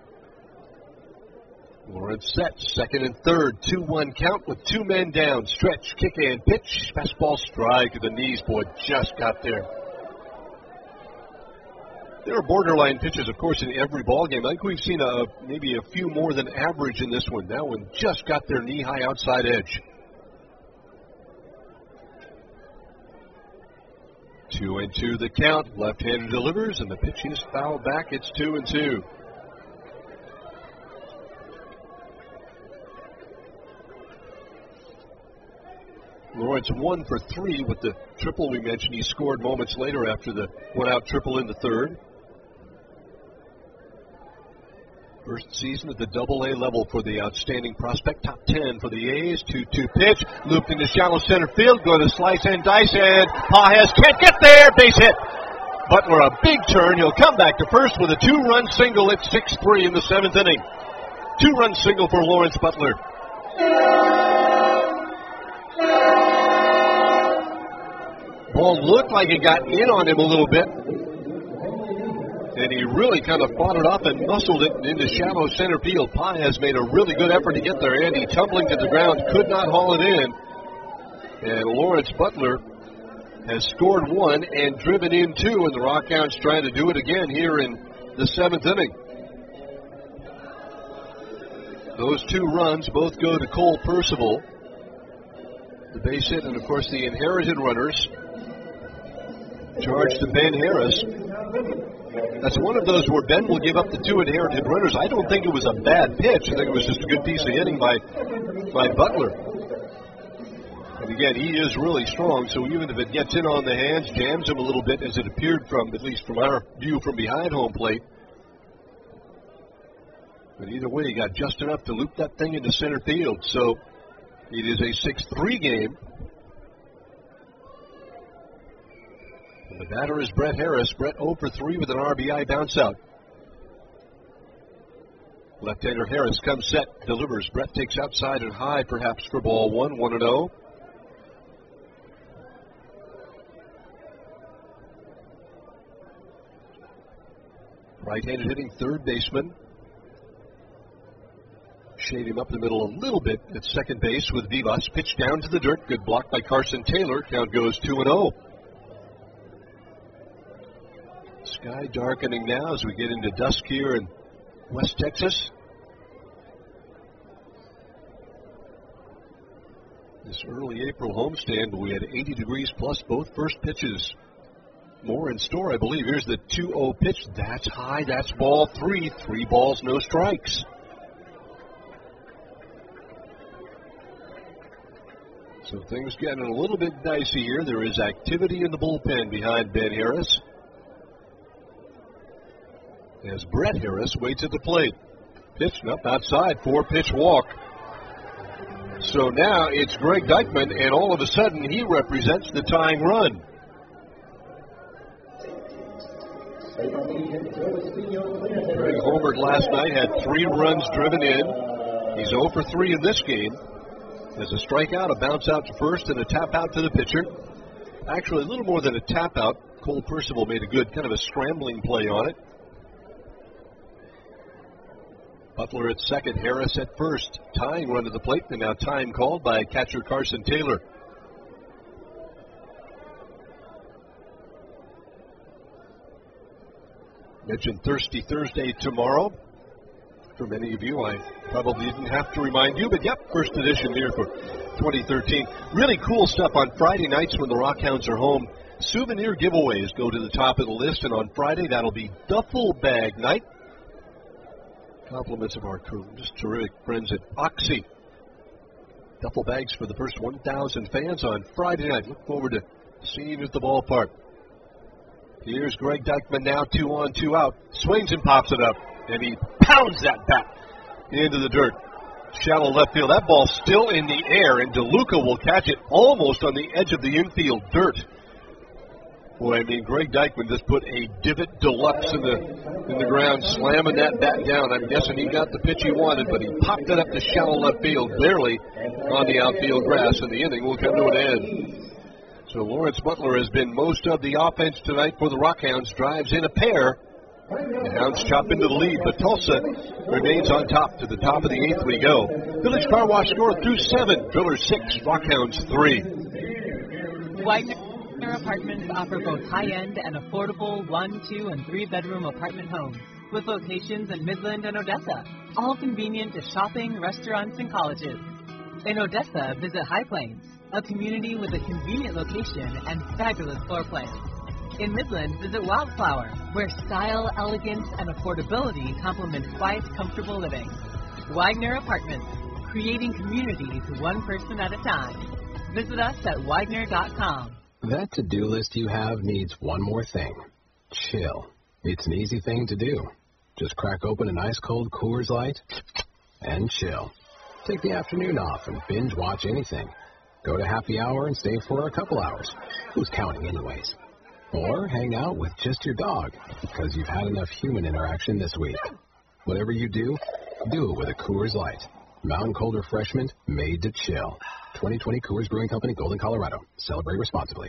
Lawrence set, second and third. two one count with two men down. Stretch, kick and pitch. Fastball strike to the knees. Boy, just got there. There are borderline pitches, of course, in every ball game. I think we've seen a, maybe a few more than average in this one. That one just got their knee-high outside edge. Two and two the count. Left-hander delivers, and the pitch is fouled back. It's two and two. Lawrence one for three with the triple we mentioned. He scored moments later after the one-out triple in the third. First season at the double A level for the outstanding prospect. Top ten for the A's. two two pitch. Looped into shallow center field. Going to slice and dice, and Pages can't get there. Base hit. Butler a big turn. He'll come back to first with a two-run single. It's six three in the seventh inning. Two-run single for Lawrence Butler. Ball looked like it got in on him a little bit. And he really kind of fought it up and muscled it into shallow center field. Pages made a really good effort to get there. Andy tumbling to the ground, could not haul it in. And Lawrence Butler has scored one and driven in two, and the Rockhounds trying to do it again here in the seventh inning. Those two runs both go to Cole Percival. The base hit, and of course the inherited runners charged to Ben Harris. That's one of those where Ben will give up the two inherited runners. I don't think it was a bad pitch. I think it was just a good piece of hitting by, by Butler. And again, he is really strong, so even if it gets in on the hands, jams him a little bit, as it appeared from, at least from our view from behind home plate. But either way, he got just enough to loop that thing into center field. So it is a six three game. And the batter is Brett Harris. Brett oh for three with an R B I bounce out. Left-hander Harris comes set, delivers. Brett takes outside and high, perhaps for ball one, one and oh. Right-handed hitting third baseman. Shade him up the middle a little bit at second base with Vivas. Pitch down to the dirt. Good block by Carson Taylor. Count goes two and oh. Sky darkening now as we get into dusk here in West Texas. This early April homestand, we had eighty degrees plus both first pitches. More in store, I believe. Here's the two oh pitch. That's high. That's ball three. Three balls, no strikes. So things getting a little bit dicey here. There is activity in the bullpen behind Ben Harris, as Brett Harris waits at the plate. Pitch up outside, four-pitch walk. So now it's Greg Dykman, and all of a sudden he represents the tying run. Greg homered last night, had three runs driven in. He's oh for three in this game. There's a strikeout, a bounce out to first, and a tap out to the pitcher. Actually, a little more than a tap out. Cole Percival made a good kind of a scrambling play on it. Butler at second, Harris at first. Tying run to the plate, and now time called by catcher Carson Taylor. Mentioned Thirsty Thursday tomorrow. For many of you, I probably didn't have to remind you, but yep, first edition here for twenty thirteen. Really cool stuff on Friday nights when the Rockhounds are home. Souvenir giveaways go to the top of the list, and on Friday that'll be duffel bag night. Compliments of our crew, just terrific friends at Oxy. Duffel bags for the first one thousand fans on Friday night. Look forward to seeing you at the ballpark. Here's Greg Dykman now, two on, two out. Swings and pops it up, and he pounds that bat into the dirt. Shallow left field. That ball's still in the air, and DeLuca will catch it almost on the edge of the infield dirt. Boy, I mean, Greg Dykman just put a divot deluxe in the in the ground, slamming that bat down. I'm guessing he got the pitch he wanted, but he popped it up to shallow left field, barely on the outfield grass, and the inning will come to an end. So Lawrence Butler has been most of the offense tonight for the Rockhounds. Drives in a pair. The Hounds chop into the lead, but Tulsa remains on top. To the top of the eighth we go. Village Car Wash score through seven. Drillers six, Rockhounds three. White Wagner Apartments offer both high-end and affordable one, two, and three-bedroom apartment homes with locations in Midland and Odessa, all convenient to shopping, restaurants, and colleges. In Odessa, visit High Plains, a community with a convenient location and fabulous floor plans. In Midland, visit Wildflower, where style, elegance, and affordability complement quiet, comfortable living. Wagner Apartments, creating communities one person at a time. Visit us at Wagner dot com. That to-do list you have needs one more thing. Chill. It's an easy thing to do. Just crack open an ice-cold Coors Light and chill. Take the afternoon off and binge watch anything. Go to happy hour and stay for a couple hours. Who's counting anyways? Or hang out with just your dog because you've had enough human interaction this week. Whatever you do, do it with a Coors Light. Mountain cold refreshment made to chill. twenty twenty Coors Brewing Company, Golden, Colorado. Celebrate responsibly.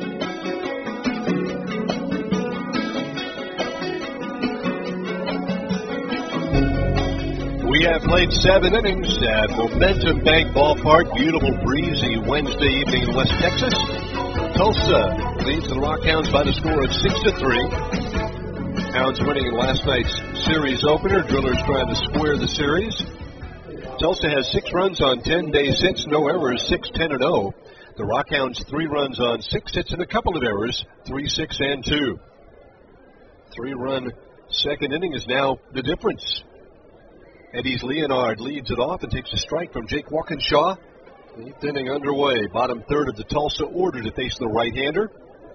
We have played seven innings at Momentum Bank Ballpark. Beautiful, breezy Wednesday evening in West Texas. Tulsa leads the Rockhounds by the score of six to three. Hounds winning in last night's series opener. Drillers trying to square the series. Tulsa has six runs on ten base hits, no errors, six ten and oh. The Rockhounds three runs on six hits and a couple of errors, three six and two. Three-run second inning is now the difference. Eddie's Leonard leads it off and takes a strike from Jake Walkinshaw. Eighth inning underway. Bottom third of the Tulsa order to face the right-hander.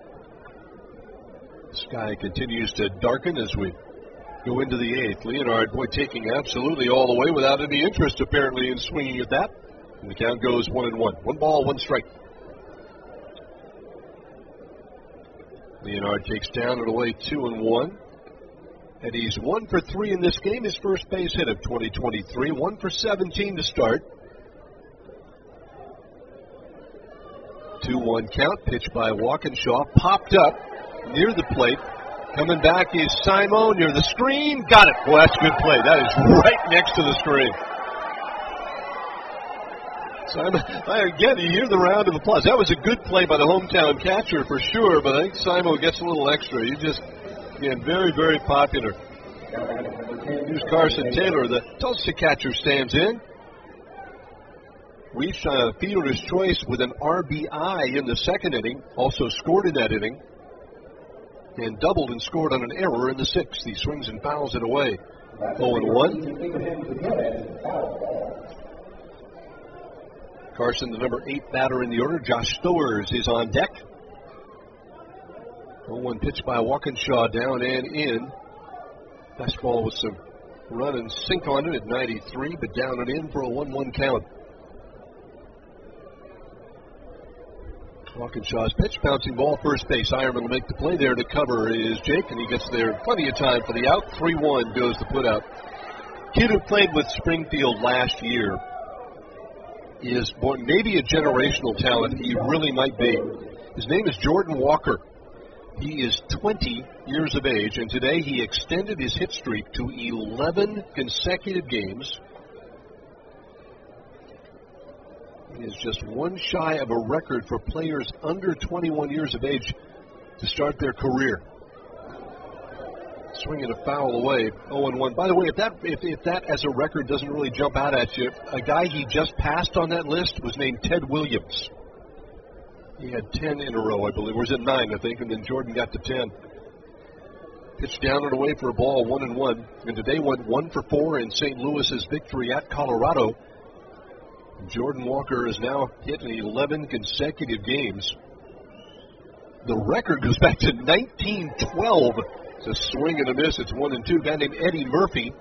The sky continues to darken as we go into the eighth. Leonard, boy, taking absolutely all the way without any interest, apparently, in swinging at that. And the count goes one and one. One ball, one strike. Leonard takes down and away two and one. And he's one for three in this game, his first base hit of twenty twenty-three. One for seventeen to start. two one count, pitched by Walkinshaw. Popped up near the plate. Coming back is Simo near the screen. Got it. Well, that's a good play. That is right next to the screen. Simon, again, you hear the round of applause. That was a good play by the hometown catcher for sure, but I think Simo gets a little extra. He just, again, very, very popular. Here's Carson Taylor, the Tulsa catcher, stands in. Reached a fielder's choice with an R B I in the second inning, also scored in that inning, and doubled and scored on an error in the sixth. He swings and fouls it away. oh and one. Carson, the number eight batter in the order. Josh Stowers is on deck. oh one pitch by Walkinshaw, down and in. Fastball with some run and sink on it at ninety-three, but down and in for a one one count. Walkinshaw's pitch, bouncing ball, first base. Ironman will make the play there to cover is Jake, and he gets there plenty of time for the out. three one goes the put out. Kid who played with Springfield last year is born, maybe a generational talent. He really might be. His name is Jordan Walker. He is twenty years of age, and today he extended his hit streak to eleven consecutive games. He is just one shy of a record for players under twenty-one years of age to start their career. Swinging a foul away, oh and one. By the way, if that if, if that as a record doesn't really jump out at you, a guy he just passed on that list was named Ted Williams. He had ten in a row, I believe. Or was it nine, I think, and then Jordan got to ten. Pitched down and away for a ball, one and one. And today went one for four in Saint Louis's victory at Colorado. Jordan Walker has now hit in eleven consecutive games. The record goes back to nineteen twelve. It's a swing and a miss. It's one and two. A guy named Eddie Murphy.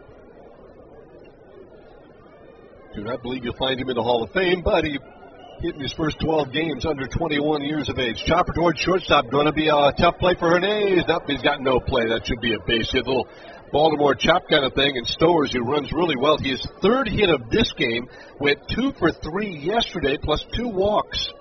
Do not believe you'll find him in the Hall of Fame, but he hit in his first twelve games under twenty-one years of age. Chopper towards shortstop. Going to be a tough play for Hernandez. Nope, he's got no play. That should be a base hit. A little Baltimore chop kind of thing. And Stowers, who runs really well. His third hit of this game went two for three yesterday, plus two walks.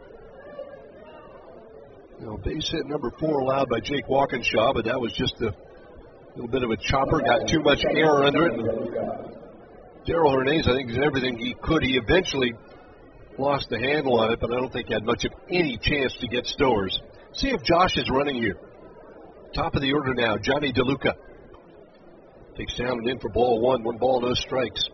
You know, base hit number four allowed by Jake Walkinshaw, but that was just a little bit of a chopper. Got too much air under it. And Darrell Hernandez, I think, did everything he could. He eventually lost the handle on it, but I don't think he had much of any chance to get Stowers. See if Josh is running here. Top of the order now, Johnny DeLuca. Takes down and in for ball one. One ball, no strikes.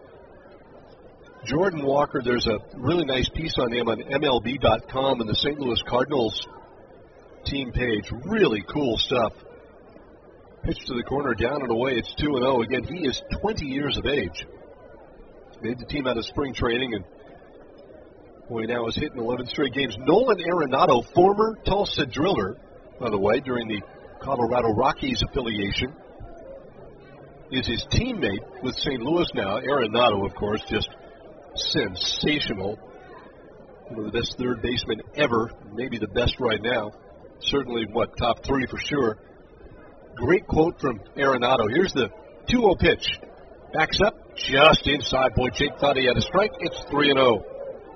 Jordan Walker, there's a really nice piece on him on M L B dot com and the Saint Louis Cardinals team page. Really cool stuff. Pitch to the corner, down and away. It's two and oh. Again, he is twenty years of age. Made the team out of spring training, and boy, now is hitting eleven straight games. Nolan Arenado, former Tulsa Driller, by the way, during the Colorado Rockies affiliation, is his teammate with Saint Louis now. Arenado, of course, just sensational. One of the best third basemen ever, maybe the best right now. Certainly, what, top three for sure. Great quote from Arenado. Here's the two oh pitch. Backs up, just inside. Boy, Jake thought he had a strike. It's three and oh.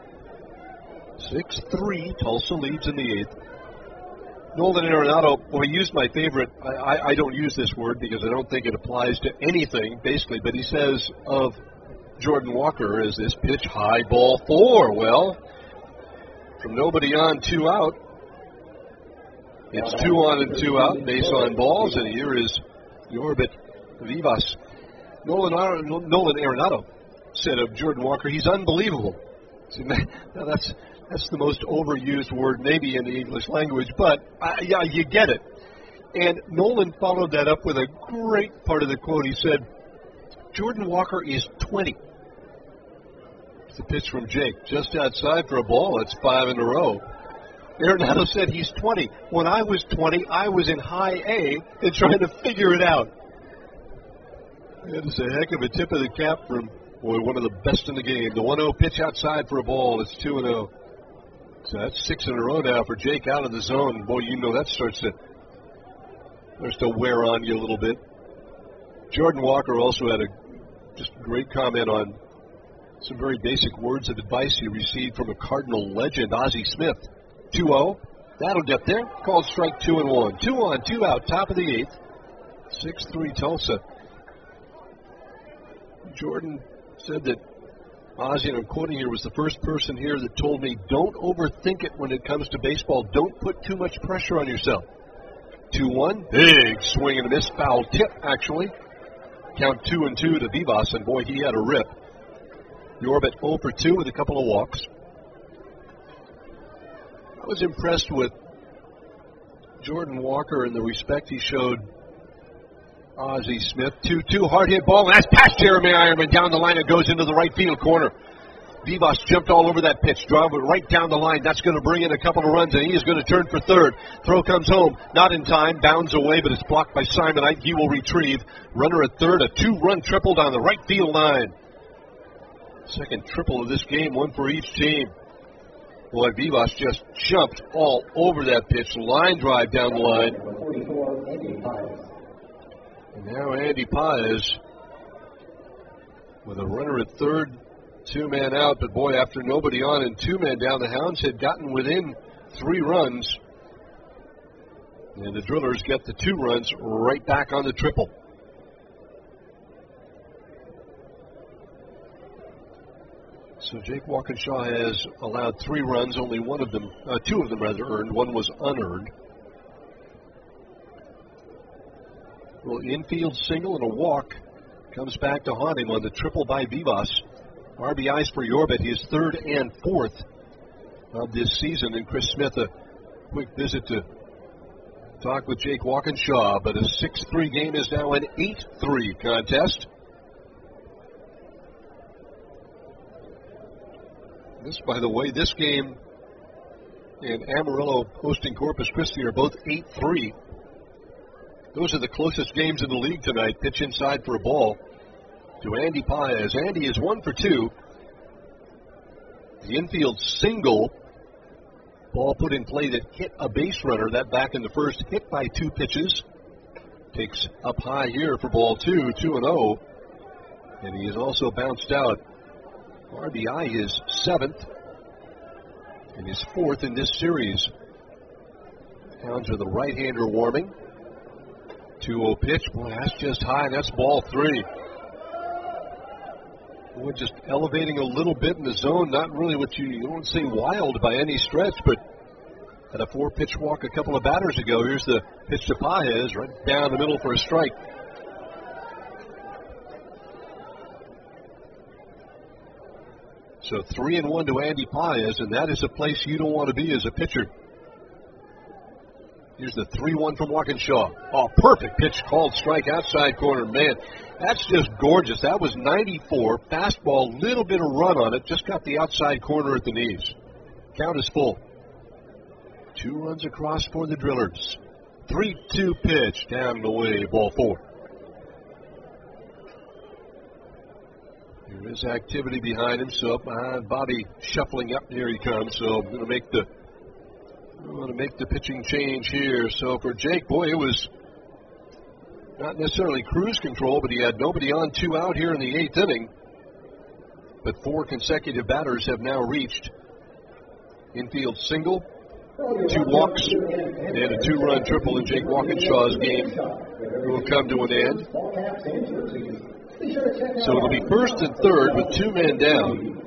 six three, Tulsa leads in the eighth. Nolan Arenado, well, he used my favorite, I, I, I don't use this word because I don't think it applies to anything, basically, but he says of Jordan Walker, is this pitch high ball four? Well, from nobody on, two out. It's two on and two out, base on balls, and here is Yorbit Vivas. Nolan, Nolan Arenado said of Jordan Walker, he's unbelievable. See, now that's that's the most overused word maybe in the English language, but uh, yeah, you get it. And Nolan followed that up with a great part of the quote. He said, Jordan Walker is twenty. It's a pitch from Jake, just outside for a ball. It's five in a row. Arenado said he's twenty. When I was twenty, I was in high A and trying to figure it out. That is a heck of a tip of the cap from, boy, one of the best in the game. The one oh pitch outside for a ball. It's two and oh. So that's six in a row now for Jake out of the zone. Boy, you know that starts to, starts to wear on you a little bit. Jordan Walker also had a just great comment on some very basic words of advice he received from a Cardinal legend, Ozzie Smith. two oh. That'll get there. Called strike two and one. Two on, two out, top of the eighth. six three Tulsa. Jordan said that Ozzie, and I'm quoting here, was the first person here that told me, don't overthink it when it comes to baseball. Don't put too much pressure on yourself. two one. Big swing and a miss. Foul tip, actually. Count two and two to Vivas, and boy, he had a rip. Yorbit oh for two with a couple of walks. I was impressed with Jordan Walker and the respect he showed Ozzie Smith. two two, hard hit ball, and that's past Jeremy Ironman. Down the line, it goes into the right field corner. Vivas jumped all over that pitch, drove it right down the line. That's going to bring in a couple of runs, and he is going to turn for third. Throw comes home, not in time, bounds away, but it's blocked by Simon Ike. He will retrieve. Runner at third, a two-run triple down the right field line. Second triple of this game, one for each team. Boy, Vivas just jumped all over that pitch. Line drive down the line. And now Andy Paez with a runner at third, two men out. But boy, after nobody on and two men down, the Hounds had gotten within three runs. And the Drillers get the two runs right back on the triple. So Jake Walkinshaw has allowed three runs, only one of them, uh, two of them rather earned, one was unearned. Well, infield single and a walk comes back to haunt him on the triple by Vivas. R B Is for Yorbit, his third and fourth of this season. And Chris Smith, a quick visit to talk with Jake Walkinshaw. But a six three game is now an eight three contest. This, by the way, this game and Amarillo hosting Corpus Christi are both eight three. Those are the closest games in the league tonight. Pitch inside for a ball to Andy Paez. Andy is one for two. The infield single. Ball put in play that hit a base runner. That back in the first, hit by two pitches. Takes up high here for ball two, two and oh. And he has also bounced out. R B I is seventh and his fourth in this series. Hounds with a right-hander warming. two oh pitch. Boy, that's just high. That's ball three. Boy, just elevating a little bit in the zone. Not really what you, you don't say wild by any stretch, but Had a four-pitch walk a couple of batters ago. Here's the pitch to Paez, right down the middle for a strike. So three and one to Andy Paez, and that is a place you don't want to be as a pitcher. Here's the three one from Walkinshaw. Oh, perfect pitch, called strike, outside corner. Man, that's just gorgeous. That was ninety-four. Fastball, little bit of run on it. Just got the outside corner at the knees. Count is full. Two runs across for the Drillers. three two pitch, down and away, ball four. There is activity behind him, so behind Bobby shuffling up, here he comes. So I'm going to make the I'm going to make the pitching change here. So for Jake, boy, it was not necessarily cruise control, but he had nobody on, two out here in the eighth inning. But four consecutive batters have now reached infield single, two walks, and a two-run triple in Jake Walkinshaw's game will come to an end. So it'll be first and third with two men down.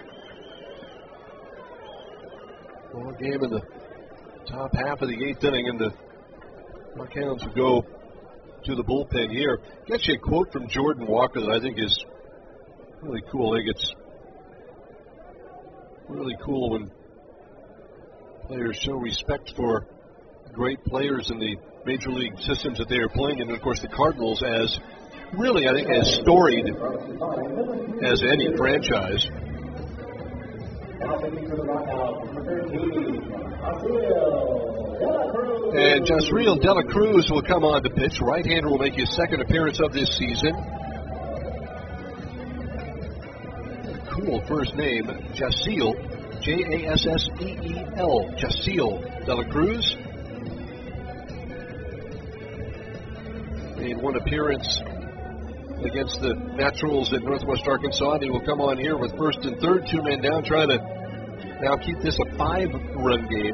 Ball game in the top half of the eighth inning, and the Rockhounds will go to the bullpen here. Get you a quote from Jordan Walker that I think is really cool. I think it's really cool when players show respect for great players in the major league systems that they are playing, and of course the Cardinals, as really, I think, as storied as any franchise. And Jasriel De La Cruz will come on to pitch. Right-hander will make his second appearance of this season. Cool first name, Jasseel, J A S S E E L, Jasseel De La Cruz. Made one appearance against the Naturals at Northwest Arkansas, and he will come on here with first and third, two men down, trying to now keep this a five-run game.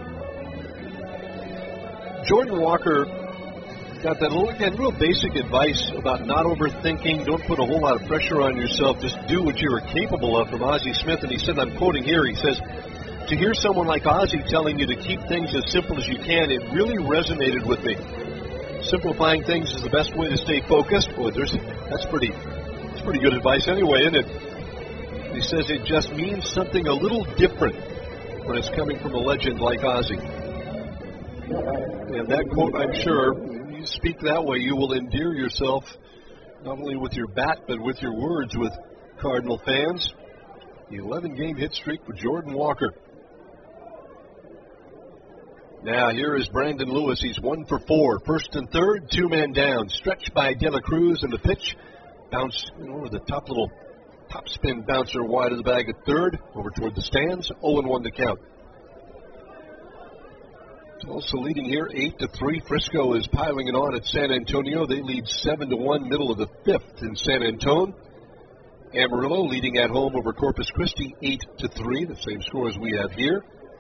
Jordan Walker got that little, again, real basic advice about not overthinking, don't put a whole lot of pressure on yourself, just do what you are capable of, from Ozzie Smith, and he said, I'm quoting here, he says, to hear someone like Ozzie telling you to keep things as simple as you can, it really resonated with me. Simplifying things is the best way to stay focused. Boy, there's that's pretty that's pretty good advice anyway, isn't it? He says it just means something a little different when it's coming from a legend like Ozzie. And that quote, I'm sure, when you speak that way, you will endear yourself not only with your bat, but with your words with Cardinal fans. The eleven-game hit streak for Jordan Walker. Now, here is Brandon Lewis. He's one for four. First and third, two men down. Stretched by De La Cruz, and the pitch bounce over the top little top spin bouncer wide of the bag at third, over toward the stands. oh and one to count. Tulsa leading here eight to three. Frisco is piling it on at San Antonio. They lead seven to one, middle of the fifth in San Antonio. Amarillo leading at home over Corpus Christi eight to three, the same score as we have here.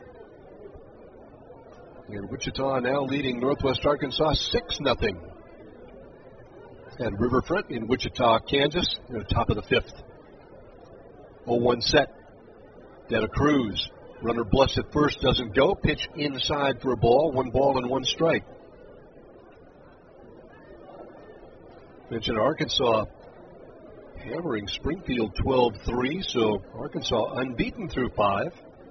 And Wichita now leading Northwest Arkansas six nothing. And Riverfront in Wichita, Kansas, near the top of the fifth. oh one set. De La Cruz. Runner blessed at first, doesn't go. Pitch inside for a ball. One ball and one strike. Mentioned Arkansas hammering Springfield twelve three, so Arkansas unbeaten through five.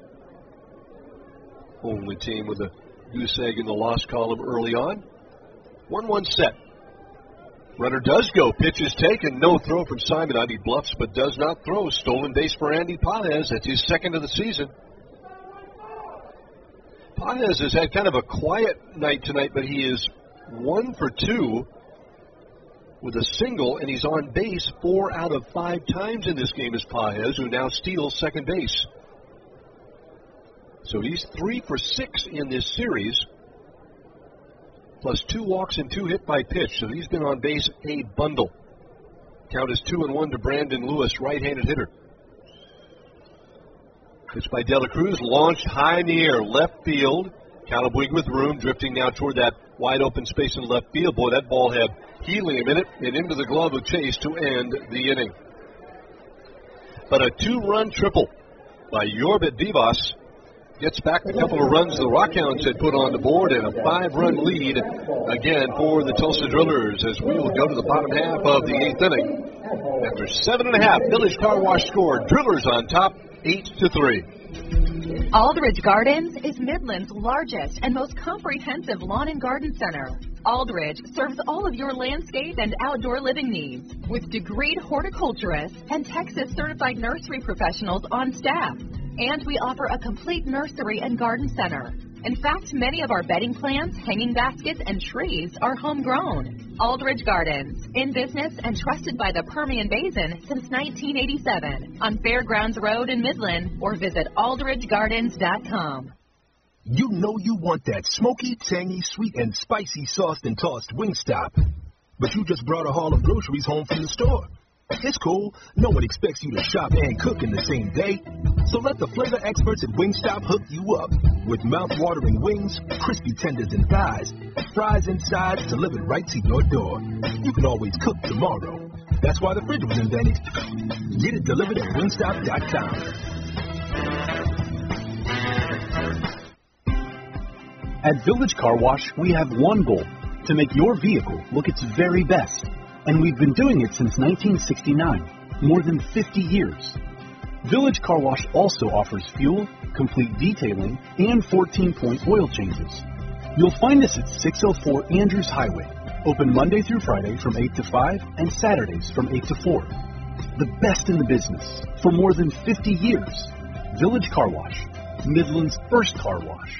Only team with a goose egg in the loss column early on. one one set. Runner does go. Pitch is taken. No throw from Simon. He bluffs but does not throw. Stolen base for Andy Paez. That's his second of the season. Paez has had kind of a quiet night tonight, but he is one for two with a single, and he's on base four out of five times in this game as Paez, who now steals second base. So he's three for six in this series, plus two walks and two hit by pitch. So he's been on base a bundle. Count is two and one to Brandon Lewis, right-handed hitter. Pitch by De La Cruz, launched high in the air, left field. Calabwig with room, drifting now toward that wide open space in left field. Boy, that ball had helium in it, and into the glove of Chase to end the inning. But a two-run triple by Yorbit Vivas gets back a couple of runs the Rockhounds had put on the board, and a five-run lead again for the Tulsa Drillers as we will go to the bottom half of the eighth inning. After seven and a half, Village Car Wash scored. Drillers on top, eight to three. Aldridge Gardens is Midland's largest and most comprehensive lawn and garden center. Aldridge serves all of your landscape and outdoor living needs with degreed horticulturists and Texas certified nursery professionals on staff. And we offer a complete nursery and garden center. In fact, many of our bedding plants, hanging baskets, and trees are homegrown. Aldridge Gardens, in business and trusted by the Permian Basin since nineteen eighty-seven on Fairgrounds Road in Midland, or visit aldridge gardens dot com. You know you want that smoky, tangy, sweet, and spicy sauced and tossed Wingstop, but you just brought a haul of groceries home from the store. It's cool. No one expects you to shop and cook in the same day. So let the flavor experts at Wingstop hook you up with mouth-watering wings, crispy tenders and thighs, fries and sides delivered right to your door. You can always cook tomorrow. That's why the fridge was invented. Get it delivered at wingstop dot com. At Village Car Wash, we have one goal: to make your vehicle look its very best. And we've been doing it since nineteen sixty-nine, more than fifty years. Village Car Wash also offers fuel, complete detailing, and fourteen-point oil changes. You'll find us at six oh four Andrews Highway, open Monday through Friday from eight to five and Saturdays from eight to four. The best in the business for more than fifty years. Village Car Wash, Midland's first car wash.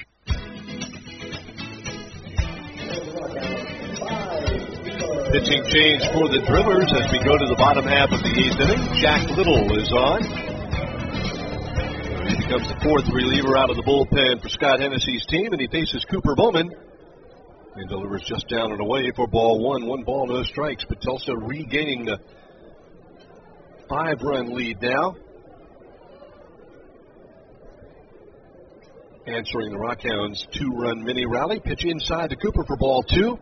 Pitching change for the Drillers as we go to the bottom half of the eighth inning. Jack Little is on. He becomes the fourth reliever out of the bullpen for Scott Hennessy's team, and he faces Cooper Bowman. And delivers just down and away for ball one. One ball, no strikes, but Tulsa regaining the five-run lead now. Answering the Rockhounds' two-run mini rally. Pitch inside to Cooper for ball two.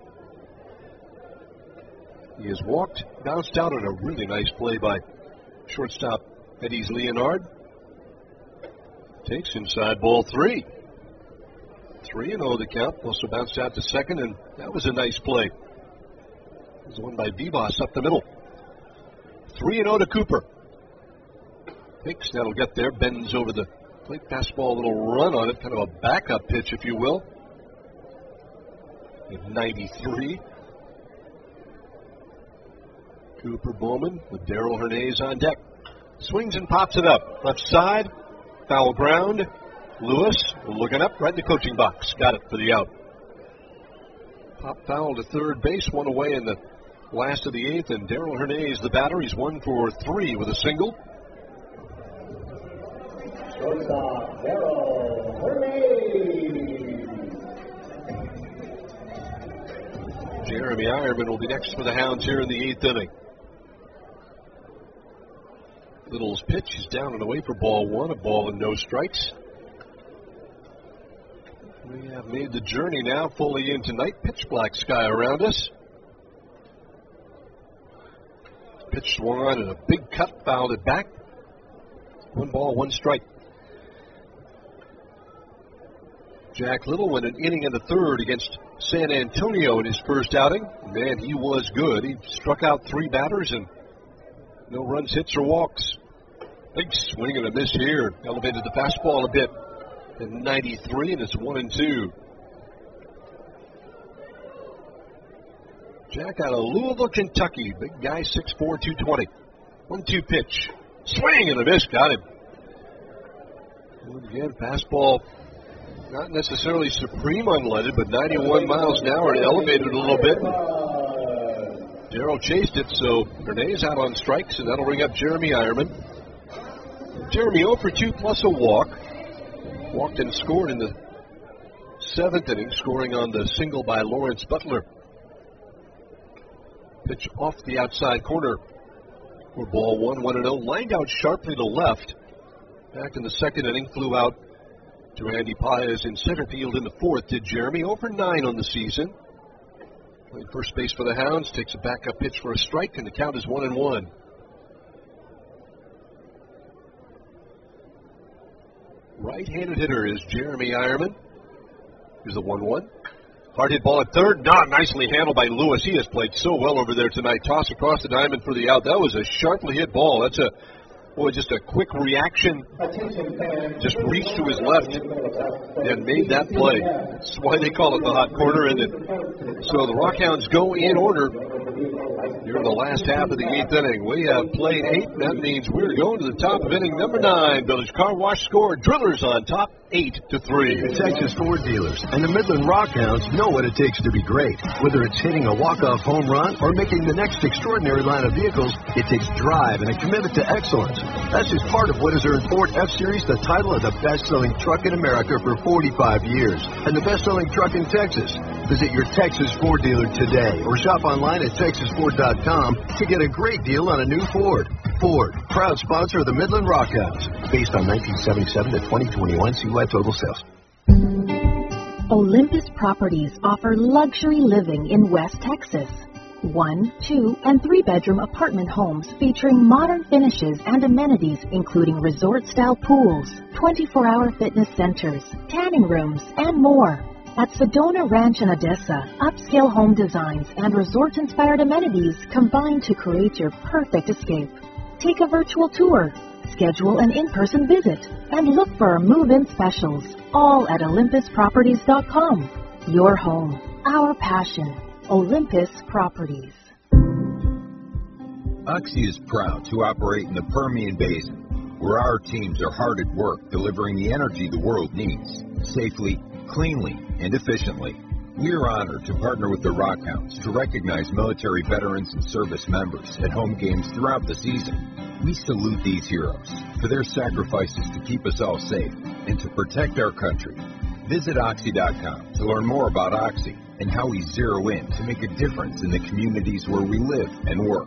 He has walked, bounced out on a really nice play by shortstop Eddie's Leonard. Takes inside ball three. three and oh the count. Also bounced out to second, and that was a nice play. It was one by Vivas up the middle. three and oh to Cooper. Takes, that'll get there, bends over the plate, fastball, a little run on it, kind of a backup pitch, if you will. At ninety-three. Cooper Bowman with Darrell Hernandez on deck. Swings and pops it up. Left side, foul ground. Lewis looking up right in the coaching box. Got it for the out. Pop foul to third base, one away in the last of the eighth, and Darrell Hernandez, the batter, he's one for three with a single. Shortstop, Darrell Hernandez. Jeremy Ironman will be next for the Hounds here in the eighth inning. Little's pitch is down and away for ball one, a ball and no strikes. We have made the journey now fully in tonight. Pitch black sky around us. Pitch swung on and a big cut, fouled it back. One ball, one strike. Jack Little went an inning and a third against San Antonio in his first outing. Man, he was good. He struck out three batters and no runs, hits, or walks. Big swing and a miss here. Elevated the fastball a bit at ninety-three, and it's one and two. Jack out of Louisville, Kentucky. Big guy, six four, two twenty. one two pitch. Swing and a miss. Got him. And again, fastball not necessarily supreme unleaded, but ninety-one miles an hour and elevated a little bit. Darrell chased it, so Hernandez out on strikes, and that'll bring up Jeremy Ironman. Jeremy oh for two plus a walk. Walked and scored in the seventh inning, scoring on the single by Lawrence Butler. Pitch off the outside corner for ball one, one and oh. Lined out sharply to left. Back in the second inning, flew out to Andy Paez in center field in the fourth. Did Jeremy oh for nine on the season. Playing first base for the Hounds, takes a backup pitch for a strike, and the count is one and one. Right-handed hitter is Jeremy Ironman. Here's the one one. Hard hit ball at third. Not nicely handled by Lewis. He has played so well over there tonight. Toss across the diamond for the out. That was a sharply hit ball. That's a, boy, just a quick reaction. Just reached to his left and made that play. That's why they call it the hot corner. And it, so the Rockhounds go in order. You're in the last half of the eighth inning. We have played eight. That means we're going to the top of inning number nine. Village Car Wash score. Drillers on top, eight to three. Texas Ford dealers and the Midland Rockhounds know what it takes to be great. Whether it's hitting a walk-off home run or making the next extraordinary line of vehicles, it takes drive and a commitment to excellence. That's just part of what has earned Ford F-Series the title of the best-selling truck in America for forty-five years and the best-selling truck in Texas. Visit your Texas Ford dealer today or shop online at texas ford dot com to get a great deal on a new Ford. Ford, proud sponsor of the Midland Rockhounds. Based on nineteen seventy-seven to twenty twenty-one C Y total sales. Olympus Properties offer luxury living in West Texas. One, two, and three-bedroom apartment homes featuring modern finishes and amenities including resort-style pools, twenty-four hour fitness centers, tanning rooms, and more. At Sedona Ranch in Odessa, upscale home designs and resort-inspired amenities combine to create your perfect escape. Take a virtual tour, schedule an in-person visit, and look for our move-in specials, all at olympus properties dot com. Your home, our passion. Olympus Properties. Oxy is proud to operate in the Permian Basin, where our teams are hard at work delivering the energy the world needs, safely, cleanly, and efficiently. We are honored to partner with the Rockhounds to recognize military veterans and service members at home games throughout the season. We salute these heroes for their sacrifices to keep us all safe and to protect our country. Visit Oxy dot com to learn more about Oxy and how we zero in to make a difference in the communities where we live and work.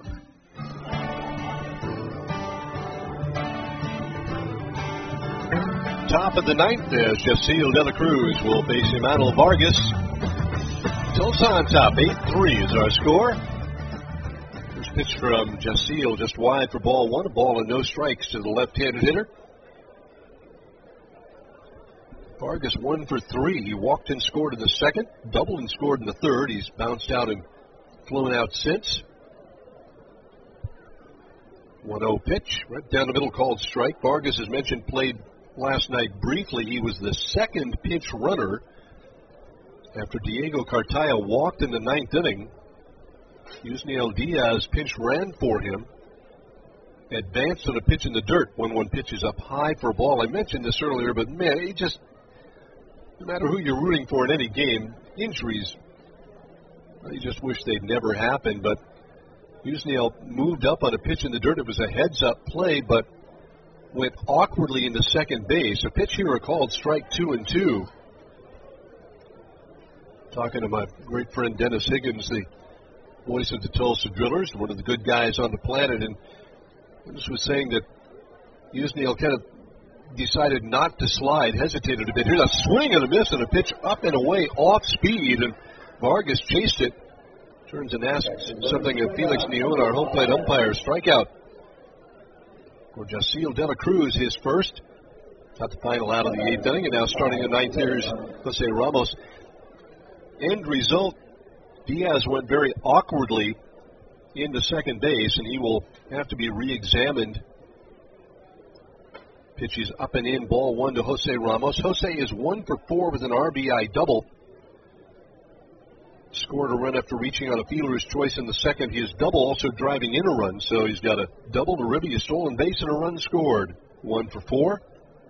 Top of the ninth as Jaceel De La Cruz will face Emmanuel Vargas. Tulsa on top, eight three is our score. First pitch from Jaceel just wide for ball one, a ball and no strikes to the left-handed hitter. Vargas one for three. He walked and scored in the second, doubled and scored in the third. He's bounced out and flown out since. one oh pitch, right down the middle, called strike. Vargas, as mentioned, played last night briefly. He was the second pinch runner after Diego Cartaya walked in the ninth inning. Yusniel Diaz pinch ran for him. Advanced on a pitch in the dirt. one one pitch is up high for a ball. I mentioned this earlier, but man, he just, no matter who you're rooting for in any game, injuries, you just wish they'd never happened. But Yusniel moved up on a pitch in the dirt. It was a heads-up play, but went awkwardly into second base. A pitch here called strike two and two. Talking to my great friend Dennis Higgins, the voice of the Tulsa Drillers, one of the good guys on the planet, and Dennis was saying that Yusniel kind of decided not to slide, hesitated a bit. Here's a swing and a miss and a pitch up and away off speed, and Vargas chased it. Turns and asks something of Felix Neon, our home plate umpire. Strikeout for Jaceel De La Cruz, his first. Got the final out of the eighth inning, and now starting the ninth here is Jose Ramos. End result, Diaz went very awkwardly into second base, and he will have to be re-examined. Pitch is up and in, ball one to Jose Ramos. Jose is one for four with an R B I double. Scored a run after reaching on a fielder's choice in the second. His double also driving in a run, so he's got a double, a ribby, a stolen base, and a run scored. One for four.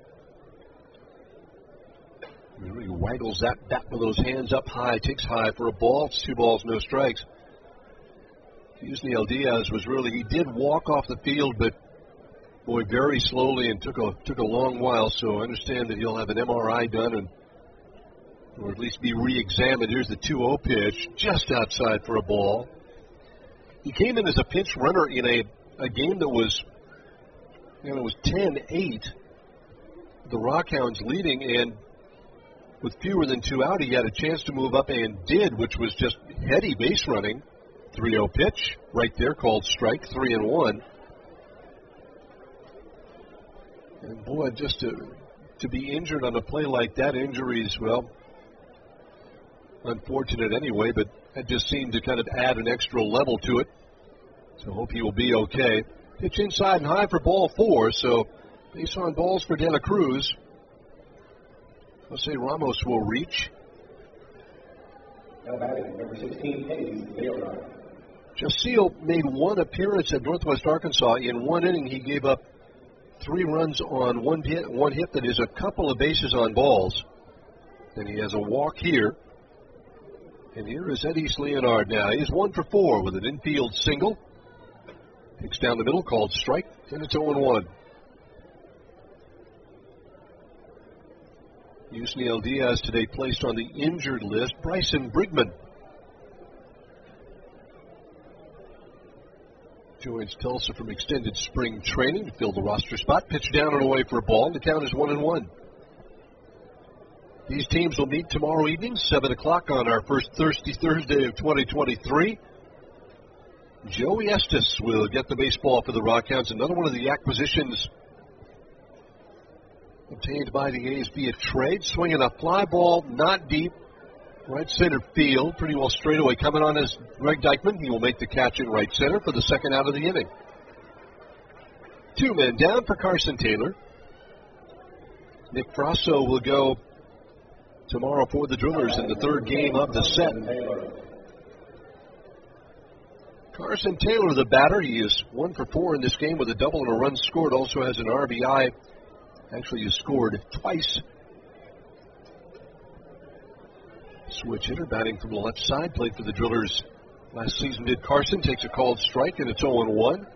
He really waggles that bat with those hands up high, takes high for a ball. It's two balls, no strikes. Yusniel Diaz was really, he did walk off the field, but boy, very slowly and took a took a long while. So I understand that he'll have an M R I done and or at least be re-examined. Here's the two oh pitch, just outside for a ball. He came in as a pinch runner in a, a game that was, you know, it was ten eight. The Rockhounds leading, and with fewer than two out, he had a chance to move up and did, which was just heady base running. three oh pitch, right there, called strike, three and one. And boy, just a to be injured on a play like that. Injuries, well, unfortunate anyway, but that just seemed to kind of add an extra level to it. So hope he will be okay. Pitch inside and high for ball four, so base on balls for De La Cruz. Jose Ramos will reach. Now batting, number sixteen, Hayes Leonard. Jasil made one appearance at Northwest Arkansas. In one inning, he gave up three runs on one hit, one hit that is a couple of bases on balls. And he has a walk here. And here is Eddie Leonard now. He's one for four with an infield single. Kicks down the middle, called strike, and it's oh and one. Yusniel Diaz today placed on the injured list. Bryson Brigman joins Tulsa from extended spring training to fill the roster spot. Pitch down and away for a ball. The count is one and one. These teams will meet tomorrow evening, seven o'clock on our first Thirsty Thursday of twenty twenty-three. Joey Estes will get the baseball for the Rockhounds. Another one of the acquisitions obtained by the A's via trade. Swinging a fly ball, not deep. Right center field, pretty well straight away. Coming on is Greg Dykman. He will make the catch in right center for the second out of the inning. Two men down for Carson Taylor. Nick Frasso will go tomorrow for the Drillers in the third game of the set. Carson Taylor, the batter, he is one for four in this game with a double and a run scored. Also has an R B I. Actually, he scored twice. Switch hitter batting from the left side. Played for the Drillers last season. Did Carson. Takes a called strike, and it's oh and one.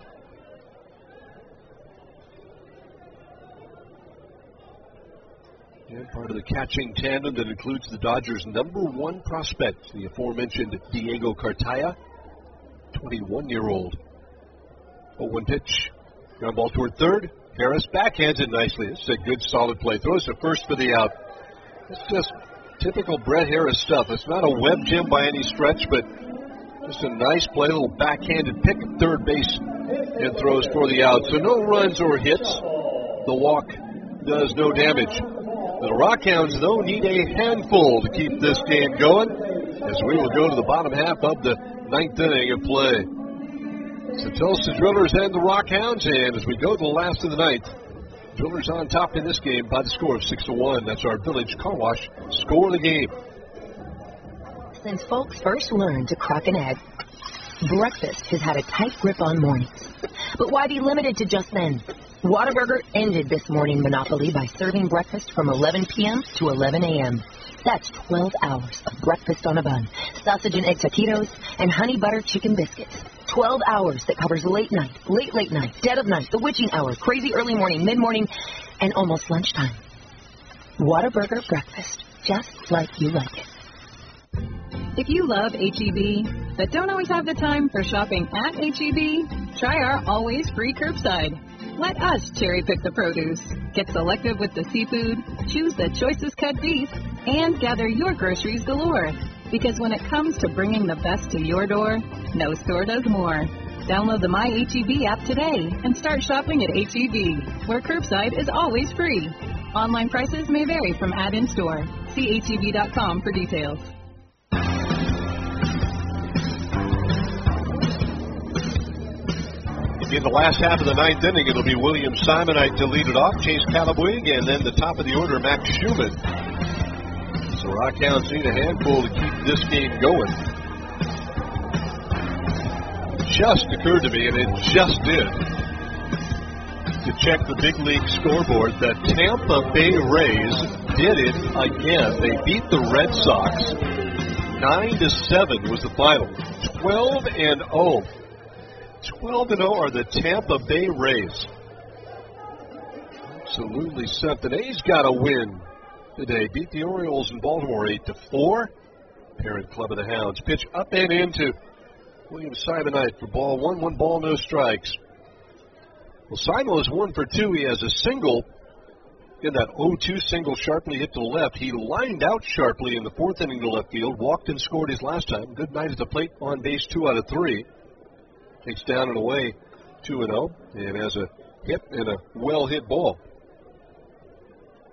And part of the catching tandem that includes the Dodgers' number one prospect, the aforementioned Diego Cartaya, twenty-one-year-old. oh one pitch. Ground ball toward third. Harris backhands it nicely. It's a good, solid play. Throws to first for the out. It's just typical Brett Harris stuff. It's not a web gem by any stretch, but just a nice play, a little backhanded pick at third base and throws for the out. So no runs or hits. The walk does no damage. The Rockhounds, though, need a handful to keep this game going, as we will go to the bottom half of the ninth inning of play. So Tulsa Drillers and the Rockhounds, and as we go to the last of the ninth, Drillers on top in this game by the score of six to one. That's our Village Car Wash score of the game. Since folks first learned to crack an egg, breakfast has had a tight grip on mornings. But why be limited to just then? Whataburger ended this morning monopoly by serving breakfast from eleven p.m. to eleven a.m. That's twelve hours of breakfast on a bun, sausage and egg taquitos, and honey butter chicken biscuits. twelve hours that covers late night, late, late night, dead of night, the witching hour, crazy early morning, mid-morning, and almost lunchtime. Whataburger breakfast, just like you like it. If you love H E B, but don't always have the time for shopping at H E B, try our always free curbside. Let us cherry pick the produce, get selective with the seafood, choose the choicest cut beef, and gather your groceries galore. Because when it comes to bringing the best to your door, no store does more. Download the My H E B app today and start shopping at H E B, where curbside is always free. Online prices may vary from ad-in store. See H E B dot com for details. In the last half of the ninth inning, it'll be William Simonite to lead it off, Chase Calabwig, and then the top of the order, Max Schumann. So Rockhounds need a handful to keep this game going. It just occurred to me, and it just did, to check the big league scoreboard, that Tampa Bay Rays did it again. They beat the Red Sox. nine to seven was the final. twelve and oh. twelve and oh are the Tampa Bay Rays. Absolutely something. A's got a win today. Beat the Orioles in Baltimore eight to four. Parent club of the Hounds. Pitch up and into William Simonite for ball one. One ball, no strikes. Well, Simon is one for two. He has a single in that oh two single sharply hit to the left. He lined out sharply in the fourth inning to left field. Walked and scored his last time. Good night at the plate. On base two out of three. Takes down and away two and oh, and has a hit and a well-hit ball.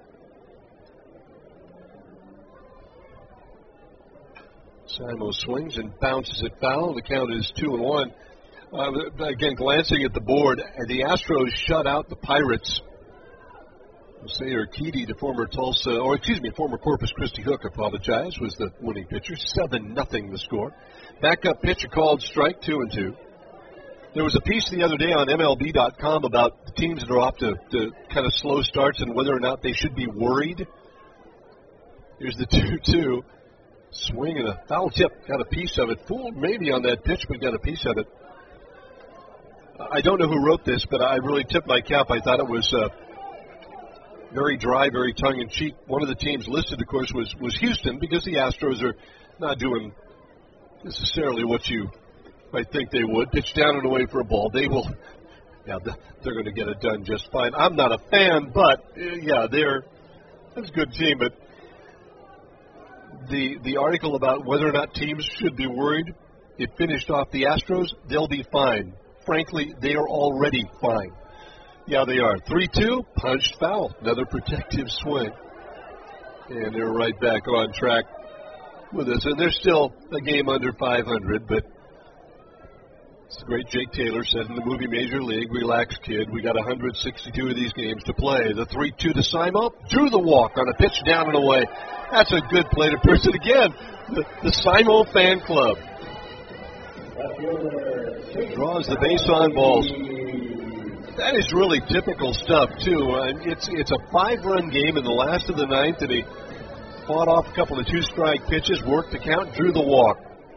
Simo swings and bounces it foul. The count is two and one. Uh, again, glancing at the board, the Astros shut out the Pirates. Jose Urquidy, the former Tulsa, or excuse me, former Corpus Christi Hook, apologize, was the winning pitcher. seven nothing the score. Backup pitcher called strike, two and two. There was a piece the other day on M L B dot com about the teams that are off to, to kind of slow starts and whether or not they should be worried. Here's the two two. Swing and a foul tip. Got a piece of it. Fooled maybe on that pitch, but got a piece of it. I don't know who wrote this, but I really tipped my cap. I thought it was uh, very dry, very tongue-in-cheek. One of the teams listed, of course, was, was Houston, because the Astros are not doing necessarily what you might think they would. Pitch down and away for a ball. They will, yeah, they're going to get it done just fine. I'm not a fan, but, uh, yeah, they're that's a good team. But the the article about whether or not teams should be worried, it finished off the Astros. They'll be fine. Frankly, they are already fine. Yeah, they are. three two, punched foul. Another protective swing. And they're right back on track with us. And they're still a game under five hundred, but it's the great Jake Taylor said in the movie Major League, relax, kid. We got one hundred sixty-two of these games to play. The three two to Simo, drew the walk on a pitch down and away. That's a good play to person. Again, the, the Simo fan club draws the base on balls. That is really typical stuff, too. Uh, it's it's a five-run game in the last of the ninth, and he fought off a couple of two-strike pitches, worked the count, drew the walk.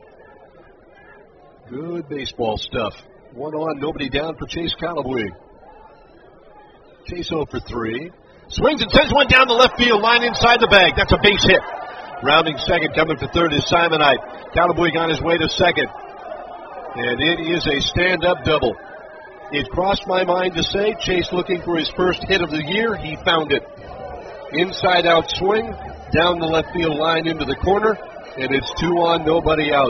Good baseball stuff. One on, nobody down for Chase Calabwe. Chase oh for three. Swings and sends one down the left field line inside the bag. That's a base hit. Rounding second, coming for third is Simonite. Calabwe on his way to second. And it is a stand-up double. It crossed my mind to say Chase looking for his first hit of the year. He found it. Inside-out swing, down the left field line into the corner, and it's two on, nobody out.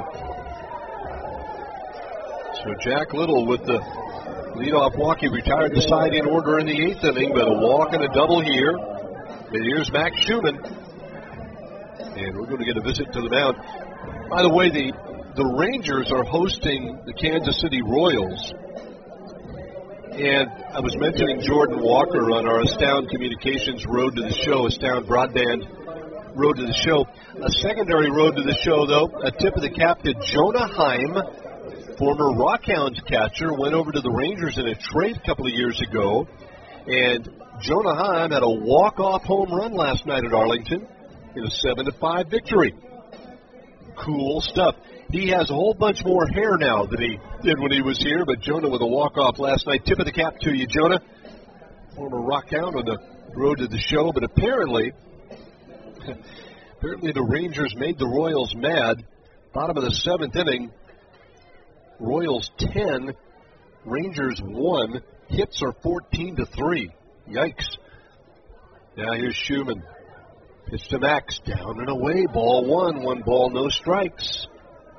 So Jack Little with the leadoff walk. He retired the side in order in the eighth inning, but a walk and a double here. And here's Max Schumann. And we're going to get a visit to the mound. By the way, the, the Rangers are hosting the Kansas City Royals. And I was mentioning Jordan Walker on our Astound Communications Road to the Show, Astound Broadband Road to the Show. A secondary road to the show, though, a tip of the cap to Jonah Heim, former Rockhounds catcher, went over to the Rangers in a trade a couple of years ago. And Jonah Heim had a walk-off home run last night at Arlington in a seven to five victory. Cool stuff. He has a whole bunch more hair now than he did when he was here, but Jonah with a walk-off last night. Tip of the cap to you, Jonah. Former Rockhound on the road to the show, but apparently, apparently the Rangers made the Royals mad. Bottom of the seventh inning, Royals ten, Rangers one. Hits are fourteen to three. Yikes. Now here's Schumann. Pitch to Max, down and away, ball one, one ball, no strikes.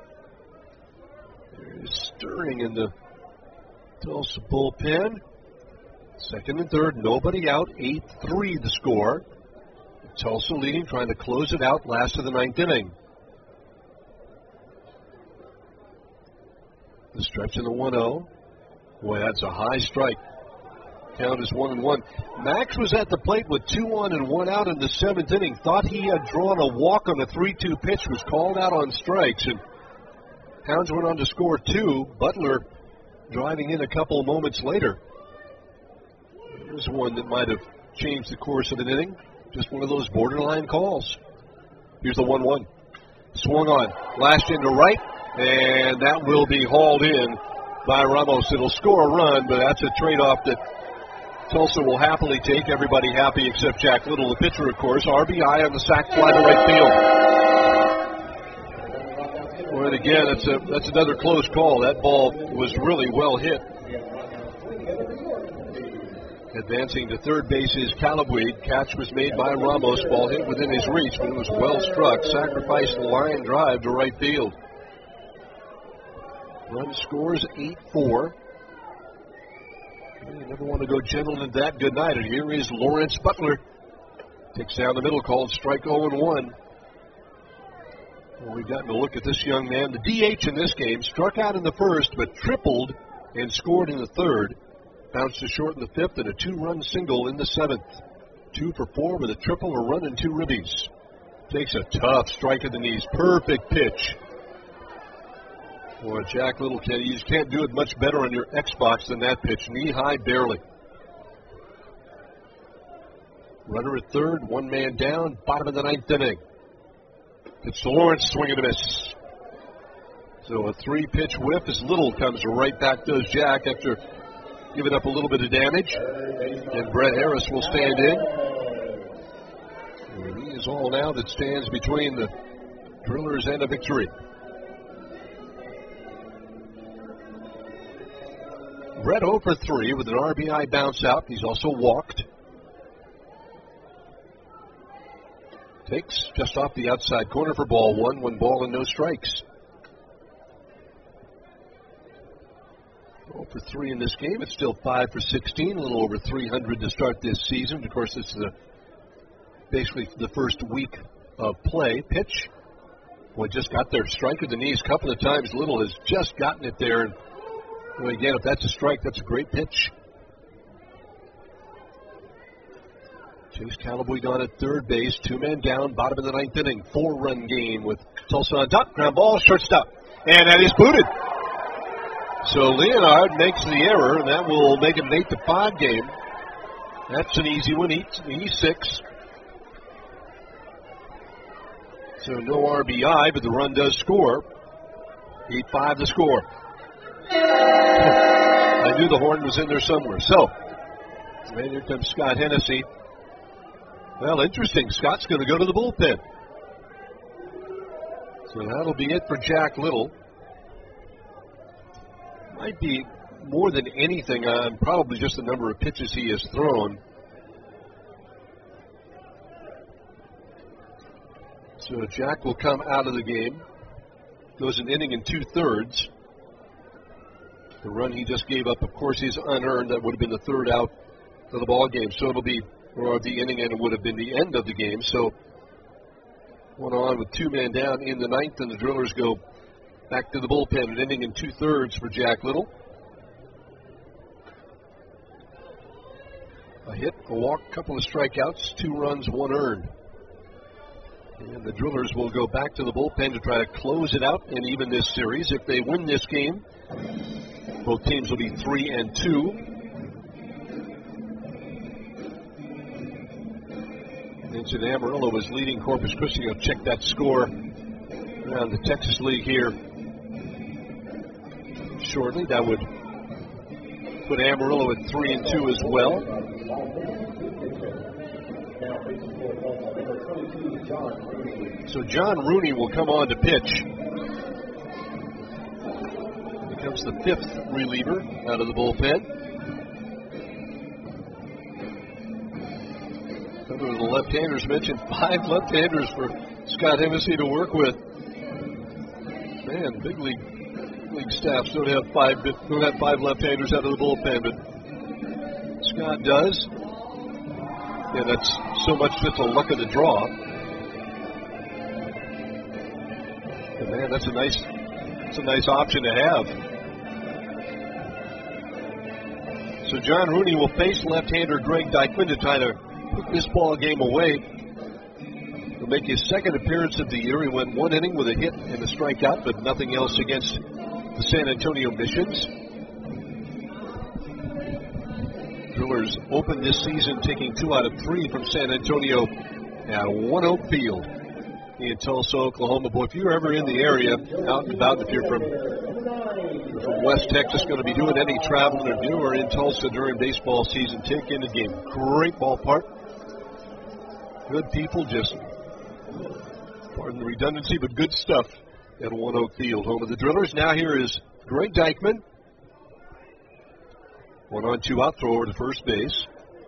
There's stirring in the Tulsa bullpen. Second and third, nobody out, eight three the score. Tulsa leading, trying to close it out, last of the ninth inning. The stretch in the one oh. Boy, that's a high strike. Count is one and one. Max was at the plate with two on and one out in the seventh inning. Thought he had drawn a walk on the three two pitch, was called out on strikes, and Hounds went on to score two. Butler driving in a couple of moments later. There's one that might have changed the course of an inning. Just one of those borderline calls. Here's the one one. Swung on, lashed into right, and that will be hauled in by Ramos. It'll score a run, but that's a trade-off that Tulsa will happily take. Everybody happy except Jack Little, the pitcher, of course. R B I on the sac fly to right field. Well, and again, that's a that's another close call. That ball was really well hit. Advancing to third base is Calabwe. Catch was made by Ramos. Ball hit within his reach, but it was well struck. Sacrifice line drive to right field. Run scores eight four. You never want to go gentle into that. Good night. And here is Lawrence Butler. Takes down the middle, called strike oh and one. Well, we've gotten a look at this young man. The D H in this game struck out in the first, but tripled and scored in the third. Bounced to short in the fifth and a two-run single in the seventh. Two for four with a triple, a run, and two ribbies. Takes a tough strike at the knees. Perfect pitch. Boy, Jack Little, can, you just can't do it much better on your Xbox than that pitch. Knee high, barely. Runner at third, one man down, bottom of the ninth inning. It's Lawrence swinging a miss. So a three-pitch whiff as Little comes right back, does Jack, after giving up a little bit of damage. And Brett Harris will stand in. And he is all now that stands between the Drillers and a victory. Brett oh for three with an R B I bounce out. He's also walked. Takes just off the outside corner for ball one, one ball and no strikes. oh for three in this game. It's still five for sixteen, a little over three hundred to start this season. Of course, it's the, basically the first week of play. Pitch. Boy, just got there. Strike at the knees a couple of times. Little has just gotten it there. And well, again, if that's a strike, that's a great pitch. Chase Callaway gone at third base. Two men down, bottom of the ninth inning. Four-run game with Tulsa on top. Ground ball, shortstop. And that is booted. So Leonard makes the error, and that will make it an eight to five game. That's an easy one. He's six. So no R B I, but the run does score. eight five the score. I knew the horn was in there somewhere. So, and here comes Scott Hennessy. Well, interesting. Scott's going to go to the bullpen. So that'll be it for Jack Little. Might be more than anything on probably just the number of pitches he has thrown. So Jack will come out of the game. Goes an inning and two-thirds. The run he just gave up, of course, is unearned. That would have been the third out of the ball game. So it'll be, or the inning, and it would have been the end of the game. So one on with two men down in the ninth, and the Drillers go back to the bullpen. An inning and two-thirds for Jack Little. A hit, a walk, a couple of strikeouts, two runs, one earned. And the Drillers will go back to the bullpen to try to close it out and even this series. If they win this game, both teams will be three and two. Vincent Amarillo is leading Corpus Christi. I'll check that score around the Texas League here shortly. That would put Amarillo at three and two as well. So John Rooney will come on to pitch. Becomes the fifth reliever out of the bullpen. Under the left-handers mentioned, five left-handers for Scott Hennessy to work with. Man, big league, big league staffs don't have five don't have five left-handers out of the bullpen, but Scott does. Yeah, that's so much just a luck of the draw. And man, that's a nice, that's a nice option to have. So John Rooney will face left-hander Greg Dykman to try to put this ball game away. He'll make his second appearance of the year. He went one inning with a hit and a strikeout, but nothing else against the San Antonio Missions. Drillers opened this season taking two out of three from San Antonio at One Oak Field in Tulsa, Oklahoma. Boy, if you're ever in the area, out and about, if you're from, you're from West Texas, going to be doing any traveling or new or in Tulsa during baseball season, take in the game. Great ballpark. Good people, just, pardon the redundancy, but good stuff at One Oak Field, home of the Drillers. Now here is Greg Dykman. One on, two out, throw over to first base.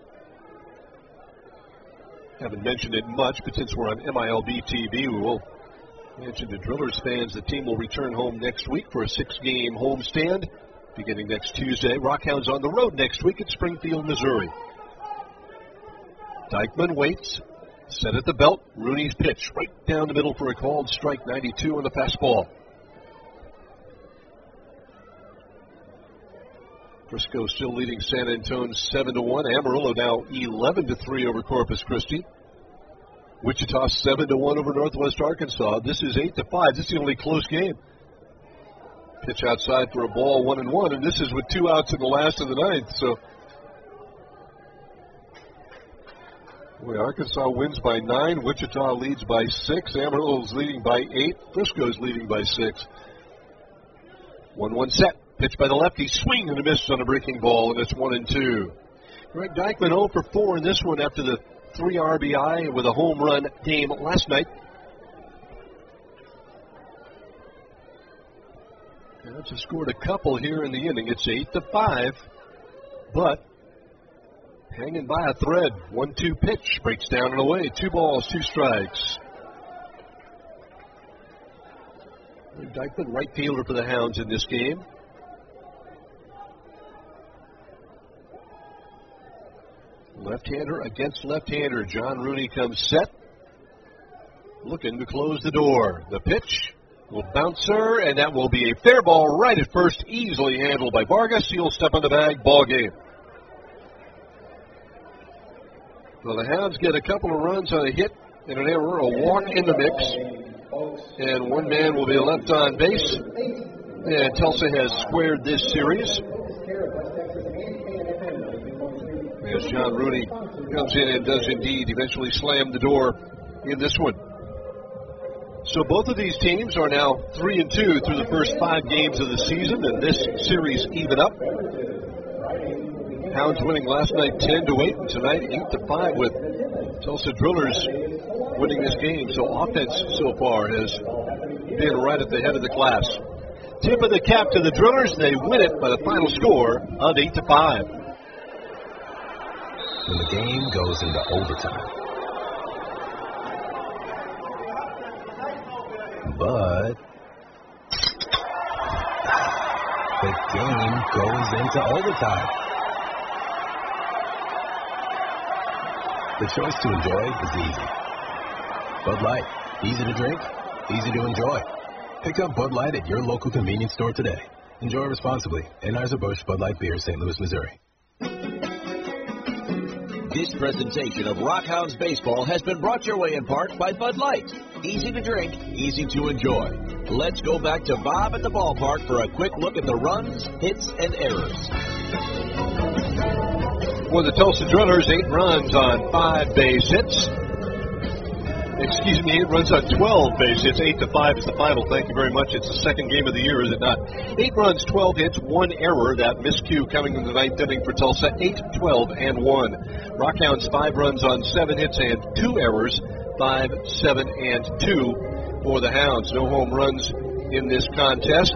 Haven't mentioned it much, but since we're on M I L B T V, we will mention to Drillers fans the team will return home next week for a six-game homestand beginning next Tuesday. Rockhounds on the road next week at Springfield, Missouri. Dykman waits, Set at the belt. Rooney's pitch right down the middle for a called strike. ninety-two on the fastball. Frisco still leading San Antonio seven to one. Amarillo now eleven to three over Corpus Christi. Wichita seven to one over Northwest Arkansas. This is eight to five. This is the only close game. Pitch outside for a ball, one and one, and this is with two outs in the last of the ninth. So, boy, Arkansas wins by nine. Wichita leads by six. Amarillo's leading by eight. Frisco's leading by six. one one set. Pitch by the lefty. Swing and a miss on a breaking ball, and it's one and two. Greg Deichmann oh for four in this one after the three R B I with a home run game last night. Cubs have scored a couple here in the inning. It's eight to five, but hanging by a thread. one two pitch breaks down and away. Two balls, two strikes. Deichmann, right fielder for the Hounds in this game. Left-hander against left-hander. John Rooney comes set, looking to close the door. The pitch will bouncer, and that will be a fair ball right at first, easily handled by Vargas. He'll step on the bag, ball game. Well, the Hounds get a couple of runs on a hit and an error, a walk in the mix, and one man will be left on base. And Tulsa has squared this series, as John Rooney comes in and does indeed eventually slam the door in this one. So both of these teams are now three and two through the first five games of the season, and this series even up. Hounds winning last night ten to eight, and tonight eight to five with Tulsa Drillers winning this game. So offense so far has been right at the head of the class. Tip of the cap to the Drillers. They win it by the final score of eight to five. When the game goes into overtime. But the game goes into overtime. The choice to enjoy is easy. Bud Light, easy to drink, easy to enjoy. Pick up Bud Light at your local convenience store today. Enjoy responsibly. Anheuser-Busch Bud Light Beer, Saint Louis, Missouri. This presentation of Rockhounds Baseball has been brought your way in part by Bud Light. Easy to drink, easy to enjoy. Let's go back to Bob at the ballpark for a quick look at the runs, hits, and errors. For the Tulsa Drillers, eight runs on five base hits. Excuse me, eight runs on twelve base hits. Eight to five is the final. Thank you very much. It's the second game of the year, is it not? Eight runs, twelve hits, one error. That miscue coming in the ninth inning for Tulsa. Eight, twelve, and one. Rockhounds, five runs on seven hits and two errors. Five, seven, and two for the Hounds. No home runs in this contest.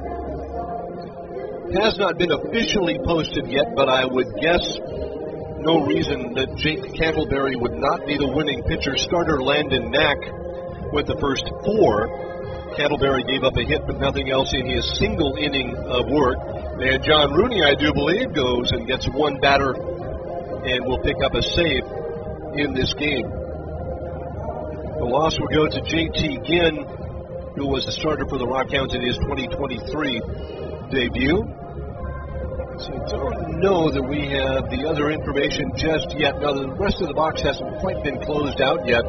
Has not been officially posted yet, but I would guess no reason that Jake Candleberry would not be the winning pitcher. Starter Landon Knack with the first four. Candleberry gave up a hit, but nothing else in his single inning of work. And John Rooney, I do believe, goes and gets one batter and will pick up a save in this game. The loss will go to J T Ginn, who was the starter for the Rockhounds in his twenty twenty-three debut. So I don't know that we have the other information just yet. Now, the rest of the box hasn't quite been closed out yet.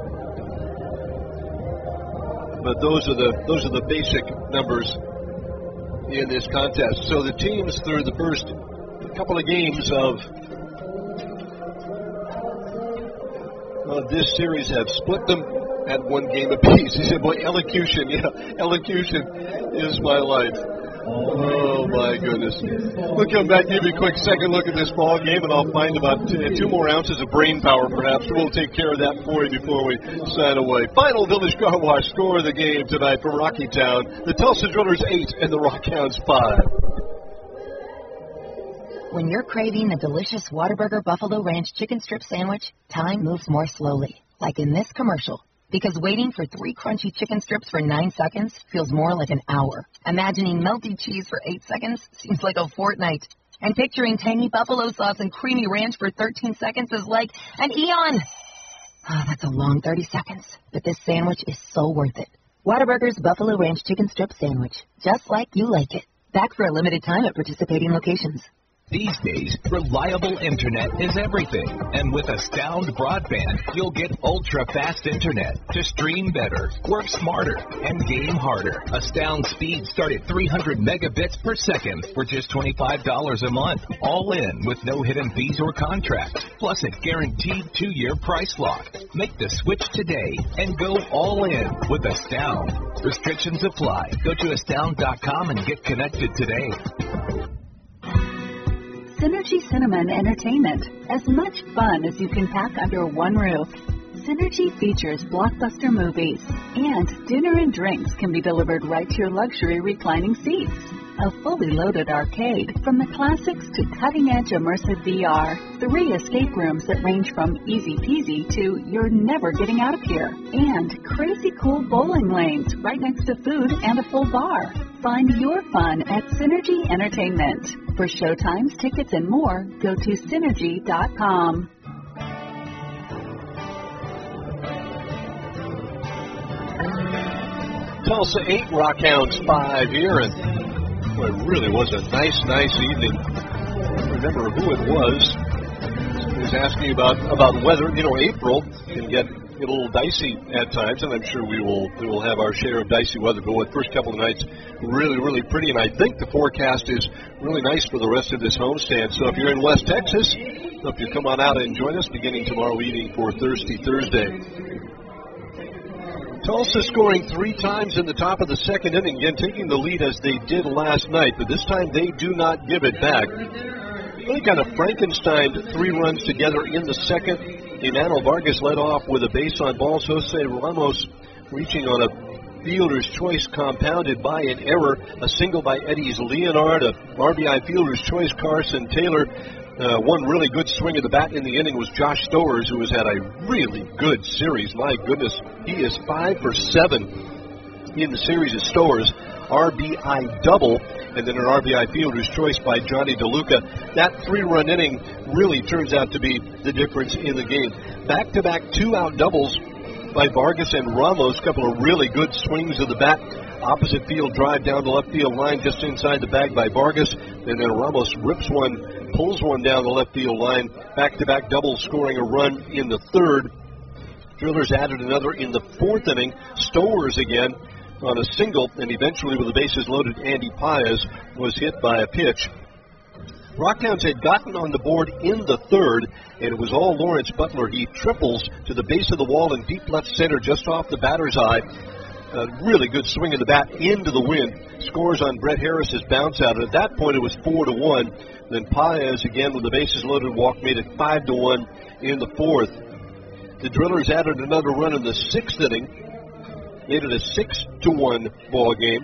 But those are the those are the basic numbers in this contest. So the teams through the first couple of games of, of this series have split them at one game apiece. He said, boy, elocution, yeah, elocution is my life. Oh, my goodness. We'll come back, give you a quick second look at this ball game, and I'll find about two, two more ounces of brain power, perhaps. We'll take care of that for you before we sign away. Final Village Car Wash score of the game tonight for Rockytown. The Tulsa Drillers eight and the Rockhounds five. When you're craving a delicious Whataburger Buffalo Ranch chicken strip sandwich, time moves more slowly, like in this commercial. Because waiting for three crunchy chicken strips for nine seconds feels more like an hour. Imagining melty cheese for eight seconds seems like a fortnight. And picturing tangy buffalo sauce and creamy ranch for thirteen seconds is like an eon. Ah, that's a long thirty seconds, but this sandwich is so worth it. Whataburger's Buffalo Ranch Chicken Strip Sandwich, just like you like it. Back for a limited time at participating locations. These days, reliable internet is everything. And with Astound Broadband, you'll get ultra-fast internet to stream better, work smarter, and game harder. Astound speeds start at three hundred megabits per second for just twenty-five dollars a month. All in with no hidden fees or contracts. Plus a guaranteed two-year price lock. Make the switch today and go all in with Astound. Restrictions apply. Go to astound dot com and get connected today. Synergy Cineman Entertainment. As much fun as you can pack under one roof. Synergy features blockbuster movies, and dinner and drinks can be delivered right to your luxury reclining seats. A fully loaded arcade, from the classics to cutting-edge immersive V R. Three escape rooms that range from easy peasy to you're never getting out of here. And crazy cool bowling lanes right next to food and a full bar. Find your fun at Synergy Entertainment. For showtimes, tickets, and more, go to synergy dot com. Tulsa eight, Rockhounds five here, and well, it really was a nice, nice evening. I don't remember who it was. He was asking about, about weather. You know, April can get, get a little dicey at times, and I'm sure we will we will have our share of dicey weather. But the first couple of nights, really, really pretty, and I think the forecast is really nice for the rest of this homestand. So if you're in West Texas, hope you come on out and join us beginning tomorrow evening for Thirsty Thursday. Tulsa scoring three times in the top of the second inning, again taking the lead as they did last night, but this time they do not give it back. Really kind of Frankenstein three runs together in the second. Emmanuel Vargas led off with a base on balls. Jose Ramos reaching on a fielder's choice compounded by an error. A single by Eddie's Leonard, a R B I fielder's choice Carson Taylor. Uh, one really good swing of the bat in the inning was Josh Stowers, who has had a really good series. My goodness, he is five for seven in the series of Stowers. R B I double, and then an R B I fielder's choice by Johnny DeLuca. That three-run inning really turns out to be the difference in the game. Back-to-back two-out doubles by Vargas and Ramos. A couple of really good swings of the bat. Opposite field drive down the left field line just inside the bag by Vargas. And then Ramos rips one, pulls one down the left field line. Back-to-back doubles scoring a run in the third. Drillers added another in the fourth inning. Stowers again on a single, and eventually with the bases loaded, Andy Paez was hit by a pitch. Rockhounds had gotten on the board in the third, and it was all Lawrence Butler. He triples to the base of the wall in deep left center just off the batter's eye. A really good swing of the bat into the wind. Scores on Brett Harris's bounce out. And at that point, it was four to one. Then Paez again with the bases loaded walk made it five to one in the fourth. The Drillers added another run in the sixth inning, made it a six to one ball game.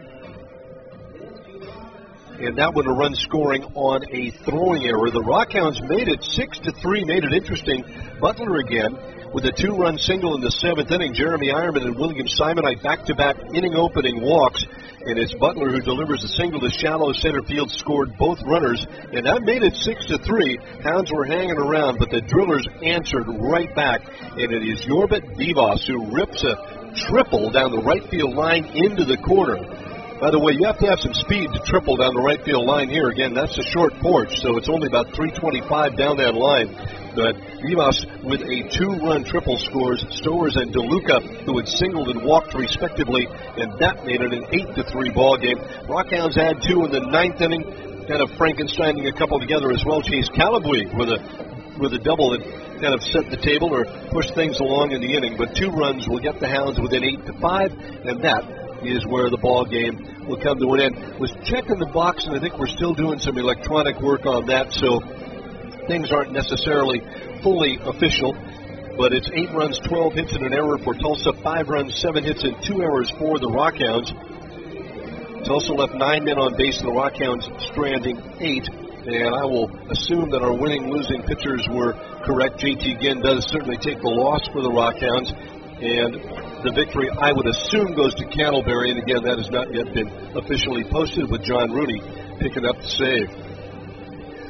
And that one a run scoring on a throwing error. The Rockhounds made it six to three, made it interesting. Butler again with a two-run single in the seventh inning. Jeremy Ironman and William Simonite back-to-back inning-opening walks. And it's Butler who delivers a single to shallow center field, scored both runners. And that made it six to three. Hounds were hanging around, but the Drillers answered right back. And it is Yorbit Vivas who rips a triple down the right field line into the corner. By the way, you have to have some speed to triple down the right field line here. Again, that's a short porch, so it's only about three twenty-five down that line. But Vivas with a two-run triple scores Stowers and DeLuca, who had singled and walked respectively, and that made it an eight to three ball game. Rockhounds had two in the ninth inning, kind of Frankensteining a couple together as well. Chase Calabuig with a with a double that kind of set the table or pushed things along in the inning. But two runs will get the Hounds within eight to five, and that is where the ball game will come to an end. Was checking the box, and I think we're still doing some electronic work on that, so things aren't necessarily fully official. But it's eight runs, twelve hits, and an error for Tulsa. Five runs, seven hits, and two errors for the Rockhounds. Tulsa left nine men on base, and the Rockhounds stranding eight. And I will assume that our winning, losing pitchers were correct. J T Ginn does certainly take the loss for the Rockhounds. And the victory, I would assume, goes to Candleberry. And again, that has not yet been officially posted, with John Rooney picking up the save.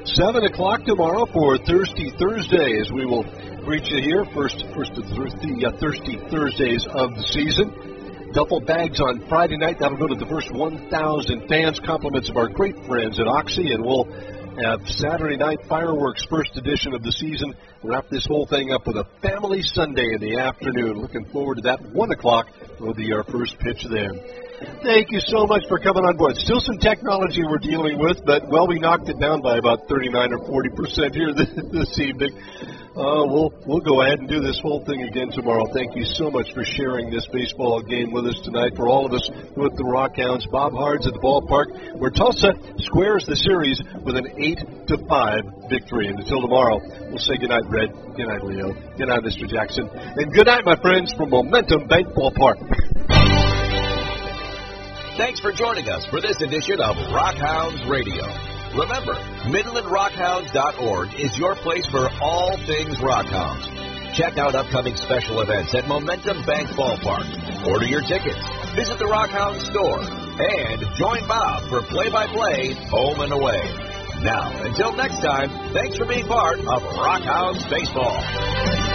seven o'clock tomorrow for Thirsty Thursday, as we will reach you here. First, first of the uh, Thirsty Thursdays of the season. Duffel bags on Friday night. That'll go to the first one thousand fans. Compliments of our great friends at Oxy. And we'll have Saturday night fireworks, first edition of the season. Wrap this whole thing up with a family Sunday in the afternoon. Looking forward to that. one o'clock will be our first pitch then. Thank you so much for coming on board. Still some technology we're dealing with, but, well, we knocked it down by about thirty-nine or forty percent here this, this evening. Uh, we'll we'll go ahead and do this whole thing again tomorrow. Thank you so much for sharing this baseball game with us tonight. For all of us with the Rockhounds, Bob Hards at the ballpark, where Tulsa squares the series with an eight to five victory. And until tomorrow, we'll say goodnight, Red. Good night, Leo. Good night, Mister Jackson. And good night, my friends, from Momentum Bank Ballpark. Thanks for joining us for this edition of Rockhounds Radio. Remember, Midland Rockhounds dot org is your place for all things Rockhounds. Check out upcoming special events at Momentum Bank Ballpark. Order your tickets, visit the Rockhounds store, and join Bob for play-by-play home and away. Now, until next time, thanks for being part of Rockhounds Baseball.